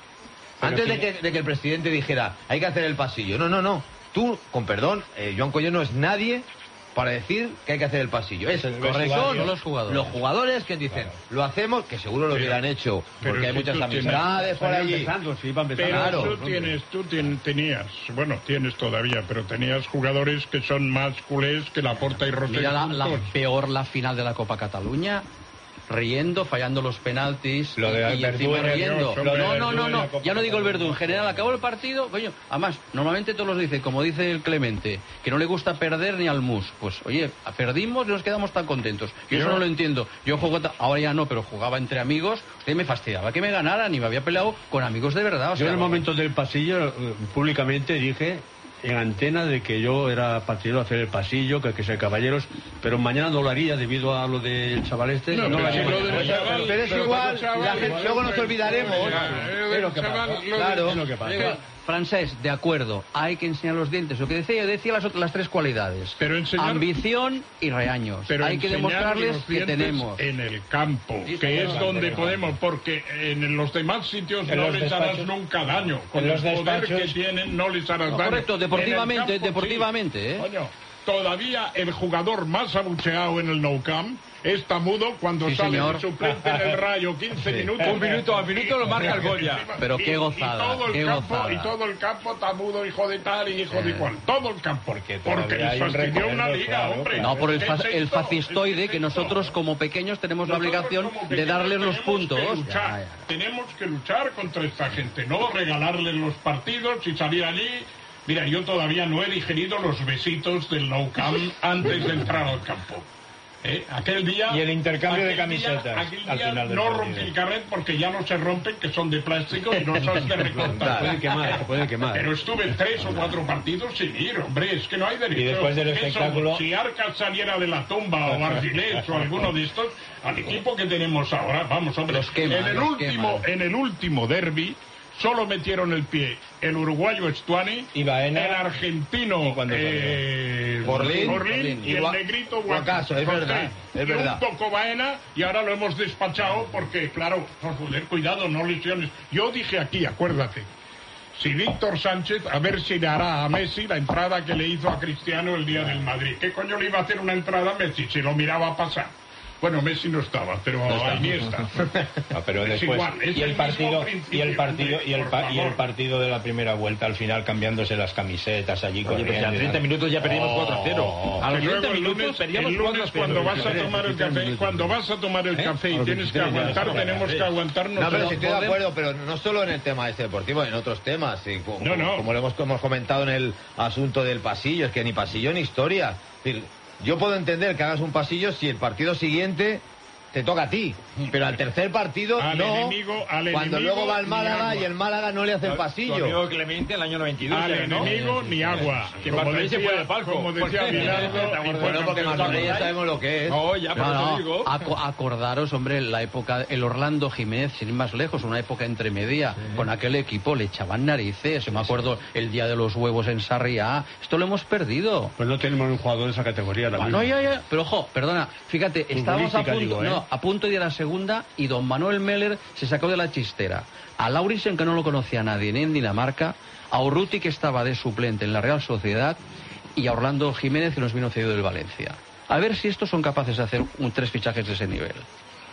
Speaker 1: Antes
Speaker 8: Pero
Speaker 1: de que, de que el presidente dijera, hay que hacer el pasillo. No, no, no. Tú, con perdón, eh, Joan Collell no es nadie para decir que hay que hacer el pasillo. Es
Speaker 8: el
Speaker 1: correcto,
Speaker 8: vestuario.
Speaker 1: son
Speaker 10: los jugadores.
Speaker 1: Los jugadores que dicen, lo hacemos, que seguro lo
Speaker 9: Pero-
Speaker 1: hubieran hecho,
Speaker 9: pero
Speaker 1: porque hay
Speaker 9: si
Speaker 1: muchas
Speaker 9: tú tienes-
Speaker 1: amistades por
Speaker 7: Iba
Speaker 1: allí.
Speaker 7: empezando, sí, iba empezando.
Speaker 9: Pero
Speaker 1: Claro,
Speaker 9: tú
Speaker 1: hombre.
Speaker 9: tienes, tú tien- tenías, bueno, tienes todavía, pero tenías jugadores que son más culés que Laporta y Rosell
Speaker 10: Mira la, la
Speaker 9: juntos.
Speaker 10: peor la final de la Copa Cataluña, riendo, fallando los penaltis
Speaker 8: Lo de
Speaker 10: y, y
Speaker 8: Verdú
Speaker 10: encima
Speaker 8: en el-
Speaker 10: riendo.
Speaker 9: lo de
Speaker 10: No, no,
Speaker 8: Verdú
Speaker 10: no,
Speaker 8: en la
Speaker 10: no,
Speaker 8: Copa
Speaker 10: ya no digo el
Speaker 8: Cataluña.
Speaker 10: Verdú. En general, acabó el partido, coño, además, normalmente todos los dicen, como dice el Clemente, que no le gusta perder ni al mus. Pues, oye, perdimos y nos quedamos tan contentos. Yo eso
Speaker 9: Yo-
Speaker 10: no lo entiendo. Yo juego, ta- ahora ya no, pero jugaba entre amigos, usted me fastidiaba que me ganaran y me había peleado con amigos de verdad. O
Speaker 7: Yo
Speaker 10: sea,
Speaker 7: en el momento del pasillo, eh, públicamente dije en antena de que yo era partidario de hacer el pasillo, que hay que ser caballeros, pero mañana no lo haría debido a lo del chaval este.
Speaker 9: No,
Speaker 7: y no
Speaker 9: pero
Speaker 7: lo
Speaker 9: si
Speaker 7: haría
Speaker 9: lo
Speaker 7: mañana.
Speaker 9: del chaval-
Speaker 1: Pero es
Speaker 9: pero
Speaker 1: igual,
Speaker 9: del chaval,
Speaker 1: la gente-
Speaker 9: igual,
Speaker 1: luego nos
Speaker 9: hombre,
Speaker 1: olvidaremos.
Speaker 9: claro,
Speaker 7: Es lo que
Speaker 9: chaval,
Speaker 7: pasa.
Speaker 9: lo del-
Speaker 1: Claro.
Speaker 7: Es lo que pasa.
Speaker 10: Oiga, Francés, de acuerdo, hay que enseñar los dientes. Lo que decía yo, decía las, ot- las tres cualidades.
Speaker 9: Pero enseñar-
Speaker 10: Ambición y reaños.
Speaker 9: Pero
Speaker 10: hay que
Speaker 9: enseñar
Speaker 10: demostrarles
Speaker 9: los
Speaker 10: que
Speaker 9: dientes
Speaker 10: tenemos.
Speaker 9: en el campo,
Speaker 10: Sí,
Speaker 9: que
Speaker 10: señor.
Speaker 9: es donde podemos, porque en los demás sitios
Speaker 8: En
Speaker 9: no
Speaker 8: los
Speaker 9: les harás
Speaker 8: despachos-
Speaker 9: nunca daño. Con
Speaker 8: en
Speaker 9: el
Speaker 8: los
Speaker 9: poder
Speaker 8: despachos-
Speaker 9: que tienen no les harás
Speaker 10: No,
Speaker 9: daño.
Speaker 10: correcto,
Speaker 9: En el
Speaker 10: deportivamente,
Speaker 9: campo,
Speaker 10: deportivamente,
Speaker 9: sí.
Speaker 10: ¿eh?
Speaker 9: Coño, todavía el jugador más abucheado en el Nou Camp está mudo cuando
Speaker 10: Sí,
Speaker 9: sale
Speaker 10: señor.
Speaker 9: de suplente en el Rayo quince minutos.
Speaker 8: Un minuto, al minuto lo marca el gol ya.
Speaker 10: Pero qué
Speaker 9: Y-
Speaker 10: gozada,
Speaker 9: Y todo el
Speaker 10: qué
Speaker 9: campo,
Speaker 10: gozada.
Speaker 9: y todo el campo está mudo, hijo de tal y hijo de
Speaker 10: Eh.
Speaker 9: cual. Todo el campo.
Speaker 8: Porque
Speaker 9: Porque
Speaker 8: todavía
Speaker 9: les
Speaker 8: hay un
Speaker 9: fastidió una
Speaker 8: recuerdo,
Speaker 9: liga,
Speaker 8: claro,
Speaker 9: hombre.
Speaker 10: No, por el,
Speaker 9: ¿Qué
Speaker 10: fa-
Speaker 9: es
Speaker 10: el
Speaker 9: esto?
Speaker 10: facistoide
Speaker 9: ¿Qué
Speaker 10: que
Speaker 9: es
Speaker 10: nosotros
Speaker 9: esto?
Speaker 10: como pequeños tenemos la
Speaker 9: Nosotros
Speaker 10: obligación
Speaker 9: como
Speaker 10: de
Speaker 9: pequeños
Speaker 10: darles los
Speaker 9: tenemos
Speaker 10: puntos.
Speaker 9: que luchar,
Speaker 10: Ya, ya.
Speaker 9: Tenemos que luchar contra esta gente, no regalarles los partidos y salir allí. Mira, yo todavía no he digerido los besitos del Nou Camp antes de entrar al campo. ¿Eh? Aquel día...
Speaker 8: Y el intercambio de
Speaker 9: aquel día-
Speaker 8: camisetas
Speaker 9: aquel
Speaker 8: al
Speaker 9: día
Speaker 8: final del
Speaker 9: no
Speaker 8: partido.
Speaker 9: rompí el carnet porque ya no se rompen, que son de plástico y no son de
Speaker 7: Se
Speaker 9: recortar.
Speaker 7: pueden quemar, se pueden quemar.
Speaker 9: Pero estuve tres o cuatro partidos sin ir, hombre, es que no hay derecho.
Speaker 8: Y después del
Speaker 9: ¿Qué somos?
Speaker 8: espectáculo-
Speaker 9: Si Arcas saliera de la tumba o Argilés o alguno de estos, al equipo que tenemos ahora, vamos, hombre.
Speaker 10: Los queman,
Speaker 9: en el
Speaker 10: los
Speaker 9: último,
Speaker 10: queman.
Speaker 9: en el último derbi solo metieron el pie el uruguayo Estuani,
Speaker 8: Y Baena.
Speaker 9: el argentino
Speaker 8: ¿Y cuándo
Speaker 9: eh,
Speaker 1: Borlín.
Speaker 9: Borlín y
Speaker 1: Y
Speaker 9: el
Speaker 1: Gua-
Speaker 9: negrito
Speaker 1: Guacaso, es
Speaker 9: José.
Speaker 1: verdad, es
Speaker 9: Y
Speaker 1: verdad.
Speaker 9: un poco Baena y ahora lo hemos despachado porque, claro, no, joder, cuidado, no lesiones. Yo dije aquí, acuérdate, si Víctor Sánchez, a ver si le hará a Messi la entrada que le hizo a Cristiano el día del Madrid. ¿Qué coño le iba a hacer una entrada a Messi si lo miraba pasar? Bueno, Messi no estaba, pero ahí está.
Speaker 8: Ah, pero
Speaker 9: Es
Speaker 8: después
Speaker 9: igual, es
Speaker 8: y el
Speaker 9: el
Speaker 8: partido
Speaker 9: mismo
Speaker 8: y
Speaker 9: principio,
Speaker 8: el partido y el
Speaker 9: por
Speaker 8: pa- y el
Speaker 9: favor.
Speaker 8: partido de la primera vuelta al final cambiándose las camisetas allí
Speaker 1: Oye, pues
Speaker 8: corriendo.
Speaker 1: a
Speaker 8: y
Speaker 1: treinta
Speaker 8: tal.
Speaker 1: minutos ya perdimos
Speaker 8: Oh.
Speaker 1: cuatro a cero.
Speaker 8: A
Speaker 9: Que
Speaker 8: los
Speaker 9: luego
Speaker 8: treinta
Speaker 9: el
Speaker 8: minutos
Speaker 9: lunes,
Speaker 8: perdíamos
Speaker 9: el lunes
Speaker 8: cuatro a cero.
Speaker 9: cuando vas a
Speaker 7: treinta
Speaker 9: tomar el café,
Speaker 7: minutos.
Speaker 9: cuando vas a tomar el
Speaker 8: ¿Eh?
Speaker 9: café y
Speaker 7: A los
Speaker 9: tienes que
Speaker 7: veintitrés ya
Speaker 9: aguantar,
Speaker 7: está.
Speaker 9: tenemos que aguantarnos.
Speaker 1: No, pero
Speaker 9: todos.
Speaker 1: si estoy de acuerdo, pero no solo en el tema este deportivo, en otros temas. Sí, como,
Speaker 9: No, no.
Speaker 1: como lo hemos, hemos comentado en el asunto del pasillo, es que ni pasillo ni historia. Es decir, yo puedo entender que hagas un pasillo si el partido siguiente te toca a ti, pero al tercer partido
Speaker 9: Al
Speaker 1: no.
Speaker 9: enemigo- al
Speaker 1: cuando
Speaker 9: enemigo
Speaker 1: luego va el
Speaker 9: ni
Speaker 1: Málaga
Speaker 9: agua.
Speaker 1: y el Málaga no le hace el
Speaker 8: Tu
Speaker 1: pasillo.
Speaker 8: amigo Clemente el año noventa y dos.
Speaker 9: Al
Speaker 8: era, ¿no?
Speaker 9: enemigo ni agua.
Speaker 8: Que
Speaker 9: Como
Speaker 8: Martorell se
Speaker 9: decía,
Speaker 8: fue del palco.
Speaker 9: como decía
Speaker 8: Porque-
Speaker 9: Bilardo, y fue
Speaker 1: Bueno, porque
Speaker 9: campeón.
Speaker 1: Martorell ya sabemos lo que es.
Speaker 8: No, ya, por
Speaker 10: No,
Speaker 8: eso
Speaker 10: no,
Speaker 8: digo.
Speaker 10: aco- acordaros, hombre, la época, el Orlando Jiménez, sin ir más lejos, una época entremedia, con aquel equipo le echaban narices, yo me acuerdo el día de los huevos en Sarriá, esto lo hemos perdido.
Speaker 7: Pues no tenemos un jugador de esa categoría ahora
Speaker 10: Ah,
Speaker 7: mismo.
Speaker 10: no, ya, ya. Pero ojo, perdona, fíjate, estábamos a
Speaker 7: Futbolística,
Speaker 10: punto,
Speaker 7: digo, ¿eh?
Speaker 10: no, a punto de ir a la segunda y don Manuel Meller se sacó de la chistera. A Laurisen, que no lo conocía nadie, ni en Dinamarca, a Urruti, que estaba de suplente en la Real Sociedad, y a Orlando Jiménez, que nos vino cedido del Valencia. A ver si estos son capaces de hacer un, tres fichajes de ese nivel.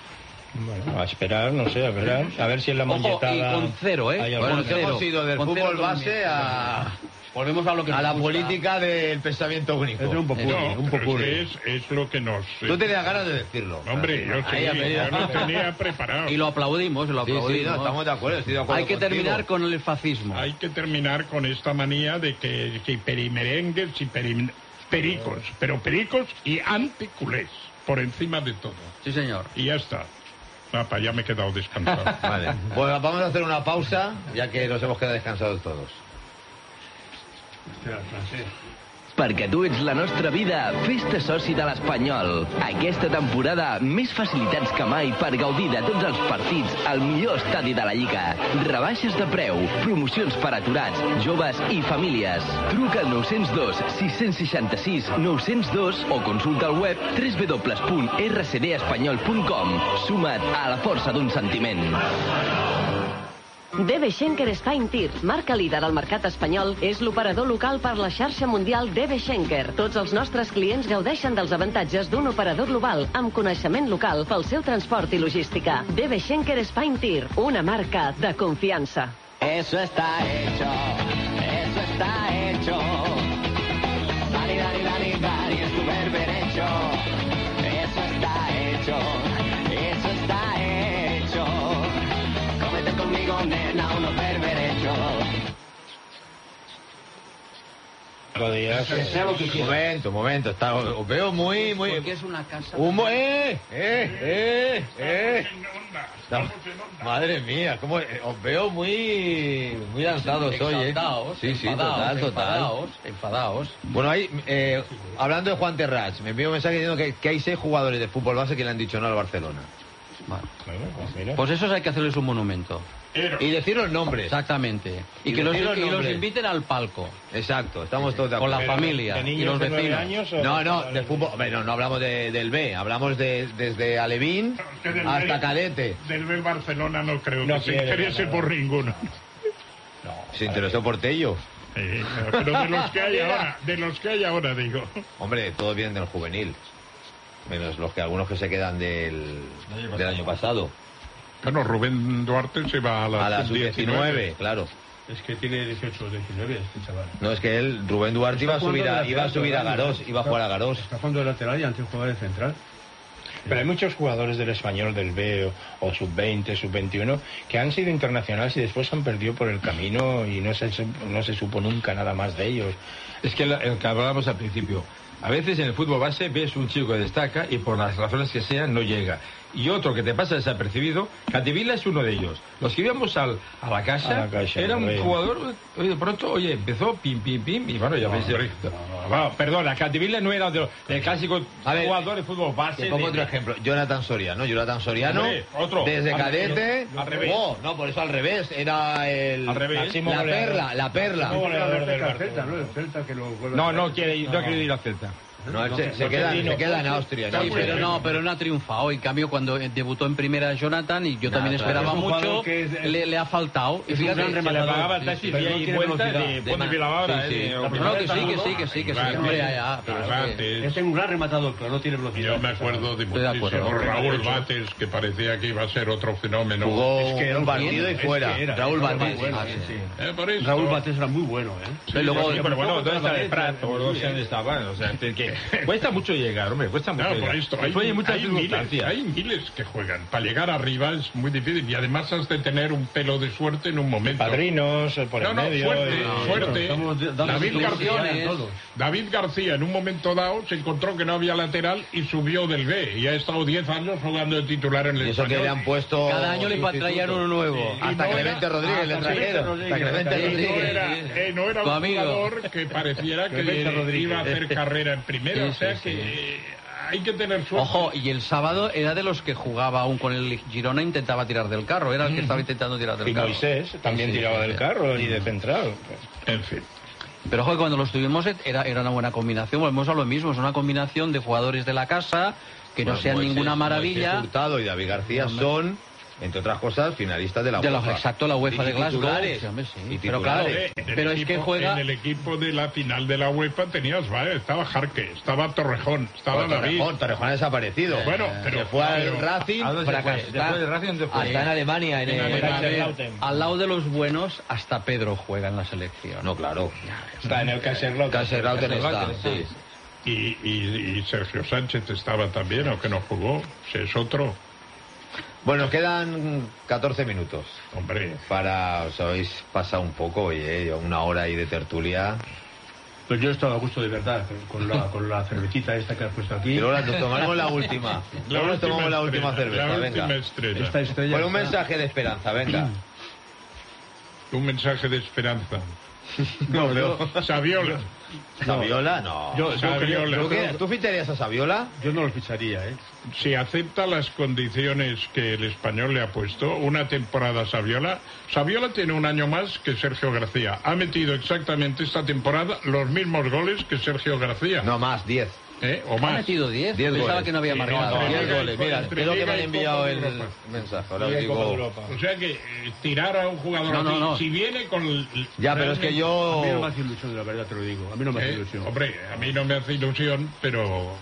Speaker 6: Bueno, a esperar, no sé, a ver, a ver si en la
Speaker 10: Ojo,
Speaker 6: moñetada...
Speaker 10: y con cero, ¿eh?
Speaker 6: hay
Speaker 1: Bueno,
Speaker 6: algún-
Speaker 1: nos hemos ido del
Speaker 10: Con
Speaker 1: fútbol
Speaker 10: cero
Speaker 1: base a,
Speaker 10: Volvemos a lo que
Speaker 1: a
Speaker 10: nos
Speaker 1: la
Speaker 10: gusta.
Speaker 1: política del pensamiento único.
Speaker 7: Es un popurrí,
Speaker 9: No,
Speaker 7: un
Speaker 9: pero
Speaker 7: popurrí.
Speaker 9: es, que es, es lo que nos...
Speaker 1: Tú tenías ganas de decirlo.
Speaker 9: Hombre, yo, sí,
Speaker 1: Ahí ha venido.
Speaker 9: yo lo tenía preparado.
Speaker 10: Y lo aplaudimos, lo
Speaker 1: Sí, sí,
Speaker 10: aplaudimos.
Speaker 1: no, estamos de acuerdo, estoy de acuerdo
Speaker 10: Hay que
Speaker 1: contigo.
Speaker 10: terminar con el fascismo.
Speaker 9: Hay que terminar con esta manía de que, que perimerengues y peri- pericos, pero pericos y anticulés, por encima de todo.
Speaker 10: Sí, señor.
Speaker 9: Y ya está. Mapa, ya me he quedado descansado.
Speaker 1: Vale, pues vamos a hacer una pausa, ya que nos hemos quedado descansados todos.
Speaker 7: Hòstia, el francès.
Speaker 4: Perquè tu ets la nostra vida, fes-te soci de l'Espanyol. Aquesta temporada, més facilitats que mai per gaudir de tots els partits al millor estadi de la Lliga. Rebaixes de preu, promocions per aturats, joves i famílies. Truca al nou zero dos, sis sis sis, nou zero dos o consulta al web w w w punt r c d espanyol punt com. Suma't a la força d'un sentiment.
Speaker 2: D B Schenker Spain Tir, marca líder al mercat espanyol, és l'operador local per la xarxa mundial D B Schenker. Tots els nostres clients gaudeixen dels avantatges d'un operador global amb coneixement local pel seu transport i logística. D B Schenker Spain Tir, una marca de confiança.
Speaker 3: Eso está hecho, eso está hecho. Dani, Dani, Dani, Dani, es tu berberecho. Eso está hecho, eso está hecho. Cómete conmigo, nena, unos berberechos.
Speaker 1: Un momento, un momento, está, os veo muy, muy...
Speaker 10: Porque es una casa...
Speaker 1: Un mo- ¡Eh! ¡Eh! ¡Eh! ¡Eh!
Speaker 9: Estamos en onda.
Speaker 1: Madre mía, cómo eh, os veo muy muy lanzados hoy, ¿eh?
Speaker 10: Exaltados,
Speaker 1: Sí, sí,
Speaker 10: enfadados,
Speaker 1: total, total.
Speaker 10: enfadados, enfadados.
Speaker 1: Bueno, ahí, eh, hablando de Juan Terrats, me envió un mensaje diciendo que, que hay seis jugadores de fútbol base que le han dicho no al Barcelona.
Speaker 10: Vale.
Speaker 6: Bueno, pues mira.
Speaker 10: Pues esos hay que hacerles un monumento.
Speaker 1: Y decir los nombres.
Speaker 10: Exactamente. Y,
Speaker 1: Y
Speaker 10: que los,
Speaker 1: decir los
Speaker 10: y los
Speaker 1: nombres.
Speaker 10: inviten al palco.
Speaker 1: Exacto, estamos todos de
Speaker 10: Con
Speaker 1: acuerdo.
Speaker 10: la familia
Speaker 6: ¿De
Speaker 10: y
Speaker 6: niños
Speaker 10: los
Speaker 6: de nueve
Speaker 10: vecinos.
Speaker 6: años o-
Speaker 1: No, no, de fútbol. Hombre, no, no hablamos de, del B, hablamos de desde Alevín
Speaker 9: Que del
Speaker 1: hasta
Speaker 9: B-
Speaker 1: cadete.
Speaker 9: Del B Barcelona no creo
Speaker 6: No
Speaker 9: que se
Speaker 6: quiere
Speaker 9: interese
Speaker 6: nada.
Speaker 9: por ninguno.
Speaker 1: Se interesó por Tello.
Speaker 9: Eh, pero de los que hay ahora, de los que hay ahora, digo.
Speaker 1: Hombre, todos vienen del juvenil. Menos los que algunos que se quedan del, del año pasado.
Speaker 9: Bueno, Rubén Duarte se va a la,
Speaker 1: A la
Speaker 9: sub
Speaker 1: sub diecinueve, claro.
Speaker 7: Es que tiene dieciocho o diecinueve este chaval.
Speaker 1: No, es que él, Rubén Duarte, iba a
Speaker 7: Está
Speaker 1: subir a,
Speaker 7: jugando de
Speaker 1: iba a,
Speaker 7: lateral
Speaker 1: subir a
Speaker 7: todavía,
Speaker 1: Garós,
Speaker 7: ¿no?
Speaker 1: iba a jugar a Garós.
Speaker 7: Está jugando de lateral y antes jugaba de central.
Speaker 6: Pero hay muchos jugadores del Español, del B o, o sub veinte, sub veintiuno, que han sido internacionales y después han perdido por el camino y no se, no se supo nunca nada más de ellos.
Speaker 8: Es que el que hablábamos al principio, a veces en el fútbol base ves un chico que destaca y por las razones que sean no llega. Y otro que te pasa desapercibido, Catevila es uno de ellos. Los que íbamos al, a la casa,
Speaker 6: A la casa,
Speaker 8: era un
Speaker 6: oye.
Speaker 8: jugador, oye, de pronto, oye, empezó pim, pim, pim, y bueno, ya ves.
Speaker 9: hombre.
Speaker 8: Bueno, perdona, Catevila no era de, de clásico
Speaker 1: A ver,
Speaker 8: jugador de fútbol base.
Speaker 1: Te pongo
Speaker 8: de-
Speaker 1: otro ejemplo, Jonathan Soriano. Jonathan Soriano,
Speaker 8: Hombre, otro.
Speaker 1: desde
Speaker 8: Al-
Speaker 1: cadete.
Speaker 8: al revés.
Speaker 1: Oh, no, por eso al revés. Era el.
Speaker 8: Al revés.
Speaker 6: Máximo
Speaker 1: La
Speaker 6: goleador.
Speaker 1: perla, la perla.
Speaker 6: Máximo goleador del
Speaker 7: El Celta,
Speaker 6: Barça.
Speaker 7: ¿no? El Celta que lo vuelve
Speaker 8: No,
Speaker 7: a
Speaker 8: no
Speaker 7: traer.
Speaker 8: quiere ir, no ha querido ir al Celta.
Speaker 1: No, él se, se
Speaker 6: no,
Speaker 1: queda,
Speaker 6: no,
Speaker 1: se queda en
Speaker 6: no,
Speaker 1: Austria.
Speaker 10: Sí,
Speaker 1: ¿no?
Speaker 10: pero no, pero no ha triunfado. En cambio, cuando eh, debutó en primera Jonathan, y yo
Speaker 1: Nah,
Speaker 10: también
Speaker 1: claro.
Speaker 10: esperaba
Speaker 7: Es un
Speaker 10: mucho,
Speaker 7: jugador que es-
Speaker 10: le, le ha faltado. Y
Speaker 7: es un
Speaker 10: fíjate,
Speaker 7: gran
Speaker 10: se le
Speaker 7: rematador,
Speaker 10: pagaba
Speaker 8: el taxi
Speaker 7: pero
Speaker 8: y
Speaker 7: no
Speaker 8: y
Speaker 7: tiene
Speaker 8: vuelta
Speaker 7: velocidad.
Speaker 8: de
Speaker 1: De
Speaker 8: Ponte
Speaker 1: ma-
Speaker 8: Vilavara.
Speaker 1: sí, sí.
Speaker 8: eh,
Speaker 1: No,
Speaker 8: o-
Speaker 10: No, que sí, que sí, que sí, que sí.
Speaker 9: Bates,
Speaker 10: Hombre, ya, ya, pero es que-
Speaker 9: Bates.
Speaker 7: Es un gran rematador, pero no tiene velocidad.
Speaker 9: Yo me acuerdo de
Speaker 10: Estoy de acuerdo.
Speaker 9: muchísimo Raúl Bates, que parecía que iba a ser otro fenómeno.
Speaker 1: Jugó
Speaker 7: Es que era
Speaker 1: un
Speaker 7: un
Speaker 1: partido y
Speaker 7: es que
Speaker 1: fuera.
Speaker 7: era,
Speaker 1: Raúl
Speaker 7: era muy
Speaker 1: Bates.
Speaker 7: bueno,
Speaker 1: Ah,
Speaker 7: sí,
Speaker 1: sí.
Speaker 7: sí.
Speaker 9: Eh, por eso-
Speaker 7: Raúl Bates era muy bueno, ¿eh?
Speaker 8: Sí, luego,
Speaker 7: sí,
Speaker 8: pero bueno,
Speaker 7: pero
Speaker 8: ¿dónde está el
Speaker 7: sí,
Speaker 8: Prat? O no sé dónde estaban. O sea, que, que cuesta mucho llegar, hombre, cuesta mucho
Speaker 9: No,
Speaker 8: llegar.
Speaker 9: por esto, hay,
Speaker 8: Influye muchas
Speaker 9: hay miles,
Speaker 8: circunstancias.
Speaker 9: hay miles que juegan. Para llegar arriba es muy difícil y además has de tener un pelo de suerte en un momento.
Speaker 6: Padrinos eh, por
Speaker 9: No,
Speaker 6: el
Speaker 9: no,
Speaker 6: medio.
Speaker 9: suerte,
Speaker 6: y-
Speaker 9: suerte.
Speaker 7: Estamos dando
Speaker 9: David
Speaker 10: instrucciones.
Speaker 9: García,
Speaker 7: todos.
Speaker 9: David García en un momento dado se encontró que no había lateral y subió del B y ha estado diez años jugando de titular en el
Speaker 1: Y eso que
Speaker 9: Español.
Speaker 1: le han puesto.
Speaker 10: Cada año le traían uno nuevo.
Speaker 9: Y
Speaker 1: Hasta
Speaker 9: no
Speaker 1: Clemente
Speaker 9: era-
Speaker 1: Rodríguez le
Speaker 9: hasta
Speaker 1: trajeron.
Speaker 7: Clemente
Speaker 1: Hasta Clemente
Speaker 7: Rodríguez.
Speaker 9: Y no
Speaker 1: Rodríguez.
Speaker 9: era, eh, no era
Speaker 10: Tu
Speaker 9: un
Speaker 10: amigo.
Speaker 9: jugador que pareciera que
Speaker 7: Clemente Rodríguez.
Speaker 9: iba a hacer carrera en primera,
Speaker 10: Sí,
Speaker 9: o sea
Speaker 10: sí,
Speaker 9: que
Speaker 10: sí.
Speaker 9: eh, hay que tener suerte.
Speaker 10: Ojo, y el sábado era de los que jugaba aún con el Girona, intentaba tirar del carro. Era el que estaba intentando tirar del
Speaker 6: Y
Speaker 10: carro.
Speaker 6: Moisés también
Speaker 10: Sí, sí,
Speaker 6: tiraba
Speaker 10: sí,
Speaker 6: del
Speaker 10: sí.
Speaker 6: carro y de central.
Speaker 9: En fin.
Speaker 10: Pero ojo, que cuando los tuvimos era, era una buena combinación. Volvemos a lo mismo, es una combinación de jugadores de la casa, que no
Speaker 1: Bueno,
Speaker 10: sean
Speaker 1: Moisés-
Speaker 10: ninguna
Speaker 1: Moisés
Speaker 10: maravilla.
Speaker 1: Hurtado y David García son entre otras cosas, finalistas de la
Speaker 10: De la-
Speaker 1: UEFA.
Speaker 10: exacto, la UEFA
Speaker 1: Y
Speaker 10: de Glasgow.
Speaker 1: titulares.
Speaker 10: Sí, hombre, sí.
Speaker 1: Y
Speaker 10: Pero claro,
Speaker 1: titulares.
Speaker 9: En el
Speaker 10: pero es que
Speaker 9: equipo-
Speaker 10: juega...
Speaker 9: En el equipo de la final de la UEFA tenías, vale, estaba Jarque, estaba Torrejón, estaba
Speaker 1: Bueno,
Speaker 9: David.
Speaker 1: Torrejón, Torrejón ha desaparecido.
Speaker 9: Bueno, pero
Speaker 1: Se fue al
Speaker 9: pero-
Speaker 1: Racing,
Speaker 8: ¿A dónde se
Speaker 1: fracasó.
Speaker 8: fue? Después del Racing, ¿dónde fue?
Speaker 1: Está en Alemania, en,
Speaker 9: En
Speaker 1: el-
Speaker 9: Alemania.
Speaker 10: Al lado de los buenos, hasta Pedro juega en la selección.
Speaker 1: No, claro.
Speaker 11: Está en el Kaiserslautern.
Speaker 1: Kaiserslautern está,
Speaker 8: Kaiserslautern,
Speaker 1: sí.
Speaker 9: Y, y- y Sergio Sánchez estaba también, aunque no jugó, si es otro.
Speaker 1: Bueno, nos quedan catorce minutos.
Speaker 9: Hombre,
Speaker 1: Para, os habéis pasado un poco, oye, una hora ahí de tertulia.
Speaker 7: Pues yo he estado a gusto de verdad con la, con la cervecita esta que has puesto aquí.
Speaker 1: Y ahora nos tomamos la última. Luego nos tomamos la última
Speaker 9: estrella,
Speaker 1: cerveza,
Speaker 9: la
Speaker 1: venga.
Speaker 9: última estrella.
Speaker 7: Esta estrella
Speaker 1: Con un
Speaker 7: está-
Speaker 1: mensaje de esperanza, venga.
Speaker 9: Un mensaje de esperanza.
Speaker 1: No, pero...
Speaker 9: Saviola.
Speaker 1: ¿Saviola? No.
Speaker 7: Yo, yo creo-
Speaker 9: Saviola.
Speaker 1: ¿Tú,
Speaker 7: yo
Speaker 1: qué?
Speaker 7: creo-
Speaker 1: ¿Tú ficharías a Saviola?
Speaker 7: yo no lo ficharía, ¿eh?
Speaker 9: Si acepta las condiciones que el español le ha puesto, una temporada Saviola, Saviola tiene un año más que Sergio García. Ha metido exactamente esta temporada los mismos goles que Sergio García.
Speaker 1: No, más, diez.
Speaker 9: ¿Eh? O
Speaker 10: Ha
Speaker 9: más.
Speaker 10: metido diez.
Speaker 1: Diez
Speaker 10: Pensaba
Speaker 1: goles.
Speaker 10: que no había
Speaker 9: Sí,
Speaker 10: marcado.
Speaker 9: no,
Speaker 1: diez
Speaker 9: Liga y
Speaker 1: goles.
Speaker 9: Copa-
Speaker 1: Mira,
Speaker 9: entre
Speaker 1: creo que me
Speaker 9: Liga
Speaker 1: han
Speaker 9: y
Speaker 1: enviado
Speaker 9: Copa de
Speaker 1: el
Speaker 9: Europa.
Speaker 1: mensaje. Ahora os
Speaker 11: Liga y Copa de
Speaker 1: digo...
Speaker 11: Europa.
Speaker 9: O sea que eh, tirar a un jugador
Speaker 10: No, no,
Speaker 9: así,
Speaker 10: no.
Speaker 9: si viene con...
Speaker 1: Ya, pero es que
Speaker 7: A mí
Speaker 1: yo...
Speaker 7: no me hace ilusión, la verdad te lo digo. A mí no me hace
Speaker 9: Eh,
Speaker 7: ilusión.
Speaker 9: Hombre, a mí no me hace ilusión, pero...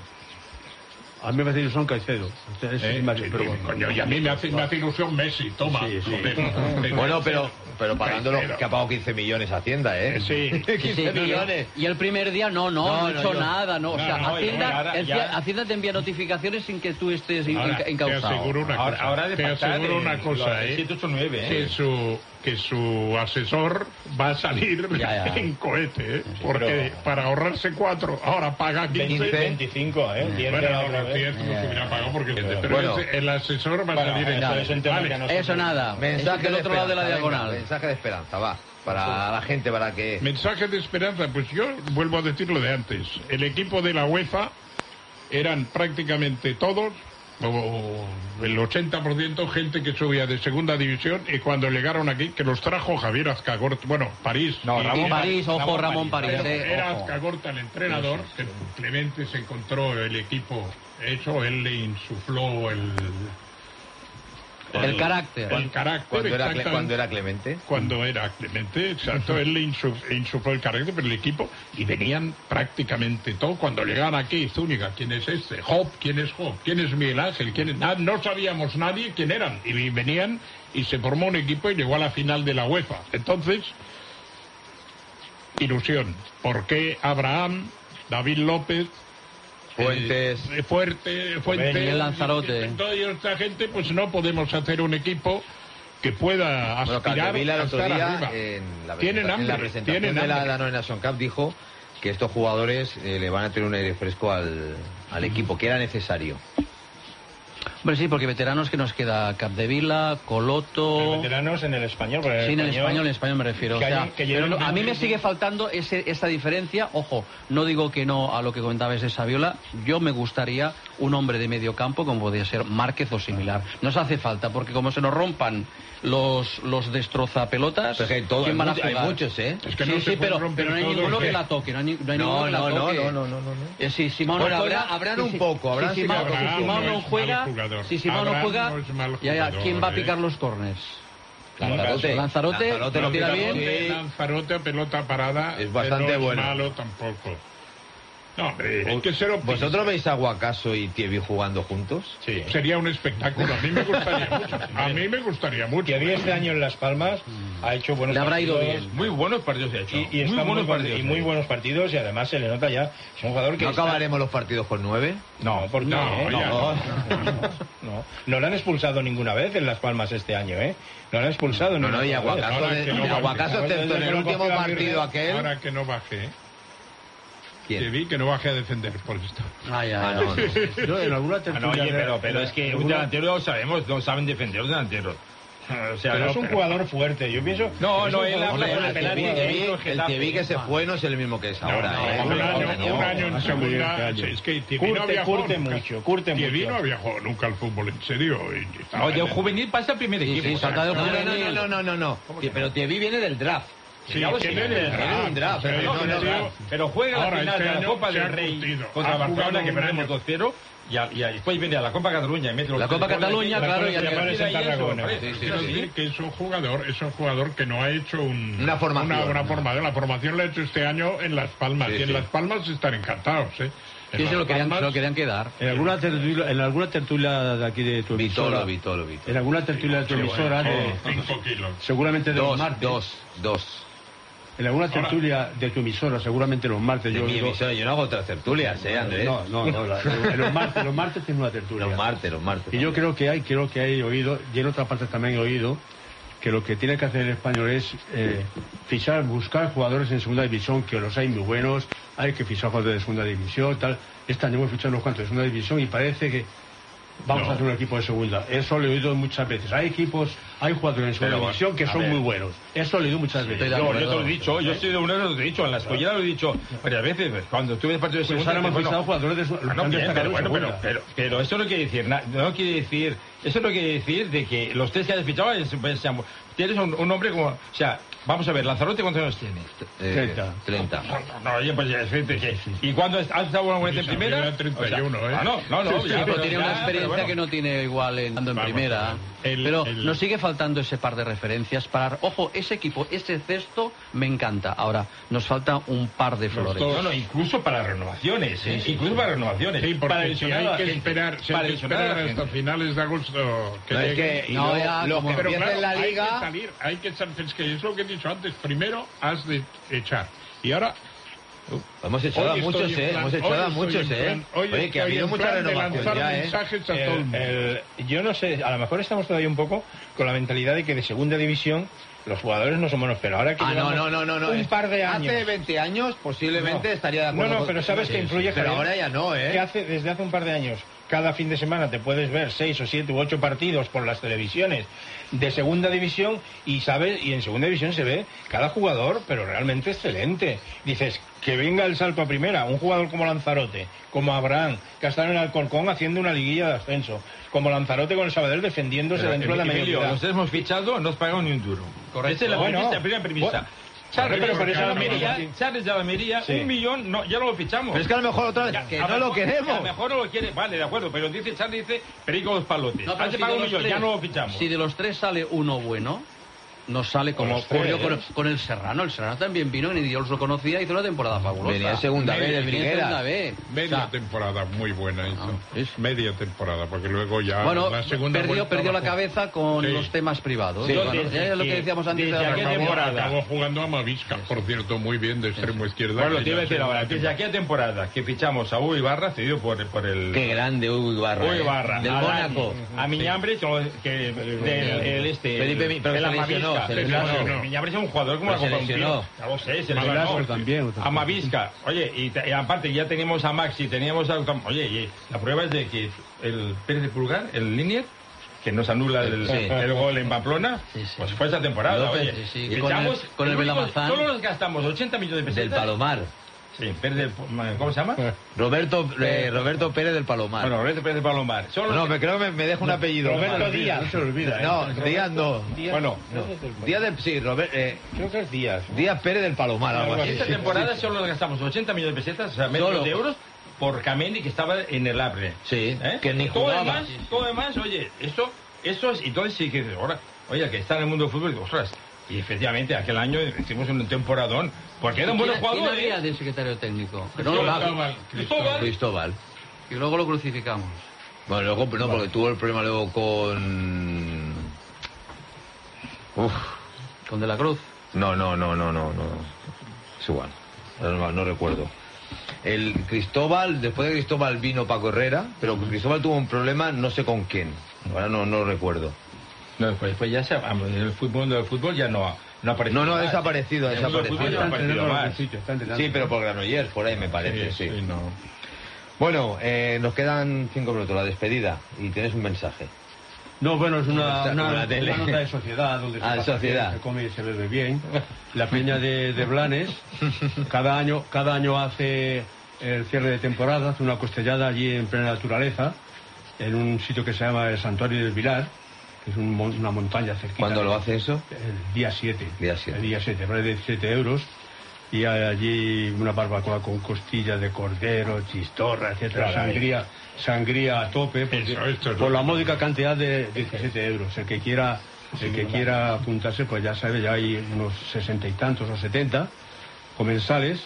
Speaker 7: A mí me hace ilusión Caicedo. O sea, eso
Speaker 9: eh,
Speaker 7: sí me hace-
Speaker 9: sí,
Speaker 7: pero
Speaker 9: sí,
Speaker 7: bueno.
Speaker 9: coño, y a mí me hace, me hace ilusión Messi, toma.
Speaker 7: Sí, sí.
Speaker 9: Joder.
Speaker 1: Bueno, pero, pero pagándolo,
Speaker 9: Caicedo.
Speaker 1: que ha pagado quince millones a Hacienda, ¿eh?
Speaker 9: Sí.
Speaker 1: quince
Speaker 10: Sí, y-
Speaker 1: millones.
Speaker 10: Y el primer día no, no, no,
Speaker 1: No,
Speaker 10: he
Speaker 1: no,
Speaker 10: hecho
Speaker 1: yo-
Speaker 10: nada, no. O
Speaker 11: No,
Speaker 10: sea,
Speaker 11: no, y
Speaker 10: Hacienda,
Speaker 11: ahora
Speaker 10: el-
Speaker 11: ya-
Speaker 10: Hacienda te envía notificaciones sin que tú estés in-
Speaker 9: Ahora, te
Speaker 10: encausado.
Speaker 9: aseguro una
Speaker 8: Ahora,
Speaker 9: cosa.
Speaker 8: ahora de
Speaker 9: te
Speaker 8: pactar
Speaker 9: aseguro
Speaker 8: en
Speaker 9: una cosa,
Speaker 8: los
Speaker 9: ¿eh?
Speaker 8: siete, ocho, nueve, ¿eh?
Speaker 9: Que su, que su asesor va a salir
Speaker 10: Ya, ya.
Speaker 9: en cohete, ¿eh? Porque
Speaker 11: pero-
Speaker 9: para ahorrarse cuatro, ahora paga quince.
Speaker 1: quince.
Speaker 11: veinticinco, ¿eh? diez
Speaker 9: Bueno,
Speaker 11: queda
Speaker 9: no,
Speaker 11: otra
Speaker 9: los
Speaker 11: vez.
Speaker 9: diez no se hubiera pagado porque... Pero
Speaker 1: Bueno.
Speaker 9: ese- el asesor va a
Speaker 11: Bueno,
Speaker 9: salir en
Speaker 11: eso
Speaker 9: cohete.
Speaker 11: es un tema
Speaker 9: Vale.
Speaker 11: que no-
Speaker 10: Eso nada.
Speaker 1: Mensaje
Speaker 10: Es del
Speaker 1: de
Speaker 10: otro lado de la
Speaker 1: esperanza, venga,
Speaker 10: diagonal.
Speaker 1: mensaje de esperanza, va. Para la gente, para que...
Speaker 9: Mensaje de esperanza, pues yo vuelvo a decir lo de antes. El equipo de la UEFA eran prácticamente todos, o el ochenta por ciento, gente que subía de segunda división, y cuando llegaron aquí, que los trajo Javier Azcagorta, bueno, París.
Speaker 8: No,
Speaker 9: y-
Speaker 8: Ramón
Speaker 9: y-
Speaker 10: París, ojo,
Speaker 8: Ramón
Speaker 10: Ramón París.
Speaker 9: pero
Speaker 10: eh,
Speaker 9: era
Speaker 10: ojo.
Speaker 9: Azcagorta el entrenador, que Clemente se encontró el equipo hecho, él le insufló el...
Speaker 10: El carácter.
Speaker 9: El carácter,
Speaker 1: Cuando era, Cle-
Speaker 9: exactamente.
Speaker 1: cuando era Clemente.
Speaker 9: Cuando era Clemente, exacto, él le insuf- insufló el carácter, pero el equipo, y venían prácticamente todos. Cuando llegaban aquí, Zúñiga, ¿quién es este? Job, ¿quién es Job? ¿Quién es Miguel Ángel? ¿Quién es? Ah, no sabíamos nadie quién eran. Y venían y se formó un equipo y llegó a la final de la UEFA. Entonces, ilusión. ¿Por qué Abraham, David López,
Speaker 1: Fuentes.
Speaker 9: eh, Fuerte, Fuentes,
Speaker 10: Miguel Lanzarote.
Speaker 9: toda esta gente, pues no podemos hacer un equipo que pueda
Speaker 1: Bueno,
Speaker 9: aspirar
Speaker 1: Capdevila el
Speaker 9: a
Speaker 1: otro
Speaker 9: estar
Speaker 1: día,
Speaker 9: arriba.
Speaker 1: en la,
Speaker 9: Tienen
Speaker 1: presenta- en la
Speaker 9: hambre,
Speaker 1: presentación
Speaker 9: tienen
Speaker 1: de la
Speaker 9: hambre.
Speaker 1: Danone Nation Cup, dijo que estos jugadores eh, le van a tener un aire fresco al, al equipo, que era necesario.
Speaker 10: Hombre, sí, porque veteranos que nos queda Capdevila, Coloto...
Speaker 11: Veteranos en el español. porque
Speaker 10: Sí, en el español, en español me refiero. O
Speaker 11: que
Speaker 10: sea,
Speaker 11: hayan- que
Speaker 10: pero
Speaker 11: lleven
Speaker 10: no, a mí me
Speaker 11: veinte
Speaker 10: sigue faltando ese, esa diferencia. Ojo, no digo que no a lo que comentabas de Saviola. Yo me gustaría un hombre de medio campo como podría ser Márquez o similar. Nos hace falta, porque como se nos rompan los, los destrozapelotas,
Speaker 1: Pero es que hay todo-
Speaker 10: ¿quién
Speaker 1: hay
Speaker 10: van a
Speaker 1: mucho- hay
Speaker 10: jugar?
Speaker 1: muchos, ¿eh?
Speaker 9: Es que
Speaker 10: sí,
Speaker 9: no
Speaker 10: sí,
Speaker 9: se pueden
Speaker 10: pero,
Speaker 9: romper
Speaker 10: pero no hay
Speaker 9: todos,
Speaker 10: ninguno que
Speaker 9: ¿eh?
Speaker 10: la toque. No hay, ni- no hay
Speaker 1: No,
Speaker 10: ninguno que la
Speaker 1: no, no,
Speaker 10: toque.
Speaker 1: no, no, no, no.
Speaker 10: Eh, si Simón
Speaker 1: Bueno,
Speaker 10: no juega,
Speaker 1: habrá- habrán
Speaker 10: si-
Speaker 1: un
Speaker 10: si-
Speaker 1: poco, habrán
Speaker 10: si
Speaker 1: sí que
Speaker 10: Simón,
Speaker 1: habrá.
Speaker 10: si Simón
Speaker 9: Abraham no
Speaker 10: no
Speaker 9: es
Speaker 10: juega,
Speaker 9: mal jugador.
Speaker 10: si Simón no
Speaker 9: Abraham
Speaker 10: juega,
Speaker 9: no es mal
Speaker 10: ya, ya,
Speaker 9: jugador,
Speaker 10: ¿quién va a
Speaker 9: ¿eh?
Speaker 10: picar los corners?
Speaker 1: Lanzarote.
Speaker 10: Lanzarote,
Speaker 1: Lanzarote
Speaker 10: lo tira
Speaker 1: Lanzarote.
Speaker 10: bien.
Speaker 9: Sí, Lanzarote a pelota parada
Speaker 1: Es bastante
Speaker 9: no
Speaker 1: bueno.
Speaker 9: es malo tampoco. No, hombre, hay que ser optimista.
Speaker 1: ¿Vosotros veis a Guacaso y Thierry jugando juntos?
Speaker 11: Sí.
Speaker 9: Sería un espectáculo. A mí me gustaría mucho. A mí me gustaría mucho.
Speaker 11: Que había este año en Las Palmas ha hecho buenos
Speaker 10: Le habrá
Speaker 11: partidos.
Speaker 10: ido bien.
Speaker 8: Muy buenos partidos se ha hecho.
Speaker 11: Y, y
Speaker 8: muy
Speaker 11: está muy,
Speaker 8: buenos
Speaker 11: buen-
Speaker 8: partidos.
Speaker 11: y muy
Speaker 8: eh.
Speaker 11: buenos partidos, y además se le nota ya. Es un jugador que.
Speaker 1: ¿No
Speaker 11: está-
Speaker 1: acabaremos los partidos con nueve?
Speaker 11: No, ¿por qué?
Speaker 9: No,
Speaker 11: eh?
Speaker 9: ya
Speaker 11: no,
Speaker 1: no.
Speaker 11: no. No le han expulsado ninguna vez en Las Palmas este año, ¿eh? No le han expulsado
Speaker 1: No, no,
Speaker 11: ninguna
Speaker 1: y
Speaker 11: vez.
Speaker 1: Aguacaso,
Speaker 9: Ahora
Speaker 1: de,
Speaker 9: que no
Speaker 1: y
Speaker 9: va-
Speaker 1: Aguacaso
Speaker 11: ahora
Speaker 1: excepto en
Speaker 11: desde
Speaker 1: el
Speaker 11: que
Speaker 1: último
Speaker 11: lo cogió la
Speaker 1: partido
Speaker 11: Virgen,
Speaker 1: aquel...
Speaker 9: Ahora que no baje, ¿eh?
Speaker 1: ¿Quién?
Speaker 9: Que vi que no baje a defender por esto.
Speaker 10: Ay, ay,
Speaker 1: Ah,
Speaker 10: ay.
Speaker 1: no, no.
Speaker 7: Yo en alguna
Speaker 8: Ah, no,
Speaker 7: tertulia...
Speaker 8: oye, pero, pero es que un
Speaker 7: alguna-
Speaker 8: delantero lo sabemos, no saben defender los delanteros. O sea,
Speaker 11: Pero
Speaker 8: no,
Speaker 11: es un
Speaker 8: pero-
Speaker 11: jugador fuerte. Yo pienso.
Speaker 8: No,
Speaker 11: que es
Speaker 8: no,
Speaker 11: un
Speaker 8: él
Speaker 11: jugador
Speaker 8: habla
Speaker 1: Hombre,
Speaker 8: con
Speaker 1: el
Speaker 8: el
Speaker 1: Thierry-
Speaker 8: penalti.
Speaker 1: Thierry- el Thierry que se fue no es el mismo que es ahora,
Speaker 9: No,
Speaker 1: ¿eh?
Speaker 9: no, un,
Speaker 1: Otro
Speaker 9: año,
Speaker 1: año.
Speaker 9: un año en
Speaker 7: Hace muy bien,
Speaker 9: segunda.
Speaker 7: este año.
Speaker 9: Es que Thierry no
Speaker 11: Curte,
Speaker 9: había jugado
Speaker 11: curte
Speaker 9: nunca.
Speaker 11: mucho, curte
Speaker 9: Thierry
Speaker 11: mucho.
Speaker 9: no había jugado nunca al fútbol en serio. y estaba
Speaker 8: No, de
Speaker 9: en
Speaker 8: un
Speaker 9: el-
Speaker 8: juvenil pasa al primer
Speaker 10: Sí,
Speaker 8: equipo.
Speaker 10: sí,
Speaker 8: o sea,
Speaker 10: salta de
Speaker 1: No, no,
Speaker 10: juvenil.
Speaker 1: no, no, no, no, no. Sí, pero Thierry viene del draft.
Speaker 9: Sí,
Speaker 8: ya lo sé,
Speaker 9: tienen
Speaker 8: que-
Speaker 9: el draft,
Speaker 8: un draft,
Speaker 9: pero
Speaker 8: pero,
Speaker 9: no,
Speaker 8: no,
Speaker 9: no,
Speaker 8: no,
Speaker 9: no.
Speaker 8: pero juega la
Speaker 9: Ahora,
Speaker 8: final
Speaker 9: este
Speaker 8: de la
Speaker 9: año
Speaker 8: Copa
Speaker 9: se
Speaker 8: del
Speaker 9: ha
Speaker 8: Rey
Speaker 9: curtido.
Speaker 8: contra
Speaker 9: Ha
Speaker 8: Barcelona,
Speaker 9: jugado
Speaker 8: que
Speaker 9: un
Speaker 8: perdemos
Speaker 9: año.
Speaker 8: dos cero, y, a- y a- después viene a la Copa Cataluña y mete los
Speaker 10: La
Speaker 8: tres
Speaker 10: Copa
Speaker 8: goles
Speaker 10: Cataluña,
Speaker 8: aquí,
Speaker 10: claro,
Speaker 8: la
Speaker 10: ya
Speaker 8: Copa
Speaker 10: te-
Speaker 8: Cataluña,
Speaker 11: en
Speaker 8: y eso,
Speaker 11: Tarragona.
Speaker 8: hombre.
Speaker 1: Sí, sí,
Speaker 9: Quiero
Speaker 1: sí.
Speaker 9: decir que es un jugador, es un jugador que no ha hecho un,
Speaker 1: Una formación.
Speaker 9: Una, una formación. La formación la ha hecho este año en Las Palmas.
Speaker 1: Sí,
Speaker 9: y en
Speaker 1: sí.
Speaker 9: Las Palmas están encantados, ¿eh? En
Speaker 10: Sí,
Speaker 9: Las
Speaker 10: se lo querían,
Speaker 9: Palmas-
Speaker 10: se lo querían quedar.
Speaker 7: En alguna tertulia, en alguna tertulia de aquí de tu emisora,
Speaker 1: Vitolo, Vitolo, Vitolo.
Speaker 7: en alguna tertulia de tu
Speaker 9: Sí,
Speaker 7: emisora,
Speaker 9: bueno,
Speaker 7: de-
Speaker 9: cinco kilos.
Speaker 7: seguramente de los
Speaker 1: Dos,
Speaker 7: martes,
Speaker 1: dos, dos.
Speaker 7: en alguna tertulia de tu emisora, seguramente los martes,
Speaker 1: De
Speaker 7: yo
Speaker 1: mi
Speaker 7: digo-
Speaker 1: emisora, yo no hago otras tertulias, ¿eh, Andrés?
Speaker 7: no, no, no, la- en los martes, los martes tiene una tertulia.
Speaker 1: Los martes, los martes.
Speaker 7: Y yo creo que hay, creo que hay oído, y en otra parte también he oído, que lo que tiene que hacer el español es eh, fichar, buscar jugadores en segunda división, que los hay muy buenos, hay que fichar jugadores de segunda división, tal. Este año hemos fichado unos cuantos de segunda división y parece que vamos
Speaker 9: No.
Speaker 7: a hacer un equipo de segunda. Eso lo he oído muchas veces. Hay equipos, hay jugadores en segunda
Speaker 8: Pero,
Speaker 7: división que
Speaker 8: a
Speaker 7: son
Speaker 8: ver.
Speaker 7: muy buenos. Eso lo he oído muchas veces.
Speaker 10: Estoy de
Speaker 8: Yo,
Speaker 10: acuerdo.
Speaker 8: yo te lo he dicho, yo soy de uno de los que he dicho, en la escuela lo he dicho varias veces, cuando estuve en partido de
Speaker 7: Pues
Speaker 8: segunda.
Speaker 7: ahora hemos
Speaker 8: bueno,
Speaker 7: fichado jugadores de segunda.
Speaker 8: Ah, no, bien, pero, bueno, pero, pero, pero eso no quiere decir nada, no quiere decir, eso no quiere decir de que los tres que hayas fichado es- pues, sean- tienes un, un hombre como, o sea, vamos a ver, Lanzarote, ¿cuántos años tiene?
Speaker 1: Eh,
Speaker 7: treinta.
Speaker 1: treinta.
Speaker 8: No, oye, pues ya, es gente que, ¿y cuándo has has estado una vez en
Speaker 9: Sí,
Speaker 8: primera?
Speaker 9: era treinta y uno,
Speaker 8: O sea,
Speaker 9: ¿eh?
Speaker 8: ah, no, no, no,
Speaker 10: Sí,
Speaker 8: ya,
Speaker 10: pero tiene
Speaker 8: ya,
Speaker 10: una
Speaker 8: pero
Speaker 10: experiencia
Speaker 8: bueno.
Speaker 10: que no tiene igual en, ando en
Speaker 9: Vamos,
Speaker 10: primera.
Speaker 9: el-
Speaker 10: pero
Speaker 9: el-
Speaker 10: nos sigue faltando ese par de referencias para... Ojo, ese equipo, ese cesto, me encanta. Ahora, nos falta un par de flores.
Speaker 9: dos.
Speaker 8: No, no, incluso para renovaciones, ¿eh? incluso para renovaciones.
Speaker 9: Sí, porque
Speaker 8: para
Speaker 9: si
Speaker 8: ilusionar
Speaker 9: hay
Speaker 8: a la
Speaker 9: que
Speaker 8: gente,
Speaker 9: esperar, si
Speaker 8: para
Speaker 9: hay que
Speaker 8: ilusionar a
Speaker 9: esperar
Speaker 8: la
Speaker 9: hasta
Speaker 8: gente.
Speaker 9: finales de agosto que
Speaker 1: No, es
Speaker 9: llegue.
Speaker 1: que
Speaker 10: No,
Speaker 1: no,
Speaker 10: ya,
Speaker 1: los
Speaker 10: como-
Speaker 1: que
Speaker 9: Pero
Speaker 1: empiecen
Speaker 9: claro,
Speaker 1: la
Speaker 9: hay
Speaker 1: liga...
Speaker 9: que salir, hay que echar, es que es lo que he dicho antes, primero has de echar. Y ahora
Speaker 1: Hemos echado a
Speaker 9: hoy
Speaker 1: muchos,
Speaker 9: estoy en
Speaker 1: ¿eh?
Speaker 9: plan-
Speaker 1: Hemos
Speaker 9: hoy
Speaker 1: echado a
Speaker 9: estoy
Speaker 1: muchos,
Speaker 9: en
Speaker 1: ¿eh?
Speaker 9: plan- hoy
Speaker 1: Oye, que ha
Speaker 9: estoy
Speaker 1: habido
Speaker 9: en
Speaker 1: mucha
Speaker 9: plan de
Speaker 1: renovación
Speaker 9: lanzar
Speaker 1: ya, ¿eh?
Speaker 9: mensajes a todo el
Speaker 11: El-
Speaker 9: mundo.
Speaker 11: el- yo no sé, a lo mejor estamos todavía un poco con la mentalidad de que de segunda división los jugadores no son buenos, pero ahora que
Speaker 1: Ah, no,
Speaker 11: llevamos
Speaker 1: no, no, no, no.
Speaker 11: un
Speaker 1: es-
Speaker 11: par de años...
Speaker 1: Hace veinte años posiblemente
Speaker 11: No.
Speaker 1: estaría de
Speaker 11: No,
Speaker 1: acuerdo.
Speaker 11: no,
Speaker 1: con-
Speaker 11: pero sabes
Speaker 1: Sí,
Speaker 11: que
Speaker 1: sí,
Speaker 11: influye,
Speaker 1: Pero
Speaker 11: Javier,
Speaker 1: ahora ya no,
Speaker 11: que
Speaker 1: ¿eh?
Speaker 11: hace desde hace un par de años cada fin de semana te puedes ver seis o siete u ocho partidos por las televisiones de segunda división y sabes y en segunda división se ve cada jugador pero realmente excelente. Dices que venga el salto a primera un jugador como Lanzarote, como Abraham, que ha estado en el Alcorcón haciendo una liguilla de ascenso, como Lanzarote con el Sabadell defendiéndose
Speaker 8: Pero,
Speaker 11: dentro de la
Speaker 8: Emilio,
Speaker 11: mediocridad.
Speaker 8: los hemos fichado, no has pagado ni un duro.
Speaker 10: Correcto.
Speaker 8: Esa es la
Speaker 11: Bueno,
Speaker 8: premisa, la primera premisa.
Speaker 11: bueno,
Speaker 8: Charles,
Speaker 11: pero por
Speaker 8: de
Speaker 11: eso
Speaker 8: la
Speaker 11: no
Speaker 8: Almería,
Speaker 11: me-
Speaker 8: Charles de la Almería,
Speaker 11: Sí.
Speaker 8: un millón, no, ya no lo fichamos.
Speaker 1: Pero es que a lo mejor otra vez,
Speaker 8: Ya,
Speaker 1: que
Speaker 8: a
Speaker 1: no
Speaker 8: lo
Speaker 1: lo
Speaker 8: mejor- que
Speaker 1: queremos.
Speaker 8: A lo mejor no lo quiere, vale, de acuerdo, pero dice Charles, dice Perico los palotes.
Speaker 10: No, pero
Speaker 8: Has de
Speaker 10: si
Speaker 8: pagar
Speaker 10: de
Speaker 8: un
Speaker 10: los
Speaker 8: millón,
Speaker 10: tres-
Speaker 8: ya no lo fichamos.
Speaker 10: Si de los tres sale uno bueno, nos sale como
Speaker 11: los
Speaker 10: ocurrió
Speaker 11: tres.
Speaker 10: con, con el Serrano. El Serrano también vino, ni Dios lo conocía, hizo una temporada fabulosa.
Speaker 1: Venía en segunda B,
Speaker 10: Venía
Speaker 1: el
Speaker 10: en
Speaker 1: Figueras.
Speaker 10: segunda B.
Speaker 9: Media
Speaker 10: O sea,
Speaker 9: temporada muy buena hizo.
Speaker 10: Ah, es-
Speaker 9: Media temporada, porque luego ya
Speaker 10: bueno,
Speaker 9: la segunda
Speaker 10: perdió,
Speaker 9: vuelta
Speaker 10: perdió la
Speaker 9: bajó.
Speaker 10: cabeza con
Speaker 9: Sí.
Speaker 10: los temas privados.
Speaker 1: Sí,
Speaker 10: Bueno,
Speaker 8: sí,
Speaker 10: ya es lo
Speaker 8: sí.
Speaker 10: que decíamos antes de
Speaker 8: Desde
Speaker 10: la
Speaker 8: aquella
Speaker 9: Acabó,
Speaker 8: temporada.
Speaker 9: acabó jugando a Mavisca, por cierto, muy bien de extremo izquierda.
Speaker 8: Bueno,
Speaker 9: que
Speaker 8: te iba a
Speaker 9: ya
Speaker 8: decir
Speaker 9: se-
Speaker 8: ahora, desde aquella temporada que fichamos a Hugo Ibarra, cedido por, por el...
Speaker 1: Qué grande Hugo Ibarra.
Speaker 8: Hugo
Speaker 1: ¿eh?
Speaker 8: Ibarra.
Speaker 1: Del
Speaker 8: a
Speaker 1: Mónaco.
Speaker 8: Dani, A Miñambres, que, del el este...
Speaker 1: Felipe Mi- pero
Speaker 8: el
Speaker 1: se lesionó,
Speaker 8: Amavisca.
Speaker 1: se
Speaker 9: lesionó.
Speaker 8: Claro, Miñambres es un jugador como
Speaker 1: Pero
Speaker 8: la
Speaker 1: se
Speaker 8: Copa un
Speaker 1: lesionó.
Speaker 8: tío. Ya lo sé, se
Speaker 9: Malazo
Speaker 8: lesionó.
Speaker 7: también.
Speaker 8: A Mavisca. Oye, y, te- y aparte ya teníamos a Maxi, teníamos a... Oye, y la prueba es de que el Pérez de Pulgar, el Linier, que nos anula el,
Speaker 1: Sí.
Speaker 8: el gol en Pamplona,
Speaker 10: Sí, sí.
Speaker 8: pues fue esa temporada,
Speaker 1: López,
Speaker 8: oye.
Speaker 10: sí, sí.
Speaker 8: Y
Speaker 10: Y con el-
Speaker 8: echamos-
Speaker 10: con el
Speaker 8: único-
Speaker 10: Belamazán.
Speaker 8: Solo nos gastamos ochenta millones de pesetas.
Speaker 1: Del Palomar.
Speaker 8: Sí, Pérez del... ¿Cómo se llama?
Speaker 1: Roberto, eh, Roberto Pérez del Palomar.
Speaker 8: Bueno, Roberto Pérez de Palomar. Solo
Speaker 1: no, me creo que me, me deja un apellido.
Speaker 11: Roberto
Speaker 1: Malo.
Speaker 11: Díaz.
Speaker 7: No se lo olvida, ¿eh?
Speaker 1: No, Díaz no.
Speaker 11: Díaz-
Speaker 8: Bueno,
Speaker 1: no. Díaz de, sí, Robert, eh,
Speaker 11: Creo que es Díaz.
Speaker 1: Díaz Pérez del Palomar, algo
Speaker 11: Algo
Speaker 1: así.
Speaker 8: esta
Speaker 11: sí,
Speaker 8: temporada solo nos gastamos ochenta millones de pesetas, o sea, menos
Speaker 1: Solo.
Speaker 8: de euros, por Camendi, que estaba en el Abre.
Speaker 1: Sí,
Speaker 8: ¿Eh?
Speaker 1: que ni
Speaker 8: todo
Speaker 1: jugaba.
Speaker 8: demás, todo demás, oye, eso, eso es, y entonces sí que dices, ahora, oye, que está en el mundo del fútbol, y digo, ostras, y efectivamente aquel año hicimos un temporadón, porque eran buenos
Speaker 10: ¿Quién, quién había
Speaker 8: jugadores.
Speaker 10: de secretario técnico? Que no lo
Speaker 8: Cristóbal, Cristóbal,
Speaker 1: Cristóbal.
Speaker 10: y luego lo crucificamos.
Speaker 1: Bueno, luego, no, porque tuvo el problema luego con... Uf,
Speaker 10: Con De la Cruz.
Speaker 1: no, no, no, no, no, no. Es igual, no, no recuerdo. El Cristóbal, después de Cristóbal vino Paco Herrera, pero Cristóbal tuvo un problema, no sé con quién. Ahora no, no recuerdo.
Speaker 8: no, pues, pues ya se, vamos, en el fútbol, del fútbol ya no, no ha aparecido.
Speaker 1: No, no, ha
Speaker 8: más.
Speaker 1: desaparecido, ha
Speaker 8: En el mundo del fútbol
Speaker 1: desaparecido.
Speaker 8: ya no ha
Speaker 7: Está
Speaker 8: aparecido
Speaker 7: entrenando en
Speaker 8: más.
Speaker 7: algún sitio, está entrenando.
Speaker 1: Sí, pero por Granollers, por ahí me parece, sí.
Speaker 9: Sí, sí, no.
Speaker 1: Bueno, eh, nos quedan cinco minutos, la despedida, y tienes un mensaje.
Speaker 7: No, bueno, es una,
Speaker 1: Está
Speaker 7: una,
Speaker 1: como la tele.
Speaker 7: una nota de sociedad donde
Speaker 1: Ah,
Speaker 7: se,
Speaker 1: de
Speaker 7: pasa
Speaker 1: sociedad.
Speaker 7: bien, se come y se bebe bien. La peña de, de Blanes cada año, cada año hace el cierre de temporada, hace una costellada allí en plena naturaleza, en un sitio que se llama el Santuario del Vilar, que es un mon- una montaña cerquita.
Speaker 1: ¿Cuándo lo hace eso?
Speaker 7: El día siete.
Speaker 1: Día siete.
Speaker 7: El día siete, vale diecisiete euros. Y hay allí una barbacoa con costillas de cordero, chistorra, etcétera,
Speaker 11: Caray.
Speaker 7: sangría, sangría a tope, porque-
Speaker 9: Eso, esto es
Speaker 7: por
Speaker 9: lo
Speaker 7: la
Speaker 9: que-
Speaker 7: módica cantidad de diecisiete euros. El que quiera, el que quiera apuntarse, pues ya sabe, ya hay unos sesenta y tantos o setenta comensales,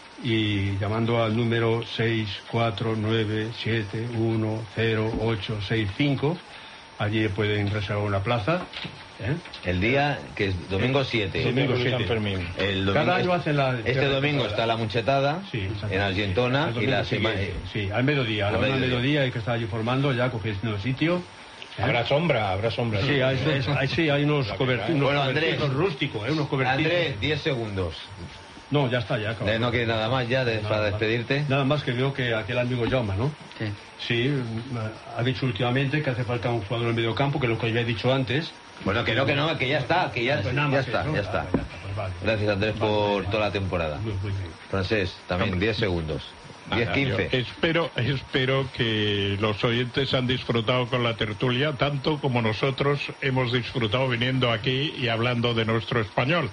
Speaker 7: y llamando al número seis cuatro nueve siete uno cero ocho seis cinco, allí pueden reservar una plaza. ¿eh?
Speaker 1: El día que es domingo siete.
Speaker 7: Domingo
Speaker 11: de San
Speaker 7: siete.
Speaker 11: Fermín.
Speaker 1: El domingo,
Speaker 7: Cada año hacen la...
Speaker 1: este domingo está la muchetada
Speaker 7: Sí, exactamente,
Speaker 1: en Argentona
Speaker 7: sí. El
Speaker 1: y la
Speaker 7: domingo
Speaker 1: semana.
Speaker 7: siguiente, sí, al mediodía, a la
Speaker 1: Al
Speaker 7: una del
Speaker 1: mediodía.
Speaker 7: mediodía hay que estar allí formando, ya cogiendo el sitio. ¿eh?
Speaker 11: Habrá sombra, habrá sombra.
Speaker 7: Sí, hay, es- hay- sí, hay unos cobertizos
Speaker 1: Bueno, Andrés.
Speaker 7: rústicos, ¿eh? Unos cobertizos.
Speaker 1: Andrés, diez segundos.
Speaker 7: No, ya está, ya. acabó.
Speaker 1: Eh, ¿No quieres nada más ya de-
Speaker 7: Nada
Speaker 1: para
Speaker 7: más.
Speaker 1: despedirte?
Speaker 7: Nada más que veo que aquel amigo Jaume, ¿no?
Speaker 10: Sí.
Speaker 7: Sí, ha dicho últimamente que hace falta un jugador en medio campo, que es lo que ya he dicho antes.
Speaker 1: Bueno, que no, que no, que ya está, que ya,
Speaker 7: Pues nada
Speaker 1: ya
Speaker 7: más
Speaker 1: está,
Speaker 7: eso.
Speaker 1: ya
Speaker 7: Ah,
Speaker 1: está.
Speaker 7: ya está, pues vale.
Speaker 1: Gracias, Andrés,
Speaker 7: Vale,
Speaker 1: por
Speaker 7: vale.
Speaker 1: toda la temporada.
Speaker 7: Muy, muy bien.
Speaker 1: Francés, también diez segundos. diez,
Speaker 9: Nada, yo
Speaker 1: quince.
Speaker 9: Espero, espero que los oyentes han disfrutado con la tertulia tanto como nosotros hemos disfrutado viniendo aquí y hablando de nuestro español.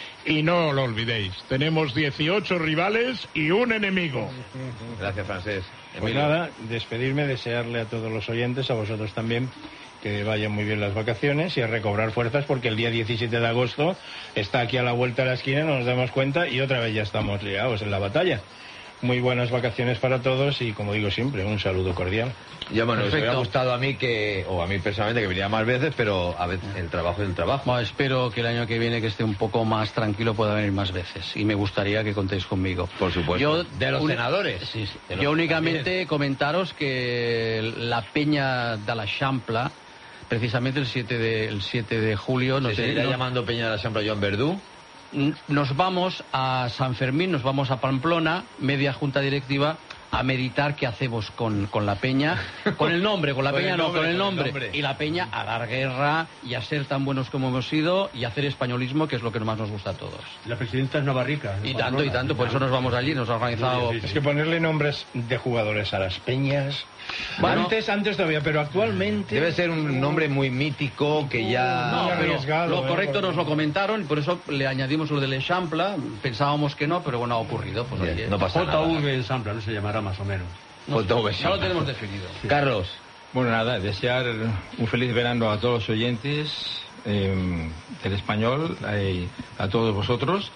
Speaker 9: Y no lo olvidéis, tenemos dieciocho rivales y un enemigo.
Speaker 1: Gracias, Francés.
Speaker 11: Pues
Speaker 1: Emilio.
Speaker 11: nada, despedirme, desearle a todos los oyentes, a vosotros también, que vayan muy bien las vacaciones y a recobrar fuerzas, porque el día diecisiete de agosto está aquí a la vuelta de la esquina, no nos damos cuenta, y otra vez ya estamos liados en la batalla. Muy buenas vacaciones para todos y, como digo siempre, un saludo cordial.
Speaker 1: Ya, bueno, nos
Speaker 10: Perfecto.
Speaker 1: hubiera gustado a mí que, o a mí personalmente, que viniera más veces, pero a veces el trabajo es el trabajo.
Speaker 10: Bueno, espero que el año que viene, que esté un poco más tranquilo, pueda venir más veces. Y me gustaría que contéis conmigo.
Speaker 1: Por supuesto.
Speaker 10: Yo,
Speaker 1: de los
Speaker 10: uni-
Speaker 1: senadores.
Speaker 10: Sí, sí.
Speaker 1: De los-
Speaker 10: Yo únicamente
Speaker 1: también.
Speaker 10: comentaros que la Peña de la Champla, precisamente el siete de, el siete de julio, no
Speaker 1: ¿Se
Speaker 10: sé,
Speaker 1: seguirá
Speaker 10: no-
Speaker 1: llamando Peña de la Sampla Joan Verdú?
Speaker 10: n- nos vamos a San Fermín, nos vamos a Pamplona, media junta directiva, a meditar qué hacemos con, con la Peña, con el nombre, con la
Speaker 1: Con
Speaker 10: Peña
Speaker 1: el
Speaker 10: no,
Speaker 1: nombre,
Speaker 10: con el
Speaker 1: con el
Speaker 10: nombre.
Speaker 1: nombre.
Speaker 10: Y la Peña a dar guerra y a ser tan buenos como hemos sido y hacer españolismo, que es lo que más nos gusta a todos.
Speaker 7: La presidenta es Navarrica.
Speaker 10: Y tanto, y tanto, por eso nos vamos allí, nos ha organizado...
Speaker 7: Sí, sí,
Speaker 11: Es que ponerle nombres de jugadores a las peñas...
Speaker 10: Bueno.
Speaker 11: antes, antes todavía, pero actualmente...
Speaker 1: Debe ser un nombre muy mítico que ya...
Speaker 10: No,
Speaker 11: muy
Speaker 10: pero
Speaker 11: arriesgado,
Speaker 10: lo
Speaker 11: ¿eh?
Speaker 10: correcto nos lo comentaron, por eso le añadimos lo del Echampla. Pensábamos que no, pero bueno, ha ocurrido. Pues
Speaker 1: Bien,
Speaker 10: oye,
Speaker 1: no pasa
Speaker 7: J
Speaker 1: nada.
Speaker 7: V en Sampla, no se llamará más o menos.
Speaker 10: no,
Speaker 1: J V
Speaker 10: ya lo tenemos definido.
Speaker 1: Carlos,
Speaker 8: Bueno, nada, desear un feliz verano a todos los oyentes eh, del español, eh, a todos vosotros,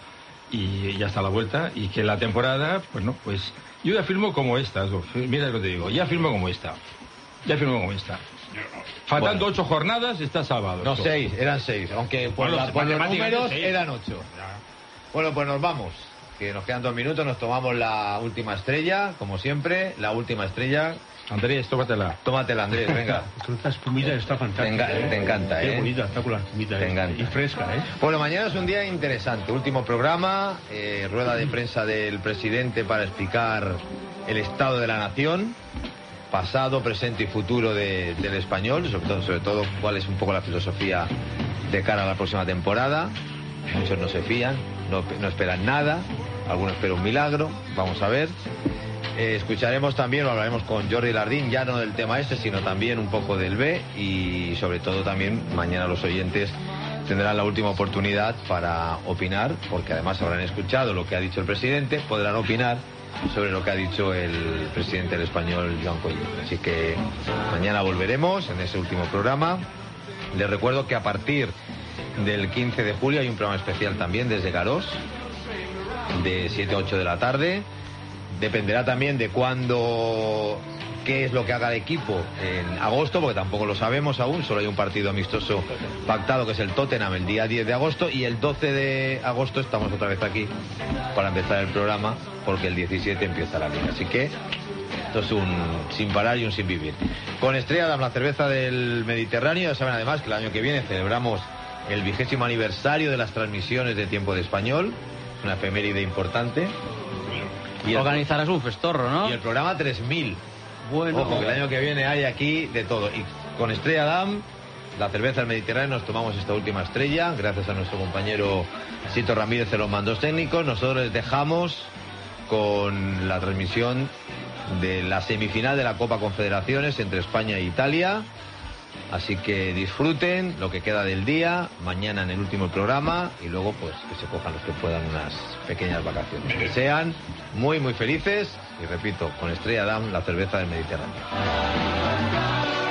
Speaker 8: y ya está la vuelta, y que la temporada, pues no, pues yo ya firmo como esta, tú, mira lo que te digo, ya firmo como esta, ya firmo como esta. Faltando
Speaker 1: Bueno.
Speaker 8: ocho jornadas, está salvado.
Speaker 1: no
Speaker 8: esto.
Speaker 1: seis, eran seis, aunque por,
Speaker 8: Bueno,
Speaker 1: la- por los
Speaker 8: matemáticamente
Speaker 1: números
Speaker 8: seis.
Speaker 1: eran ocho. Bueno, pues nos vamos, que nos quedan dos minutos, nos tomamos la última estrella, como siempre, la última estrella.
Speaker 8: Andrés, tómatela.
Speaker 1: Tómatela, Andrés, venga.
Speaker 7: Con esta espumita está fantástica.
Speaker 1: Te enga- te encanta,
Speaker 7: Qué
Speaker 1: ¿eh?
Speaker 7: bonita, está con la espumita.
Speaker 1: Te
Speaker 7: ¿eh?
Speaker 1: encanta.
Speaker 7: Y fresca, ¿eh?
Speaker 1: Bueno, mañana es un día interesante. Último programa, eh, rueda de prensa del presidente para explicar el estado de la nación, pasado, presente y futuro de- del español, sobre todo, sobre todo cuál es un poco la filosofía de cara a la próxima temporada. Muchos no se fían, no, no esperan nada, algunos esperan un milagro, vamos a ver. Eh, escucharemos también, o hablaremos con Jordi Lardín, ya no del tema este, sino también un poco del B, y sobre todo también mañana los oyentes tendrán la última oportunidad para opinar, porque además habrán escuchado lo que ha dicho el presidente, podrán opinar sobre lo que ha dicho el presidente del español, Joan Collet. Así que mañana volveremos en ese último programa. Les recuerdo que a partir del quince de julio hay un programa especial también desde Garós, de siete a ocho de la tarde. Dependerá también de cuándo, qué es lo que haga el equipo en agosto, porque tampoco lo sabemos aún, solo hay un partido amistoso pactado que es el Tottenham el día diez de agosto, y el doce de agosto estamos otra vez aquí para empezar el programa, porque el diecisiete empieza la liga. Así que esto es un sin parar y un sin vivir. Con Estrella Damm, la cerveza del Mediterráneo, ya saben además que el año que viene celebramos el vigésimo aniversario de las transmisiones de Tiempo de Español, es una efeméride importante. Y el,
Speaker 10: Organizarás un festorro, ¿no?
Speaker 1: y el programa tres mil.
Speaker 10: Bueno,
Speaker 1: Ojo, que el año que viene hay aquí de todo. Y con Estrella Damm, la cerveza del Mediterráneo, nos tomamos esta última estrella, gracias a nuestro compañero Sito Ramírez de los mandos técnicos. Nosotros les dejamos con la transmisión de la semifinal de la Copa Confederaciones entre España e Italia. Así que disfruten lo que queda del día, mañana en el último programa y luego pues que se cojan los que puedan unas pequeñas vacaciones. Que sean muy muy felices y repito, con Estrella Damm, la cerveza del Mediterráneo.